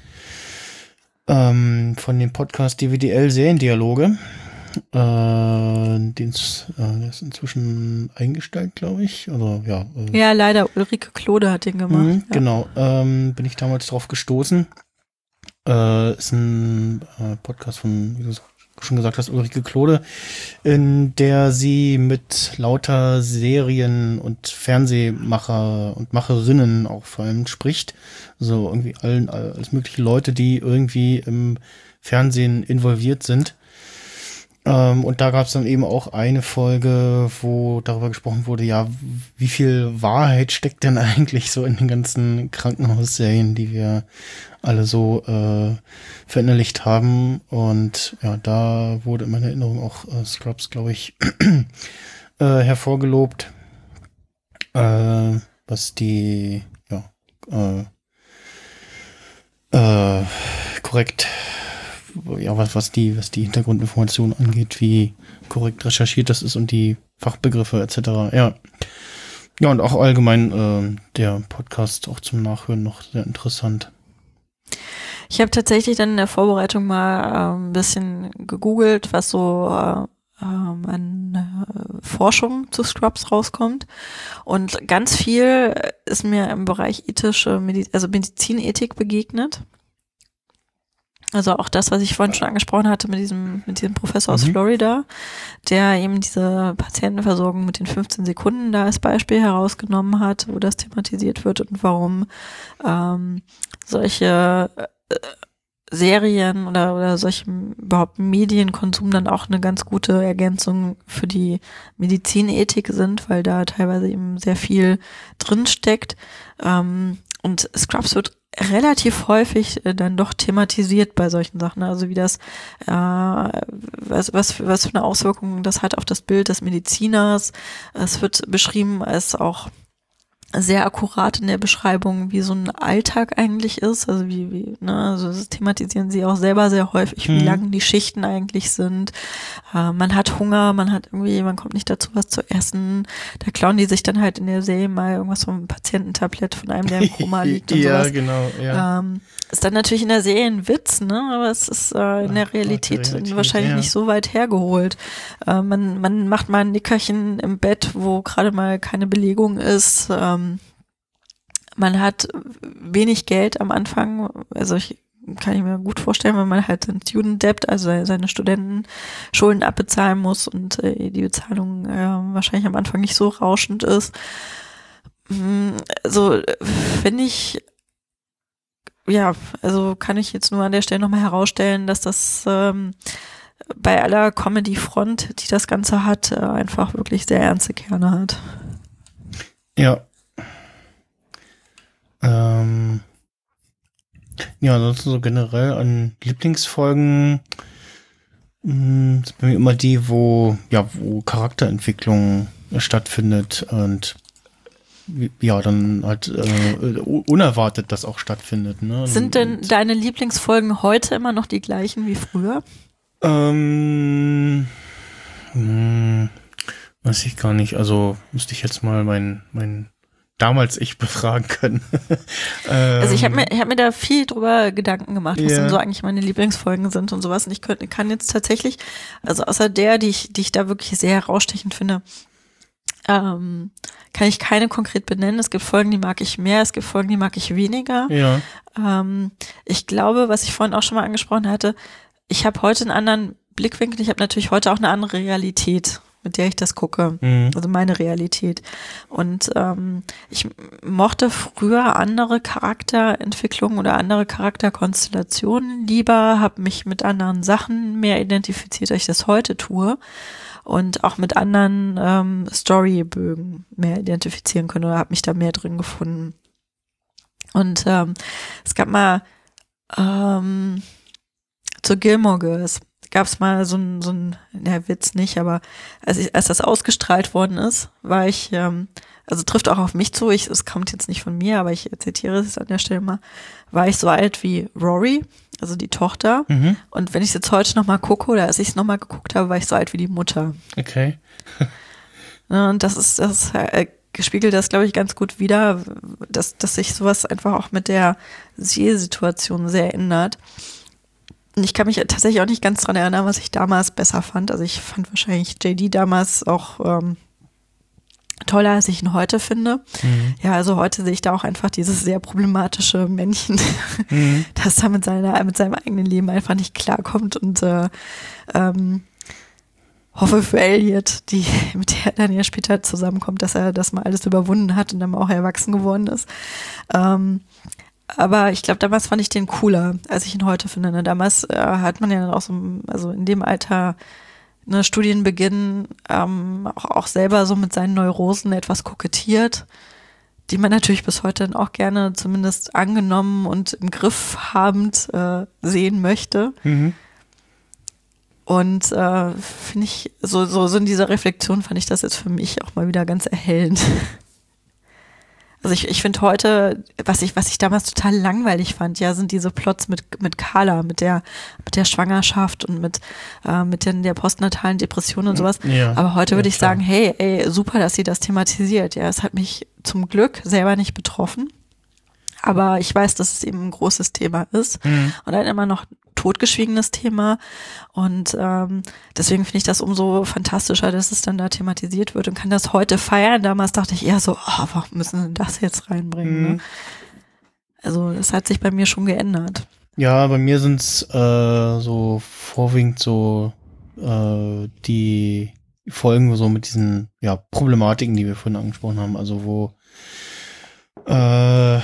ähm, von dem Podcast D V D L Seriendialoge. Äh, den's, äh, der ist inzwischen eingestellt, glaube ich. Also ja. Äh, ja, leider, Ulrike Klode hat den gemacht. Mhm, ja. Genau, ähm, bin ich damals drauf gestoßen. Äh, ist ein äh, Podcast von, wie du du schon gesagt hast, Ulrike Klode, in der sie mit lauter Serien und Fernsehmacher und Macherinnen auch vor allem spricht. So irgendwie allen, alles mögliche Leute, die irgendwie im Fernsehen involviert sind. Ähm, und da gab es dann eben auch eine Folge, wo darüber gesprochen wurde, ja, wie viel Wahrheit steckt denn eigentlich so in den ganzen Krankenhausserien, die wir alle so äh, verinnerlicht haben. Und ja, da wurde in meiner Erinnerung auch äh, Scrubs, glaube ich, äh, hervorgelobt, äh, was die, ja, äh, äh, korrekt ja, was, was die, was die Hintergrundinformationen angeht, wie korrekt recherchiert das ist und die Fachbegriffe et cetera. Ja. Ja, und auch allgemein äh, der Podcast auch zum Nachhören noch sehr interessant. Ich habe tatsächlich dann in der Vorbereitung mal äh, ein bisschen gegoogelt, was so äh, ähm, an äh, Forschung zu Scrubs rauskommt. Und ganz viel ist mir im Bereich ethische, Medi- also Medizinethik begegnet. Also auch das, was ich vorhin schon angesprochen hatte mit diesem, mit diesem Professor aus Mhm. Florida, der eben diese Patientenversorgung mit den fünfzehn Sekunden da als Beispiel herausgenommen hat, wo das thematisiert wird und warum ähm, solche äh, Serien oder, oder solche überhaupt Medienkonsum dann auch eine ganz gute Ergänzung für die Medizinethik sind, weil da teilweise eben sehr viel drinsteckt. Ähm, und Scrubs wird relativ häufig äh, dann doch thematisiert bei solchen Sachen, also wie das, äh, was, was, für, was für eine Auswirkung das hat auf das Bild des Mediziners. Es wird beschrieben als auch sehr akkurat in der Beschreibung, wie so ein Alltag eigentlich ist, also wie, wie, ne, also das thematisieren sie auch selber sehr häufig, wie Mhm. lang die Schichten eigentlich sind. Äh, man hat Hunger, man hat irgendwie, man kommt nicht dazu, was zu essen. Da klauen die sich dann halt in der Serie mal irgendwas vom Patiententablett von einem, der im Koma liegt und ja, sowas. genau, ja. Ähm, ist dann natürlich in der Serie ein Witz, ne? Aber es ist äh, in der Ach, Realität, Gott, Realität, wahrscheinlich ja. nicht so weit hergeholt. Äh, man, man macht mal ein Nickerchen im Bett, wo gerade mal keine Belegung ist. Ähm, man hat wenig Geld am Anfang. Also ich kann ich mir gut vorstellen, wenn man halt ein Student Debt, also seine Studentenschulden abbezahlen muss und äh, die Bezahlung äh, wahrscheinlich am Anfang nicht so rauschend ist. Also finde ich, ja, also kann ich jetzt nur an der Stelle nochmal herausstellen, dass das ähm, bei aller Comedy-Front, die das Ganze hat, äh, einfach wirklich sehr ernste Kerne hat. Ja. Ähm, ja, ansonsten so generell an Lieblingsfolgen mh, sind bei mir immer die, wo, ja, wo Charakterentwicklung stattfindet und wie- ja, dann halt äh, unerwartet das auch stattfindet. Ne? Sind denn Und, deine Lieblingsfolgen heute immer noch die gleichen wie früher? Ähm, mh, weiß ich gar nicht. Also müsste ich jetzt mal mein, mein damals ich befragen können. ähm, Also ich habe mir, ich hab mir da viel drüber Gedanken gemacht, was Ja. denn so eigentlich meine Lieblingsfolgen sind und sowas. Und ich könnte, kann jetzt tatsächlich, also außer der, die ich, die ich da wirklich sehr herausstechend finde, ähm, kann ich keine konkret benennen. Es gibt Folgen, die mag ich mehr, es gibt Folgen, die mag ich weniger. Ja. Ähm, ich glaube, was ich vorhin auch schon mal angesprochen hatte, ich habe heute einen anderen Blickwinkel. Ich habe natürlich heute auch eine andere Realität, mit der ich das gucke. Mhm. Also meine Realität. Und ähm, ich mochte früher andere Charakterentwicklungen oder andere Charakterkonstellationen lieber, habe mich mit anderen Sachen mehr identifiziert, als ich das heute tue. Und auch mit anderen ähm, Storybögen mehr identifizieren können oder habe mich da mehr drin gefunden. Und ähm, es gab mal ähm, zu Gilmore Girls gab es mal so ein, so ein, ja, Witz nicht, aber als, ich, als das ausgestrahlt worden ist, war ich, ähm, also trifft auch auf mich zu, ich, es kommt jetzt nicht von mir, aber ich zitiere es an der Stelle mal, war ich so alt wie Rory, also die Tochter. Mhm. Und wenn ich es jetzt heute nochmal gucke oder als ich es nochmal geguckt habe, war ich so alt wie die Mutter. Okay. Ja, und das ist, das äh, gespiegelt das, glaube ich, ganz gut wider, dass, dass sich sowas einfach auch mit der Sehsituation sehr ändert. Und ich kann mich tatsächlich auch nicht ganz dran erinnern, was ich damals besser fand. Also ich fand wahrscheinlich J D damals auch ähm, toller, als ich ihn heute finde. Mhm. Ja, also heute sehe ich da auch einfach dieses sehr problematische Männchen, Mhm. das da mit seiner, mit seinem eigenen Leben einfach nicht klarkommt und äh, ähm, hoffe für Elliot, die, mit der er dann ja später zusammenkommt, dass er das mal alles überwunden hat und dann auch erwachsen geworden ist. Ähm, aber ich glaube, damals fand ich den cooler, als ich ihn heute finde. Ne? Damals äh, hat man ja dann auch so, also in dem Alter, ne, Studienbeginn, ähm, auch, auch selber so mit seinen Neurosen etwas kokettiert, die man natürlich bis heute dann auch gerne zumindest angenommen und im Griff habend äh, sehen möchte. Mhm. Und äh, finde ich, so, so, so in dieser Reflexion fand ich das jetzt für mich auch mal wieder ganz erhellend. Also ich, ich finde heute, was ich, was ich damals total langweilig fand, ja, sind diese Plots mit, mit Carla, mit der, mit der Schwangerschaft und mit, äh, mit den, der postnatalen Depression und sowas. Ja, Aber heute würde ja, ich klar. sagen, hey, ey, super, dass sie das thematisiert. Ja, es hat mich zum Glück selber nicht betroffen. Aber ich weiß, dass es eben ein großes Thema ist Mhm. und ein immer noch totgeschwiegenes Thema. Und ähm, deswegen finde ich das umso fantastischer, dass es dann da thematisiert wird und kann das heute feiern. Damals dachte ich eher so, oh, warum müssen sie das jetzt reinbringen? Mhm. Ne? Also das hat sich bei mir schon geändert. Ja, bei mir sind es äh, so vorwiegend so äh, die Folgen so mit diesen ja, Problematiken, die wir vorhin angesprochen haben. Also wo äh,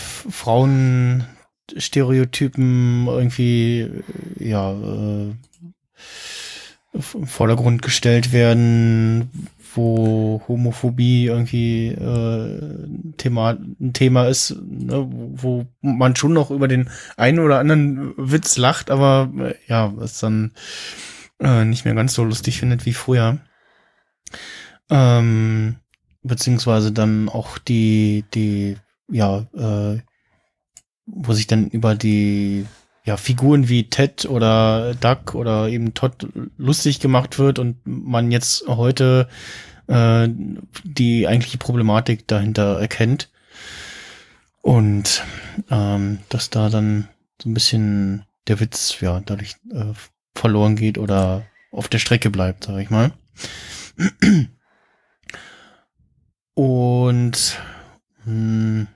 Frauenstereotypen irgendwie äh, ja äh, im Vordergrund gestellt werden, wo Homophobie irgendwie äh, ein Thema, ein Thema ist, ne, wo man schon noch über den einen oder anderen Witz lacht, aber äh, ja, es dann äh, nicht mehr ganz so lustig findet wie früher. Ähm, beziehungsweise dann auch die, die, ja, äh, wo sich dann über die ja, Figuren wie Ted oder Duck oder eben Todd lustig gemacht wird und man jetzt heute äh, die eigentliche Problematik dahinter erkennt. Und ähm, dass da dann so ein bisschen der Witz ja dadurch äh, verloren geht oder auf der Strecke bleibt, sag ich mal. Und mh,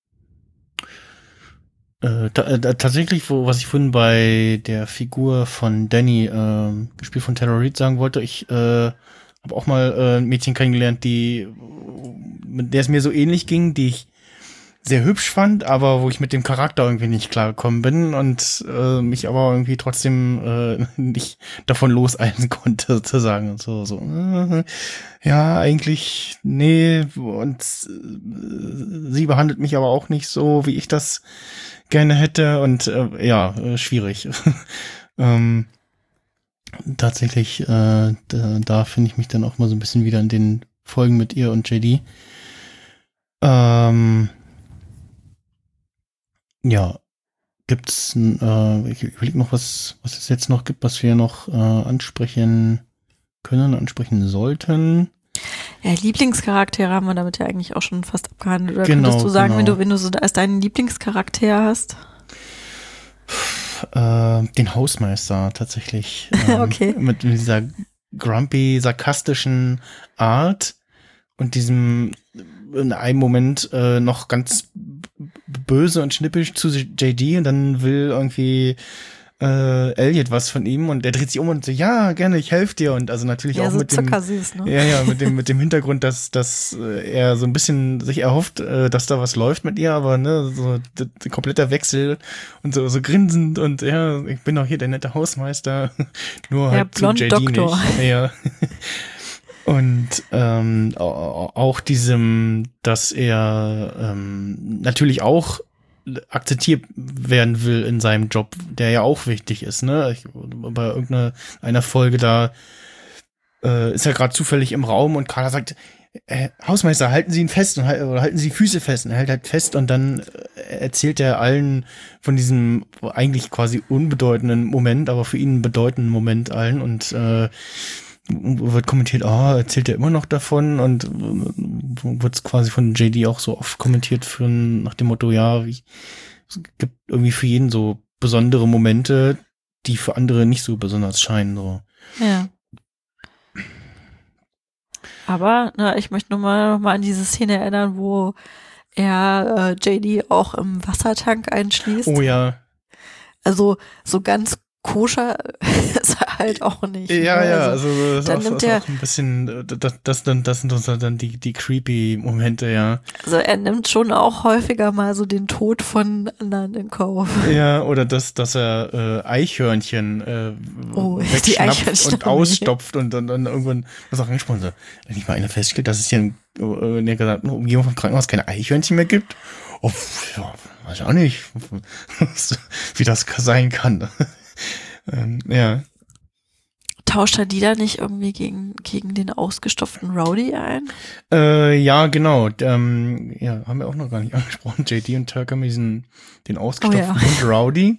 Äh, ta äh, tatsächlich, wo, was ich vorhin bei der Figur von Danny, äh, gespielt von Tara Reid, sagen wollte, ich äh, habe auch mal äh, ein Mädchen kennengelernt, die, mit der es mir so ähnlich ging, die ich sehr hübsch fand, aber wo ich mit dem Charakter irgendwie nicht klargekommen bin und äh, mich aber irgendwie trotzdem äh, nicht davon loseisen konnte, sozusagen. Und so, so, äh, ja, eigentlich, nee, und äh, sie behandelt mich aber auch nicht so, wie ich das gerne hätte und äh, ja, äh, schwierig. ähm, tatsächlich, äh, da, da finde ich mich dann auch mal so ein bisschen wieder in den Folgen mit ihr und J D. Ähm, ja, gibt's, äh, ich überlege noch, was, was es jetzt noch gibt, was wir noch äh, ansprechen können, ansprechen sollten. Ja, Lieblingscharaktere haben wir damit ja eigentlich auch schon fast abgehandelt. Oder Genau, könntest du sagen, genau. wenn du, wenn du so als deinen Lieblingscharakter hast? Äh, den Hausmeister tatsächlich. Ähm, Okay. Mit dieser grumpy, sarkastischen Art und diesem in einem Moment äh, noch ganz böse und schnippisch zu J D und dann will irgendwie äh, Elliot was von ihm und der dreht sich um und so, ja, gerne, ich helfe dir und also natürlich Ja, auch so mit dem zuckersüß, ne? ja, ja, mit dem, mit dem Hintergrund, dass, dass äh, er so ein bisschen sich erhofft, äh, dass da was läuft mit ihr, aber ne, so d- d- kompletter Wechsel und so, so grinsend und ja, ich bin doch hier der nette Hausmeister, nur Ja, halt zu blond J D Doktor. nicht. Ja. Und ähm, au- auch diesem, dass er ähm, natürlich auch akzeptiert werden will in seinem Job, der ja auch wichtig ist, ne? Ich, bei irgendeiner einer Folge da äh, ist er gerade zufällig im Raum und Carla sagt, äh, Hausmeister, halten Sie ihn fest und halt, oder halten Sie die Füße fest und er hält halt fest und dann äh, erzählt er allen von diesem eigentlich quasi unbedeutenden Moment, aber für ihn bedeutenden Moment allen und äh, wird kommentiert, ah, oh, erzählt er immer noch davon und wird quasi von J D auch so oft kommentiert für, nach dem Motto, ja, wie, es gibt irgendwie für jeden so besondere Momente, die für andere nicht so besonders scheinen, so. Ja. Aber na, ich möchte nur mal, noch mal an diese Szene erinnern, wo er äh, J D auch im Wassertank einschließt. Oh ja. Also so ganz koscher ist er halt auch nicht. Ja, ne? ja, also, also das dann ist, auch, nimmt ist er, auch ein bisschen, das, das, dann, das sind uns dann die, die creepy Momente, ja. also er nimmt schon auch häufiger mal so den Tod von anderen in Kauf. Ja, oder das, dass er äh, Eichhörnchen äh, Oh, die wegschnappt Eichhörnchen. und ausstopft und dann, dann irgendwann was auch angesprochen so, wenn ich mal einer feststellt, dass es hier in, äh, in der gesamten Umgebung vom Krankenhaus keine Eichhörnchen mehr gibt. Oh, ja, weiß ich auch nicht, wie das sein kann. ähm, ja. Tauscht er die da nicht irgendwie gegen, gegen den ausgestopften Rowdy ein? Äh, ja, genau. Ähm, ja, haben wir auch noch gar nicht angesprochen. J D und Turk haben diesen, den ausgestopften Oh ja. Hund Rowdy.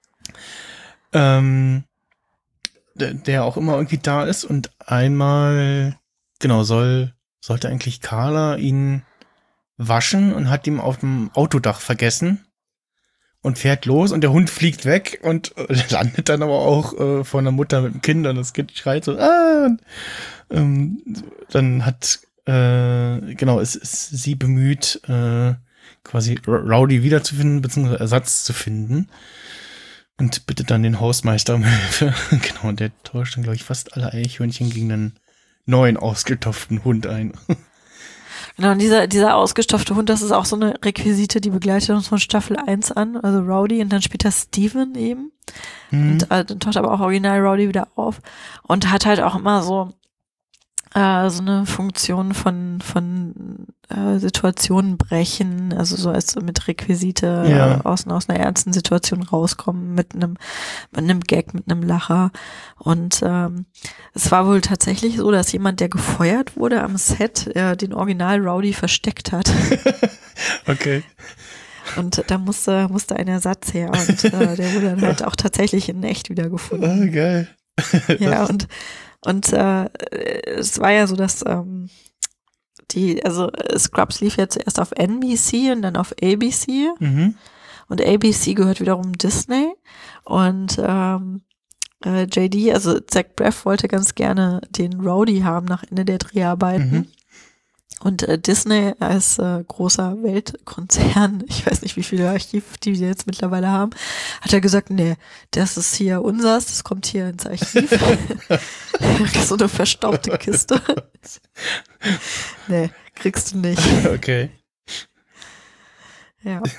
Ähm, der, der auch immer irgendwie da ist und einmal, genau, soll, sollte eigentlich Carla ihn waschen und hat ihn auf dem Autodach vergessen und fährt los und der Hund fliegt weg und äh, landet dann aber auch äh, vor einer Mutter mit dem Kind und das Kind schreit so, ah, und, ähm, dann hat, äh, genau, es ist sie bemüht, äh, quasi Rowdy wiederzufinden, beziehungsweise Ersatz zu finden und bittet dann den Hausmeister um Hilfe. Genau, und der täuscht dann, glaube ich, fast alle Eichhörnchen gegen einen neuen ausgetopften Hund ein. Genau, und dieser, dieser ausgestopfte Hund, das ist auch so eine Requisite, die begleitet uns von Staffel eins an, also Rowdy und dann später Steven eben. Mhm. Und äh, dann taucht aber auch original Rowdy wieder auf und hat halt auch immer so äh, so eine Funktion von von äh, Situationen brechen, also so als so mit Requisite Ja. äh, aus, aus einer ernsten Situation rauskommen, mit einem mit einem Gag, mit einem Lacher. Und ähm, es war wohl tatsächlich so, dass jemand, der gefeuert wurde am Set, äh, den Original Rowdy versteckt hat. Okay. Und da musste musste ein Ersatz her und äh, der wurde dann halt auch tatsächlich in echt wiedergefunden. Oh, geil. Ja, und und äh, es war ja so, dass ähm, die, also äh, Scrubs lief ja zuerst auf N B C und dann auf A B C Mhm. und A B C gehört wiederum Disney und ähm, äh, J D, also Zach Braff wollte ganz gerne den Rowdy haben nach Ende der Dreharbeiten. Mhm. Und äh, Disney als äh, großer Weltkonzern, ich weiß nicht, wie viele Archiv die wir jetzt mittlerweile haben, hat er gesagt, nee, das ist hier unsers, das kommt hier ins Archiv. So eine verstaubte Kiste. Nee, kriegst du nicht. Okay. Ja.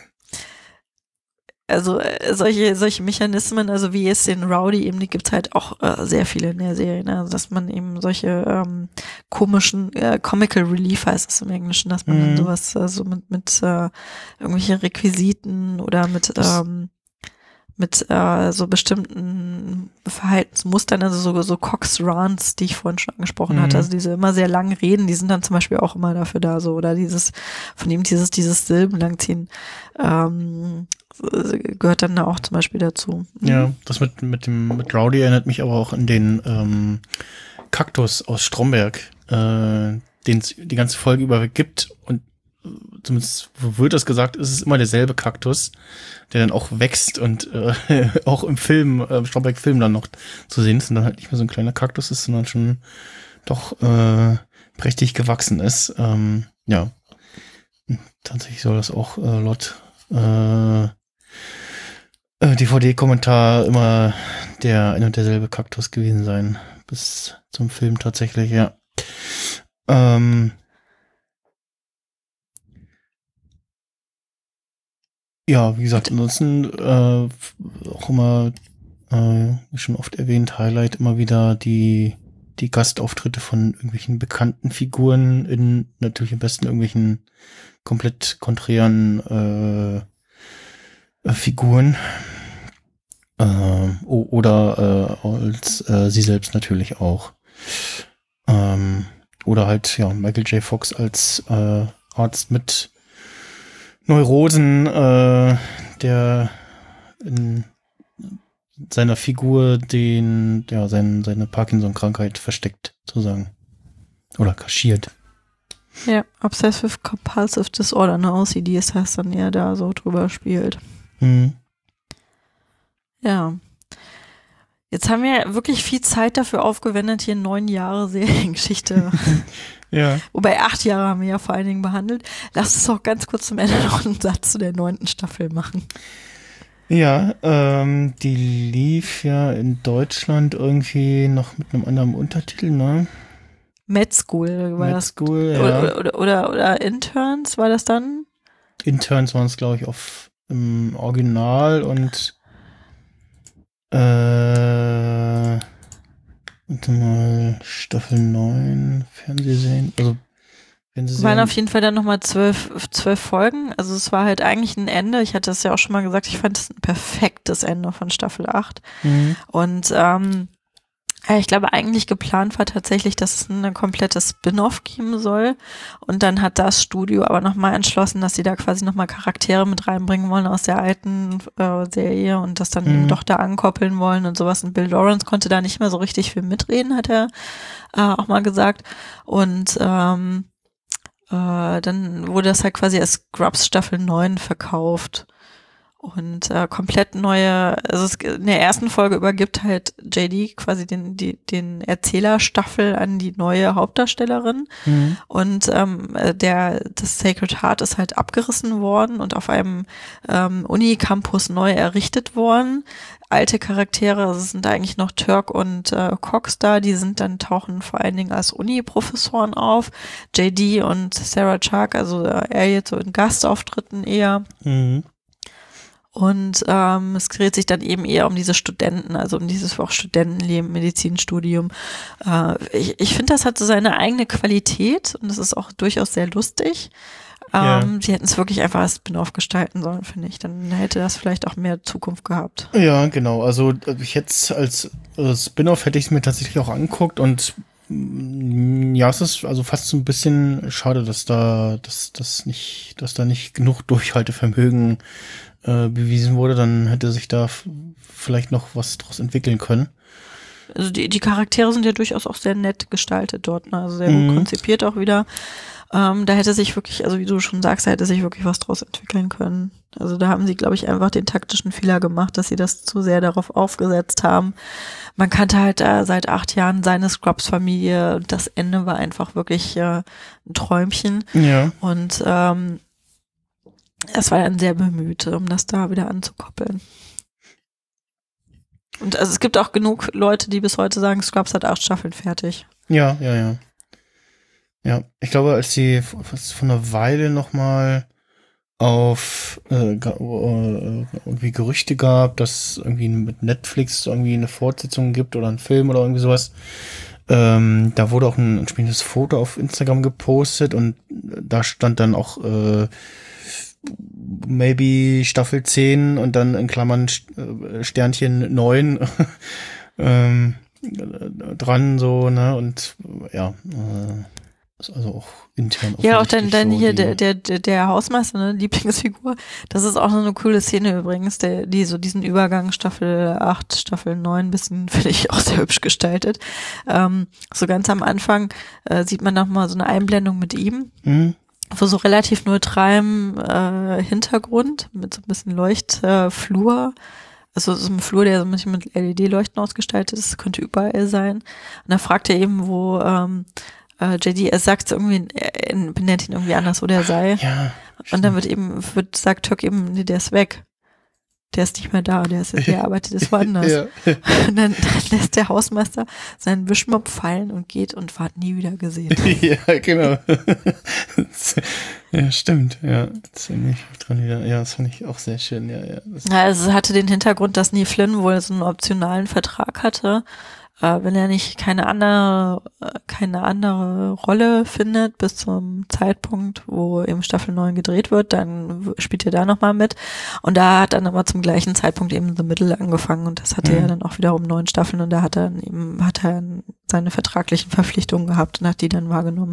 Also äh, solche solche Mechanismen, also wie es den Rowdy eben, die gibt's halt auch äh, sehr viele in der Serie, ne? Also dass man eben solche ähm, komischen äh, Comical Relief heißt es im Englischen, dass man Mhm. dann sowas äh, so mit mit äh, irgendwelche Requisiten oder mit Das- ähm, mit äh, so bestimmten Verhaltensmustern, also so, so Cox Rants, die ich vorhin schon angesprochen Mhm. hatte, also diese immer sehr langen Reden, die sind dann zum Beispiel auch immer dafür da, so, oder dieses, von ihm dieses, dieses Silbenlangziehen, ähm, gehört dann da auch zum Beispiel dazu. Mhm. Ja, das mit, mit dem, mit Rowdy erinnert mich aber auch an den ähm, Kaktus aus Stromberg, äh, den es die ganze Folge über gibt und äh, zumindest wird das gesagt, ist es immer derselbe Kaktus, der dann auch wächst und äh, auch im Film, äh, Stromberg-Film dann noch zu sehen ist und dann halt nicht mehr so ein kleiner Kaktus ist, sondern schon doch äh, prächtig gewachsen ist. Ähm, ja, tatsächlich soll das auch äh, laut äh, äh, D V D-Kommentar immer der ein und derselbe Kaktus gewesen sein. Bis zum Film tatsächlich, ja. Ähm, ja, wie gesagt, ansonsten äh, auch immer, äh, wie schon oft erwähnt, Highlight immer wieder die die Gastauftritte von irgendwelchen bekannten Figuren in natürlich am besten irgendwelchen komplett konträren äh, Figuren. Ähm, o- oder äh, als äh, sie selbst natürlich auch. Ähm, oder halt, ja, Michael J. Fox als äh, Arzt mit Neurosen, äh, der in seiner Figur den, ja, sein, seine Parkinson-Krankheit versteckt, sozusagen. Oder kaschiert. Ja, Obsessive Compulsive Disorder, ne, O C D ist das dann eher da so drüber spielt. Hm. Ja. Jetzt haben wir wirklich viel Zeit dafür aufgewendet, hier neun Jahre Seriengeschichte Ja. Wobei acht Jahre haben wir ja vor allen Dingen behandelt. Lass uns doch ganz kurz zum Ende noch einen Satz zu der neunten Staffel machen. Ja, ähm, die lief ja in Deutschland irgendwie noch mit einem anderen Untertitel, ne? Med School war Med das. School, ja. Oder, oder, oder, oder Interns war das dann? Interns waren es, glaube ich, auf im Original und äh, warte mal, Staffel neun, Fernsehserien, also Es waren auf jeden Fall dann nochmal zwölf, zwölf Folgen. Also es war halt eigentlich ein Ende. Ich hatte das ja auch schon mal gesagt, ich fand es ein perfektes Ende von Staffel acht. Mhm. Und ähm, ich glaube, eigentlich geplant war tatsächlich, dass es ein komplettes Spin-off geben soll. Und dann hat das Studio aber nochmal entschlossen, dass sie da quasi nochmal Charaktere mit reinbringen wollen aus der alten äh, Serie und das dann Mhm. eben doch da ankoppeln wollen und sowas. Und Bill Lawrence konnte da nicht mehr so richtig viel mitreden, hat er äh, auch mal gesagt. Und ähm, äh, dann wurde das halt quasi als Scrubs Staffel neun verkauft. Und äh, komplett neue, also es, in der ersten Folge übergibt halt J D quasi den, die, den Erzählerstaffel an die neue Hauptdarstellerin. Mhm. Und ähm, der, das Sacred Heart ist halt abgerissen worden und auf einem ähm, Unicampus neu errichtet worden. Alte Charaktere, also es sind eigentlich noch Turk und äh, Cox da, die sind dann, tauchen vor allen Dingen als Uni-Professoren auf. J D und Sarah Chuck, also äh, er jetzt so in Gastauftritten eher. Mhm. Und ähm, es dreht sich dann eben eher um diese Studenten, also um dieses auch Studentenleben, Medizinstudium. Äh, ich ich finde, das hat so seine eigene Qualität und es ist auch durchaus sehr lustig. Ja. Ähm, sie hätten es wirklich einfach als Spin-off gestalten sollen, finde ich. Dann hätte das vielleicht auch mehr Zukunft gehabt. Ja, genau. Also ich jetzt als äh, Spin-off hätte ich es mir tatsächlich auch angeguckt und mm, ja, es ist also fast so ein bisschen schade, dass da, dass das nicht, dass da nicht genug Durchhaltevermögen äh, bewiesen wurde. Dann hätte sich da f- vielleicht noch was draus entwickeln können. Also die, die Charaktere sind ja durchaus auch sehr nett gestaltet dort, ne? Also sehr Mhm. gut konzipiert auch wieder. Ähm, da hätte sich wirklich, also wie du schon sagst, da hätte sich wirklich was draus entwickeln können. Also da haben sie, glaube ich, einfach den taktischen Fehler gemacht, dass sie das zu sehr darauf aufgesetzt haben. Man kannte halt da seit acht Jahren seine Scrubs-Familie und das Ende war einfach wirklich äh, ein Träumchen. Ja. Und ähm, es war dann sehr bemüht, um das da wieder anzukoppeln. Und also es gibt auch genug Leute, die bis heute sagen, Scrubs hat acht Staffeln fertig. Ja, ja, ja. Ja, ich glaube, als die was von einer Weile noch mal auf äh, ga- äh, irgendwie Gerüchte gab, dass irgendwie mit Netflix irgendwie eine Fortsetzung gibt oder einen Film oder irgendwie sowas. Ähm, da wurde auch ein entsprechendes Foto auf Instagram gepostet und da stand dann auch äh, maybe Staffel zehn und dann in Klammern St- äh, Sternchen neun ähm, dran so, ne, und ja, äh, ist also auch intern Ja, auch dann, offensichtlich dann so hier die- der, der, der, der Hausmeister, ne, Lieblingsfigur. Das ist auch so eine coole Szene übrigens, der, die so diesen Übergang Staffel acht, Staffel neun bisschen, finde ich, auch sehr hübsch gestaltet. Ähm, so ganz am Anfang äh, sieht man noch mal so eine Einblendung mit ihm, Mhm. vor so relativ neutralem äh, Hintergrund, mit so ein bisschen Leuchtflur. Also so ein Flur, der so ein bisschen mit L E D-Leuchten ausgestaltet ist, könnte überall sein. Und da fragt er eben, wo ähm, äh, J D, er sagt irgendwie, er benennt ihn irgendwie anders, wo der sei. Ja. Und dann wird eben, wird, sagt Turk eben, nee, der ist weg. Der ist nicht mehr da, der ist, der arbeitet jetzt woanders. Ja. Und dann, dann lässt der Hausmeister seinen Wischmopp fallen und geht und wird nie wieder gesehen. Ja, genau. Ja, stimmt. Ja, das finde ich dran wieder. Ja, das fand ich auch sehr schön. Ja, ja. Das, Ja, also es hatte den Hintergrund, dass Neil Flynn wohl so einen optionalen Vertrag hatte. Äh, wenn er nicht keine andere, äh, keine andere Rolle findet bis zum Zeitpunkt, wo eben Staffel neun gedreht wird, dann w- spielt er da nochmal mit. Und da hat dann aber zum gleichen Zeitpunkt eben The Middle angefangen und das hatte Mhm. ja dann auch wiederum neun Staffeln und da hat er dann eben, hat er seine vertraglichen Verpflichtungen gehabt und hat die dann wahrgenommen.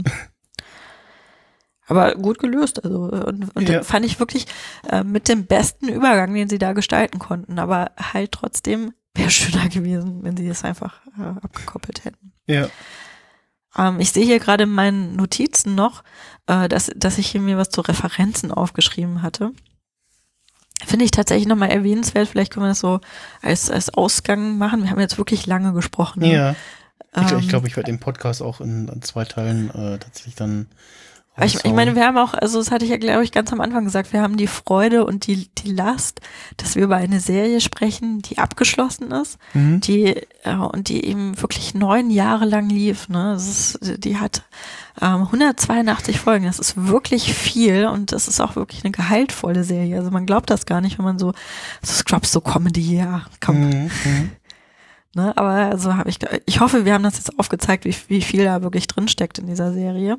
Aber gut gelöst, also und, und Ja. fand ich wirklich äh, mit dem besten Übergang, den sie da gestalten konnten, aber halt trotzdem wäre schöner gewesen, wenn sie es einfach äh, abgekoppelt hätten. ja. Ähm, ich sehe hier gerade in meinen Notizen noch, äh, dass, dass ich hier mir was zu Referenzen aufgeschrieben hatte. Finde ich tatsächlich nochmal erwähnenswert, vielleicht können wir das so als, als Ausgang machen. Wir haben jetzt wirklich lange gesprochen. Ne? Ja. Ich, Ähm, ich glaube, ich werde den Podcast auch in, in zwei Teilen äh, tatsächlich dann Ich, ich meine, wir haben auch, also das hatte ich ja, glaube ich, ganz am Anfang gesagt, wir haben die Freude und die, die Last, dass wir über eine Serie sprechen, die abgeschlossen ist, Mhm. die äh, und die eben wirklich neun Jahre lang lief. Ne? Das ist, die hat ähm, hundertzweiundachtzig Folgen, das ist wirklich viel und das ist auch wirklich eine gehaltvolle Serie. Also man glaubt das gar nicht, wenn man so, so Scrubs, so Comedy, ja, komm. Mhm. Mhm. Ne? Aber also habe ich, ich hoffe, wir haben das jetzt aufgezeigt, wie, wie viel da wirklich drinsteckt in dieser Serie.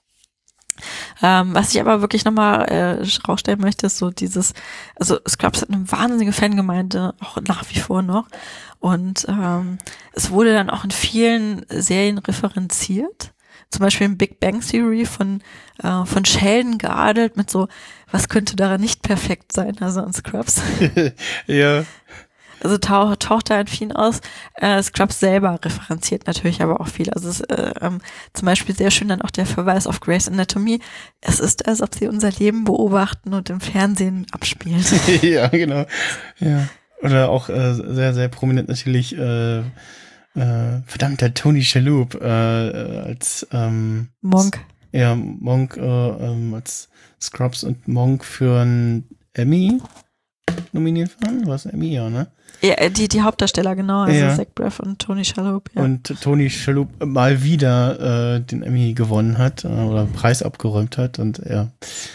Ähm, was ich aber wirklich nochmal äh, rausstellen möchte, ist so dieses, also Scrubs hat eine wahnsinnige Fangemeinde, auch nach wie vor noch. Und ähm, es wurde dann auch in vielen Serien referenziert. Zum Beispiel in Big Bang Theory von, äh, von Sheldon geadelt mit so, was könnte daran nicht perfekt sein, also an Scrubs. Ja. Also taucht, taucht da in vielen aus. Äh, Scrubs selber referenziert natürlich aber auch viel. Also es ist äh, ähm, zum Beispiel sehr schön dann auch der Verweis auf Grey's Anatomy. Es ist, als ob sie unser Leben beobachten und im Fernsehen abspielen. Ja, genau. Ja. Oder auch äh, sehr, sehr prominent natürlich äh, äh, verdammt, der Tony Shalhoub äh, als ähm, Monk. Ja, Monk äh, ähm, als Scrubs und Monk für ein Emmy nominiert waren. War es ein Emmy, ja, ne? Ja, die, die Hauptdarsteller, genau. Also Ja. Zach Braff und Tony Shalhoub. Ja. Und Tony Shalhoub mal wieder äh, den Emmy gewonnen hat äh, oder Preis abgeräumt hat. Und ja,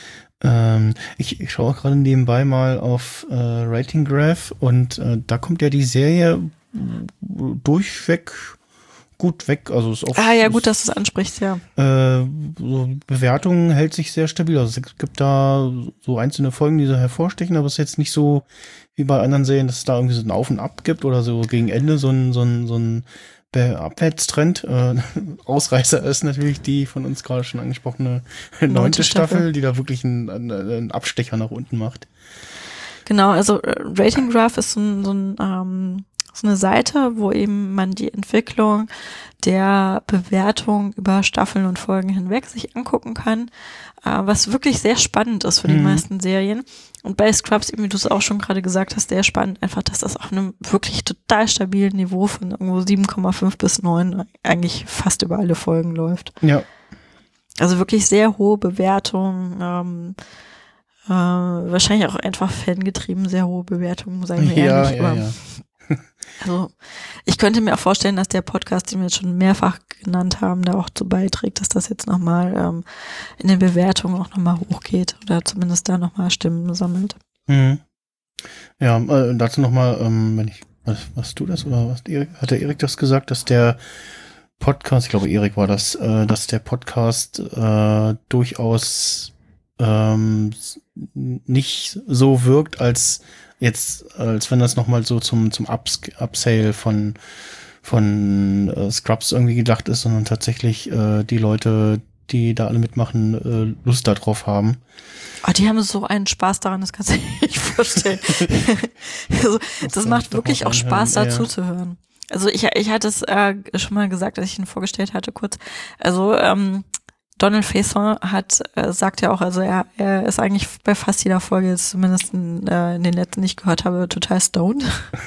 ähm, ich, ich schaue auch gerade nebenbei mal auf äh, Rating Graph und äh, da kommt ja die Serie durchweg gut weg. Also ist auch, ah ja, gut, dass du es ansprichst, ja. Äh, so Bewertung hält sich sehr stabil. Also es gibt da so einzelne Folgen, die so hervorstechen, aber es ist jetzt nicht so wie bei anderen Serien, dass es da irgendwie so ein Auf und Ab gibt oder so gegen Ende so ein, so ein, so ein Be- Abwärtstrend. Äh, Ausreißer ist natürlich die von uns gerade schon angesprochene neunte Staffel, Staffel. die da wirklich einen, einen, einen Abstecher nach unten macht. Genau, also äh, Rating Graph ist so, ein, so, ein, ähm, so eine Seite, wo eben man die Entwicklung der Bewertung über Staffeln und Folgen hinweg sich angucken kann, äh, was wirklich sehr spannend ist für die Mhm. meisten Serien. Und bei Scrubs, eben wie du es auch schon gerade gesagt hast, sehr spannend, einfach, dass das auf einem wirklich total stabilen Niveau von irgendwo sieben Komma fünf bis neun eigentlich fast über alle Folgen läuft. Ja. Also wirklich sehr hohe Bewertungen, ähm, äh, wahrscheinlich auch einfach fangetrieben, sehr hohe Bewertungen, sagen wir Ja, ehrlich. ja, aber ja. also ich könnte mir auch vorstellen, dass der Podcast, den wir jetzt schon mehrfach genannt haben, da auch zu beiträgt, dass das jetzt nochmal ähm, in den Bewertungen auch nochmal hochgeht oder zumindest da nochmal Stimmen sammelt. Mhm. Ja, äh, dazu nochmal, ähm, wenn ich, was, was du das oder was, Erik, hat der Erik das gesagt, dass der Podcast, ich glaube Erik war das, äh, dass der Podcast äh, durchaus ähm, s- nicht so wirkt, als jetzt, als wenn das nochmal so zum, zum Ups Upsale von, von äh, Scrubs irgendwie gedacht ist, sondern tatsächlich äh, die Leute, die da alle mitmachen, äh, Lust darauf haben. Oh, die haben so einen Spaß daran, das kannst du dir nicht vorstellen. Also, das soll macht ich doch wirklich mal auch Spaß, da reinhören, ja. zuzuhören. Also ich, ich hatte es äh, schon mal gesagt, als ich ihn vorgestellt hatte, kurz. Also ähm, Donald Faison hat, äh, sagt ja auch, also er, er ist eigentlich bei fast jeder Folge, jetzt zumindest in, äh, in den letzten, die ich gehört habe, total stoned.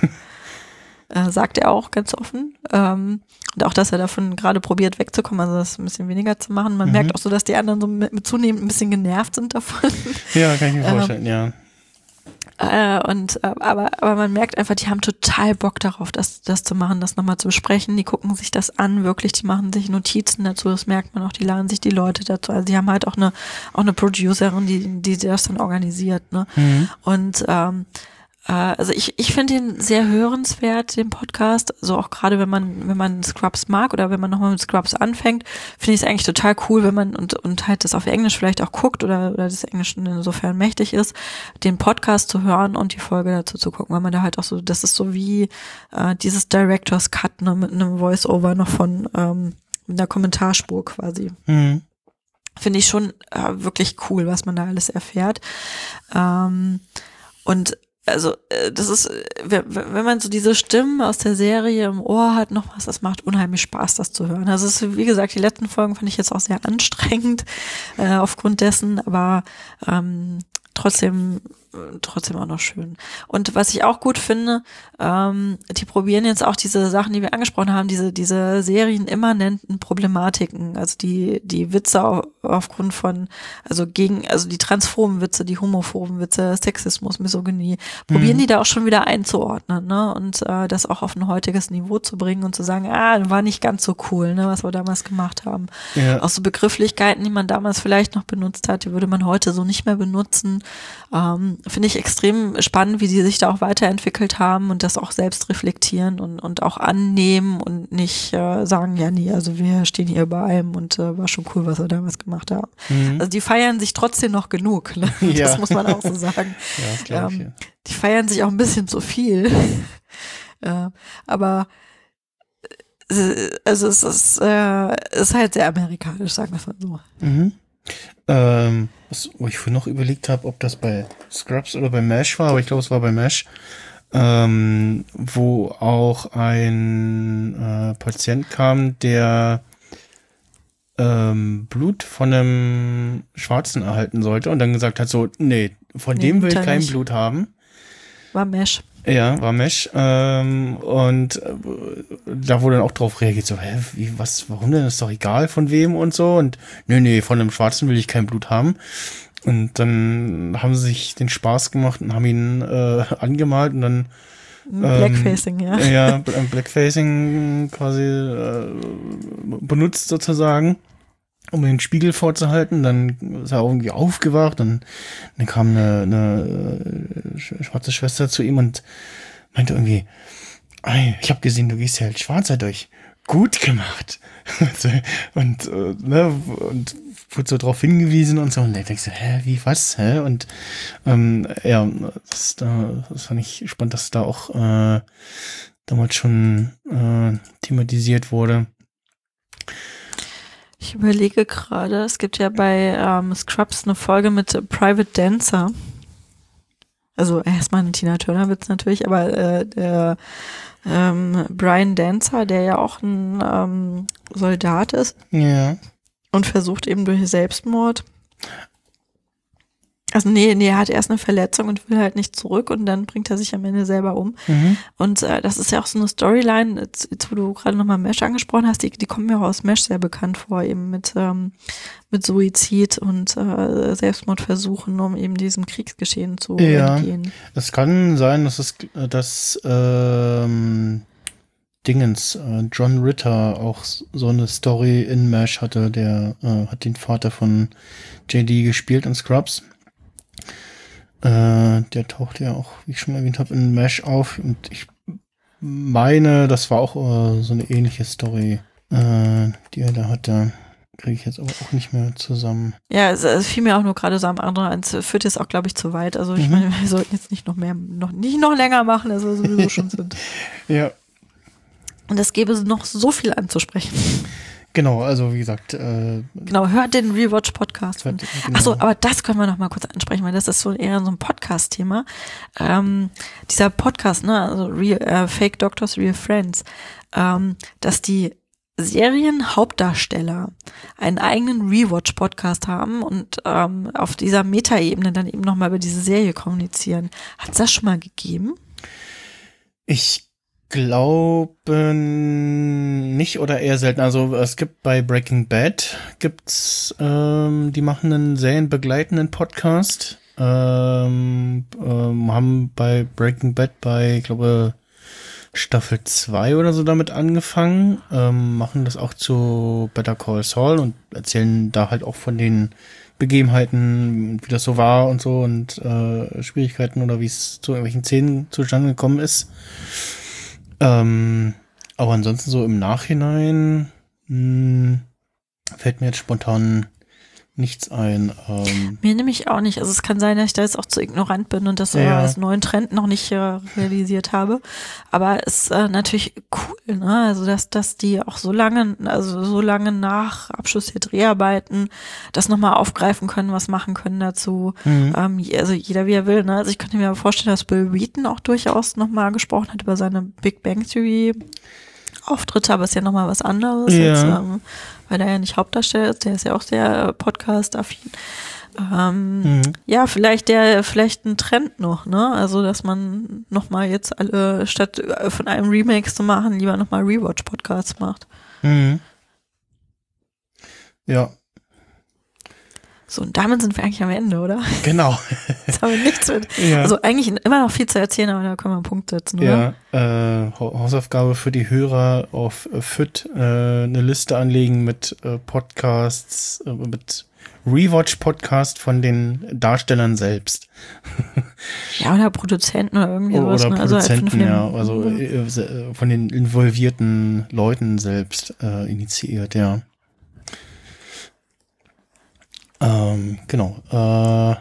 äh, sagt er auch ganz offen. Ähm, und auch, dass er davon gerade probiert wegzukommen, also das ein bisschen weniger zu machen. Man Mhm. merkt auch so, dass die anderen so mit, mit zunehmend ein bisschen genervt sind davon. Ja, kann ich mir Ähm, vorstellen, ja. Äh, und äh, aber aber man merkt einfach, die haben total Bock darauf, das das zu machen, das nochmal zu besprechen. Die gucken sich das an, wirklich, die machen sich Notizen dazu. Das merkt man auch. Die laden sich die Leute dazu. Also die haben halt auch eine auch eine Producerin, die die das dann organisiert, ne? Mhm. Und ähm, äh, also ich ich finde ihn sehr hörenswert, den Podcast. Also auch gerade wenn man wenn man Scrubs mag oder wenn man nochmal mit Scrubs anfängt, finde ich es eigentlich total cool, wenn man und und halt das auf Englisch vielleicht auch guckt oder oder das Englischen insofern mächtig ist, den Podcast zu hören und die Folge dazu zu gucken, weil man da halt auch so, das ist so wie äh, dieses Director's Cut, ne, mit einem Voice-Over noch von ähm, mit einer Kommentarspur quasi. Mhm. Finde ich schon äh, wirklich cool, was man da alles erfährt. Ähm, und also äh, das ist, äh, wenn wenn man so diese Stimmen aus der Serie im Ohr hat, noch was, das macht unheimlich Spaß, das zu hören. Also es ist, wie gesagt, die letzten Folgen fand ich jetzt auch sehr anstrengend äh, aufgrund dessen, aber ähm, trotzdem trotzdem auch noch schön. Und was ich auch gut finde, ähm, die probieren jetzt auch diese Sachen, die wir angesprochen haben, diese diese serienimmanenten Problematiken, also die die Witze auf, aufgrund von, also gegen, also die transphoben Witze, die homophoben Witze, Sexismus, Misogynie, probieren mhm. die da auch schon wieder einzuordnen, ne, und äh, das auch auf ein heutiges Niveau zu bringen und zu sagen, ah, war nicht ganz so cool, ne, was wir damals gemacht haben. Ja. Auch so Begrifflichkeiten, die man damals vielleicht noch benutzt hat, die würde man heute so nicht mehr benutzen. Ähm, finde ich extrem spannend, wie die sich da auch weiterentwickelt haben und das auch selbst reflektieren und, und auch annehmen und nicht äh, sagen, ja nee, also wir stehen hier bei allem und äh, war schon cool, was wir damals gemacht haben. Mhm. Also die feiern sich trotzdem noch genug, ne? Ja. Das muss man auch so sagen. Ja, das glaub ich, ähm, ja. Die feiern sich auch ein bisschen zu viel. äh, aber also es ist, äh, ist halt sehr amerikanisch, sagen wir es mal so. Mhm. Ähm, was, wo ich vorhin noch überlegt habe, ob das bei Scrubs oder bei MASH war, aber ich glaube, es war bei MASH, ähm, wo auch ein äh, Patient kam, der ähm, Blut von einem Schwarzen erhalten sollte und dann gesagt hat, so, nee, von nee, dem will ich kein nicht. Blut haben. War MASH. Ja, war MASH. Ähm, und äh, da wurde dann auch drauf reagiert, so, hä, wie, was, warum denn? Ist doch egal von wem und so. Und nee, nee, von einem Schwarzen will ich kein Blut haben. Und dann haben sie sich den Spaß gemacht und haben ihn äh, angemalt und dann ähm, Blackfacing, ja. Ja, Blackfacing quasi äh, benutzt sozusagen, um den Spiegel vorzuhalten. Dann ist er irgendwie aufgewacht und dann kam eine, eine schwarze Schwester zu ihm und meinte irgendwie, ich habe gesehen, du gehst ja als Schwarzer durch. Gut gemacht. und, äh, ne, und wurde so drauf hingewiesen und so. Und ich denkst so, hä, wie, was, hä? Und ähm, ja, das, das fand ich spannend, dass da auch äh, damals schon äh, thematisiert wurde. Ich überlege gerade, es gibt ja bei ähm, Scrubs eine Folge mit äh, Private Dancer. Also erstmal ein Tina Turner-Witz natürlich, aber äh, der ähm, Brian Dancer, der ja auch ein ähm, Soldat ist. Ja. Und versucht eben durch Selbstmord. Also nee, nee, er hat erst eine Verletzung und will halt nicht zurück und dann bringt er sich am Ende selber um. Mhm. Und äh, das ist ja auch so eine Storyline, jetzt, jetzt wo du gerade nochmal MASH angesprochen hast, die, die kommt mir auch aus MASH sehr bekannt vor, eben mit, ähm, mit Suizid und äh, Selbstmordversuchen, um eben diesem Kriegsgeschehen zu ja, entgehen. Es kann sein, dass es dass ähm, Dingens, äh, John Ritter auch so eine Story in MASH hatte, der äh, hat den Vater von J D gespielt in Scrubs. Äh, der taucht ja auch, wie ich schon erwähnt habe, in MASH auf und ich meine, das war auch äh, so eine ähnliche Story, äh, die er da hatte. Kriege ich jetzt aber auch nicht mehr zusammen. Ja, es, es fiel mir auch nur gerade so am anderen, es führt jetzt auch, glaube ich, zu weit. Also ich mhm. meine, wir sollten jetzt nicht noch mehr, noch nicht noch länger machen, als wir sowieso schon sind. Ja. Und es gäbe noch so viel anzusprechen. Genau, also wie gesagt. Äh, genau, hört den Rewatch-Podcast. Genau. Achso, aber das können wir noch mal kurz ansprechen, weil das ist so eher so ein Podcast-Thema. Ähm, dieser Podcast, ne, also Real, äh, Fake Doctors, Real Friends, ähm, dass die Serienhauptdarsteller einen eigenen Rewatch-Podcast haben und ähm, auf dieser Metaebene dann eben nochmal über diese Serie kommunizieren. Hat es das schon mal gegeben? Ich glaube nicht oder eher selten. Also es gibt bei Breaking Bad gibt's, ähm, die machen einen serienbegleitenden Podcast. Ähm, ähm, haben bei Breaking Bad bei, ich glaube, Staffel zwei oder so damit angefangen, ähm, machen das auch zu Better Call Saul und erzählen da halt auch von den Begebenheiten, wie das so war und so und äh, Schwierigkeiten oder wie es zu irgendwelchen Szenen zustande gekommen ist. Ähm, aber ansonsten so im Nachhinein mh, fällt mir jetzt spontan nichts ein. Ähm. Mir nämlich auch nicht. Also es kann sein, dass ich da jetzt auch zu ignorant bin und das ja. als neuen Trend noch nicht äh, realisiert habe. Aber es ist äh, natürlich cool, ne? Also dass, dass die auch so lange, also so lange nach Abschluss der Dreharbeiten das nochmal aufgreifen können, was machen können dazu. Mhm. Ähm, also jeder wie er will, ne? Also ich könnte mir vorstellen, dass Bill Wheaton auch durchaus nochmal gesprochen hat über seine Big Bang Theory Auftritte, aber ist ja nochmal was anderes, ja. als, ähm, weil er ja nicht Hauptdarsteller ist, der ist ja auch sehr Podcast-affin. Ähm, mhm. Ja, vielleicht der, vielleicht ein Trend noch, ne? Also, dass man nochmal jetzt alle, statt von einem Remake zu machen, lieber nochmal Rewatch-Podcasts macht. Mhm. Ja. So, und damit sind wir eigentlich am Ende, oder? Genau. Jetzt haben wir nichts mit. Ja. Also eigentlich immer noch viel zu erzählen, aber da können wir einen Punkt setzen, oder? Ja, äh, Hausaufgabe für die Hörer auf F Y T, äh, eine Liste anlegen mit äh, Podcasts, äh, mit Rewatch-Podcast von den Darstellern selbst. Ja, oder Produzenten oder irgendwie sowas. Oder ne? Produzenten, also halt ja, also äh, von den involvierten Leuten selbst äh, initiiert, ja. Ähm, genau. Äh,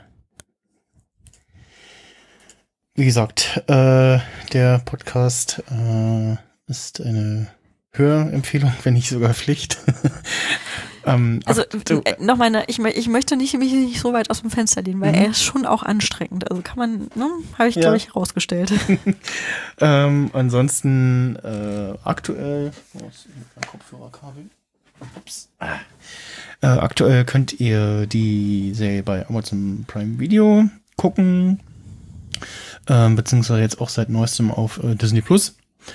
wie gesagt, äh, der Podcast äh, ist eine Hörempfehlung, wenn nicht sogar Pflicht. ähm, also du, äh, noch mal, ich, ich möchte nicht, mich nicht so weit aus dem Fenster lehnen, weil mhm. er ist schon auch anstrengend. Also kann man, ne, habe ich ja. glaube ich herausgestellt. ähm, ansonsten äh, aktuell, oh, ist ein Kopfhörerkabel. Ups. Ah. Äh, aktuell könnt ihr die Serie bei Amazon Prime Video gucken, äh, beziehungsweise jetzt auch seit neuestem auf äh, Disney Plus.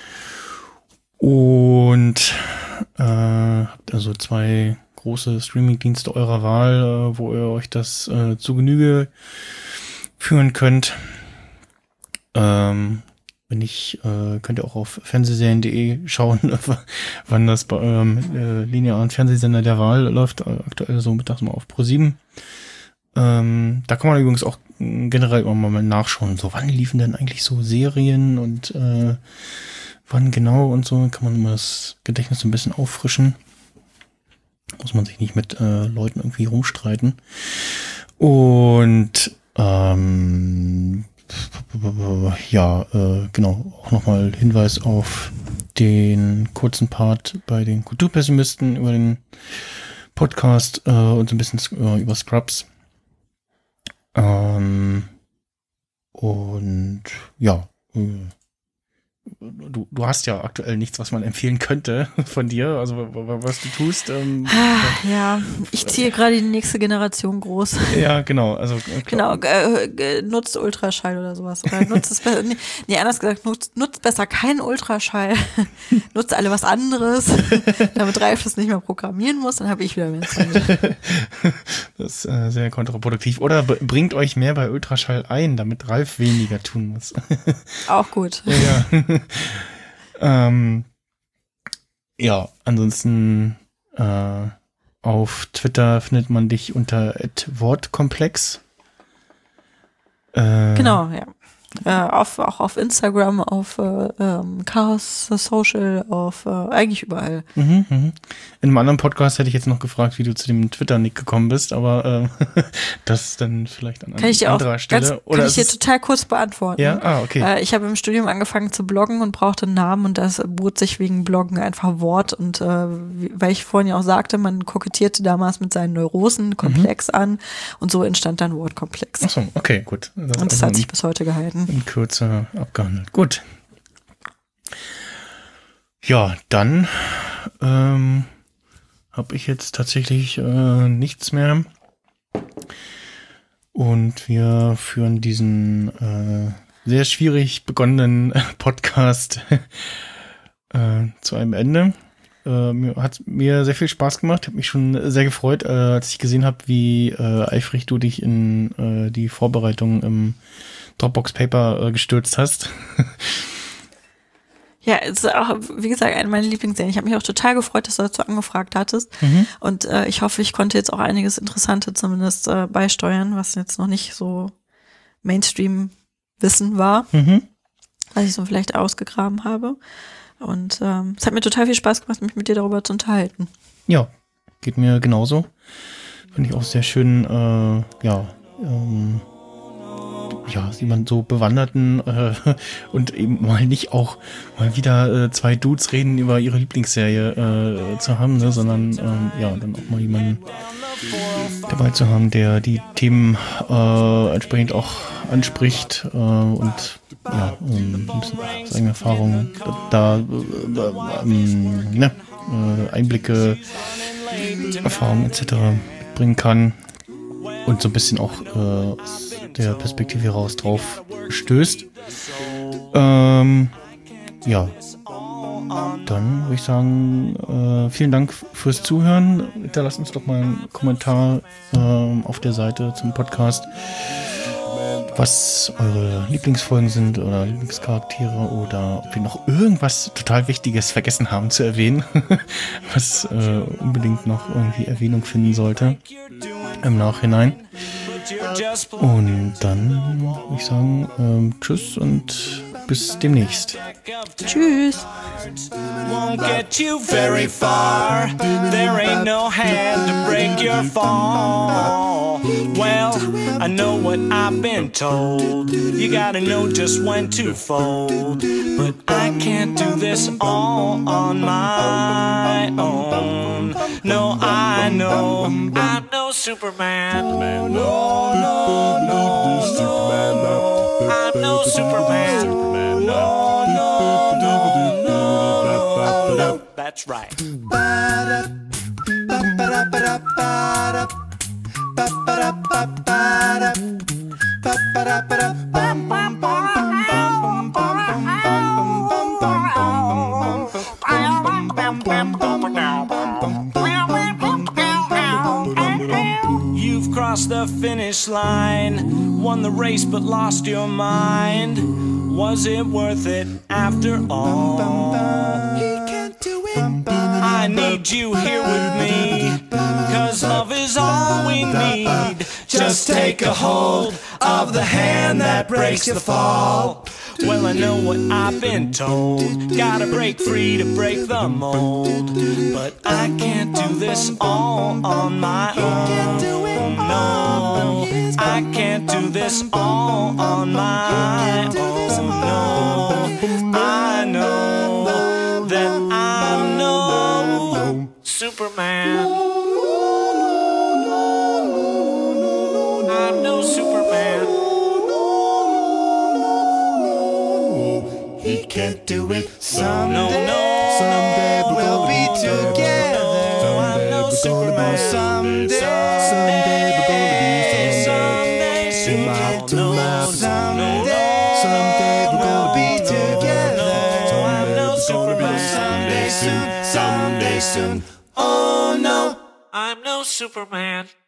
Und äh, habt also zwei große Streaming-Dienste eurer Wahl, äh, wo ihr euch das äh, zu Genüge führen könnt. Ähm, Wenn nicht, äh, könnt ihr auch auf fernsehserien punkt de schauen, wann das bei eurem äh, linearen Fernsehsender der Wahl läuft. Äh, aktuell so mittags mal auf ProSieben. Ähm, da kann man übrigens auch generell immer mal nachschauen. So, wann liefen denn eigentlich so Serien und äh, wann genau und so. Kann man immer das Gedächtnis ein bisschen auffrischen. Muss man sich nicht mit äh, Leuten irgendwie rumstreiten. Und ähm, ja, äh, genau, auch nochmal Hinweis auf den kurzen Part bei den Kulturpessimisten über den Podcast äh, und so ein bisschen äh, über Scrubs. Ähm, und ja, äh, Du, du hast ja aktuell nichts, was man empfehlen könnte von dir, also was du tust. Ähm, ja, ich ziehe gerade die nächste Generation groß. Ja, genau. Also genau, äh, nutzt Ultraschall oder sowas. Oder nutzt es besser, nee, nee, anders gesagt, nutzt, nutzt besser keinen Ultraschall. Nutzt alle was anderes, damit Ralf es nicht mehr programmieren muss, dann habe ich wieder mehr Zeit. Das ist äh, sehr kontraproduktiv. Oder b- bringt euch mehr bei Ultraschall ein, damit Ralf weniger tun muss. Auch gut. Ja. ähm, ja, ansonsten äh, auf Twitter findet man dich unter at wortkomplex. Äh, genau, ja. Äh, auf, auch auf Instagram, auf äh, ähm, Chaos Social, auf äh, eigentlich überall. Mhm, mhm. In einem anderen Podcast hätte ich jetzt noch gefragt, wie du zu dem Twitter-Nick gekommen bist, aber äh, das ist dann vielleicht an kann ich dir anderer auch Stelle. Ganz, Oder kann ich dir total kurz beantworten. Ja, ah, okay. Äh, ich habe im Studium angefangen zu bloggen und brauchte einen Namen und das bot sich wegen Bloggen einfach Wort und äh, weil ich vorhin ja auch sagte, man kokettierte damals mit seinen Neurosen komplex mhm. an und so entstand dann Wortkomplex. Ach so, okay, gut. Das und das hat sich bis heute gehalten. In Kürze abgehandelt. Gut. Ja, dann ähm, habe ich jetzt tatsächlich äh, nichts mehr. Und wir führen diesen äh, sehr schwierig begonnenen Podcast äh, zu einem Ende. Äh, mir, hat mir sehr viel Spaß gemacht. Habe mich schon sehr gefreut, äh, als ich gesehen habe, wie äh, eifrig du dich in äh, die Vorbereitung im Dropbox Paper äh, gestürzt hast. Ja, es ist auch, wie gesagt, eine meiner Lieblingsserien. Ich habe mich auch total gefreut, dass du dazu angefragt hattest. Mhm. Und äh, ich hoffe, ich konnte jetzt auch einiges Interessante zumindest äh, beisteuern, was jetzt noch nicht so Mainstream-Wissen war, mhm. was ich so vielleicht ausgegraben habe. Und ähm, es hat mir total viel Spaß gemacht, mich mit dir darüber zu unterhalten. Ja, geht mir genauso. Finde ich auch sehr schön, äh, ja, ähm, ja, jemand so Bewanderten äh, und eben mal nicht auch mal wieder äh, zwei Dudes reden über ihre Lieblingsserie äh, zu haben, ne, sondern ähm, ja, dann auch mal jemanden dabei zu haben, der die Themen äh, entsprechend auch anspricht äh, und ja, ähm, ein bisschen aus eigener Erfahrung da, da äh, ähm, ne, äh, Einblicke, Erfahrungen et cetera bringen kann. und so ein bisschen auch äh, aus der Perspektive heraus drauf stößt. Ähm, ja, dann würde ich sagen, äh, vielen Dank fürs Zuhören. Hinterlasst uns doch mal einen Kommentar äh, auf der Seite zum Podcast, was eure Lieblingsfolgen sind oder Lieblingscharaktere oder ob wir noch irgendwas total Wichtiges vergessen haben zu erwähnen, was äh, unbedingt noch irgendwie Erwähnung finden sollte im Nachhinein. Und dann würde ich sagen, ähm, tschüss und bis demnächst. Tschüss. Won't get you very far. There ain't no hand to break your fall. Well, I know what I've been told. You gotta know just when to fold. But I can't do this all on my own. No, I know I'm no Superman. No, no, no, no. I'm no Superman. No, no, no, no, no. That's right. You've crossed the finish line, won the race but lost your mind. Was it worth it after all? I need you here with me, 'cause love is all we need. Just take a hold of the hand that breaks the fall. Well, I know what I've been told. Gotta break free to break the mold. But I can't do this all on my own. No, I can't do this all on my own. No, I know that I'm no Superman. I'm no Superman. He can't do it. Someday, no, no, someday we'll be together. No, I'm no Superman. Someday, someday we're gonna be someday, someday, no, someday, someday we're gonna be together. No, I'm no Superman. Someday soon, someday soon. Oh no, I'm no Superman.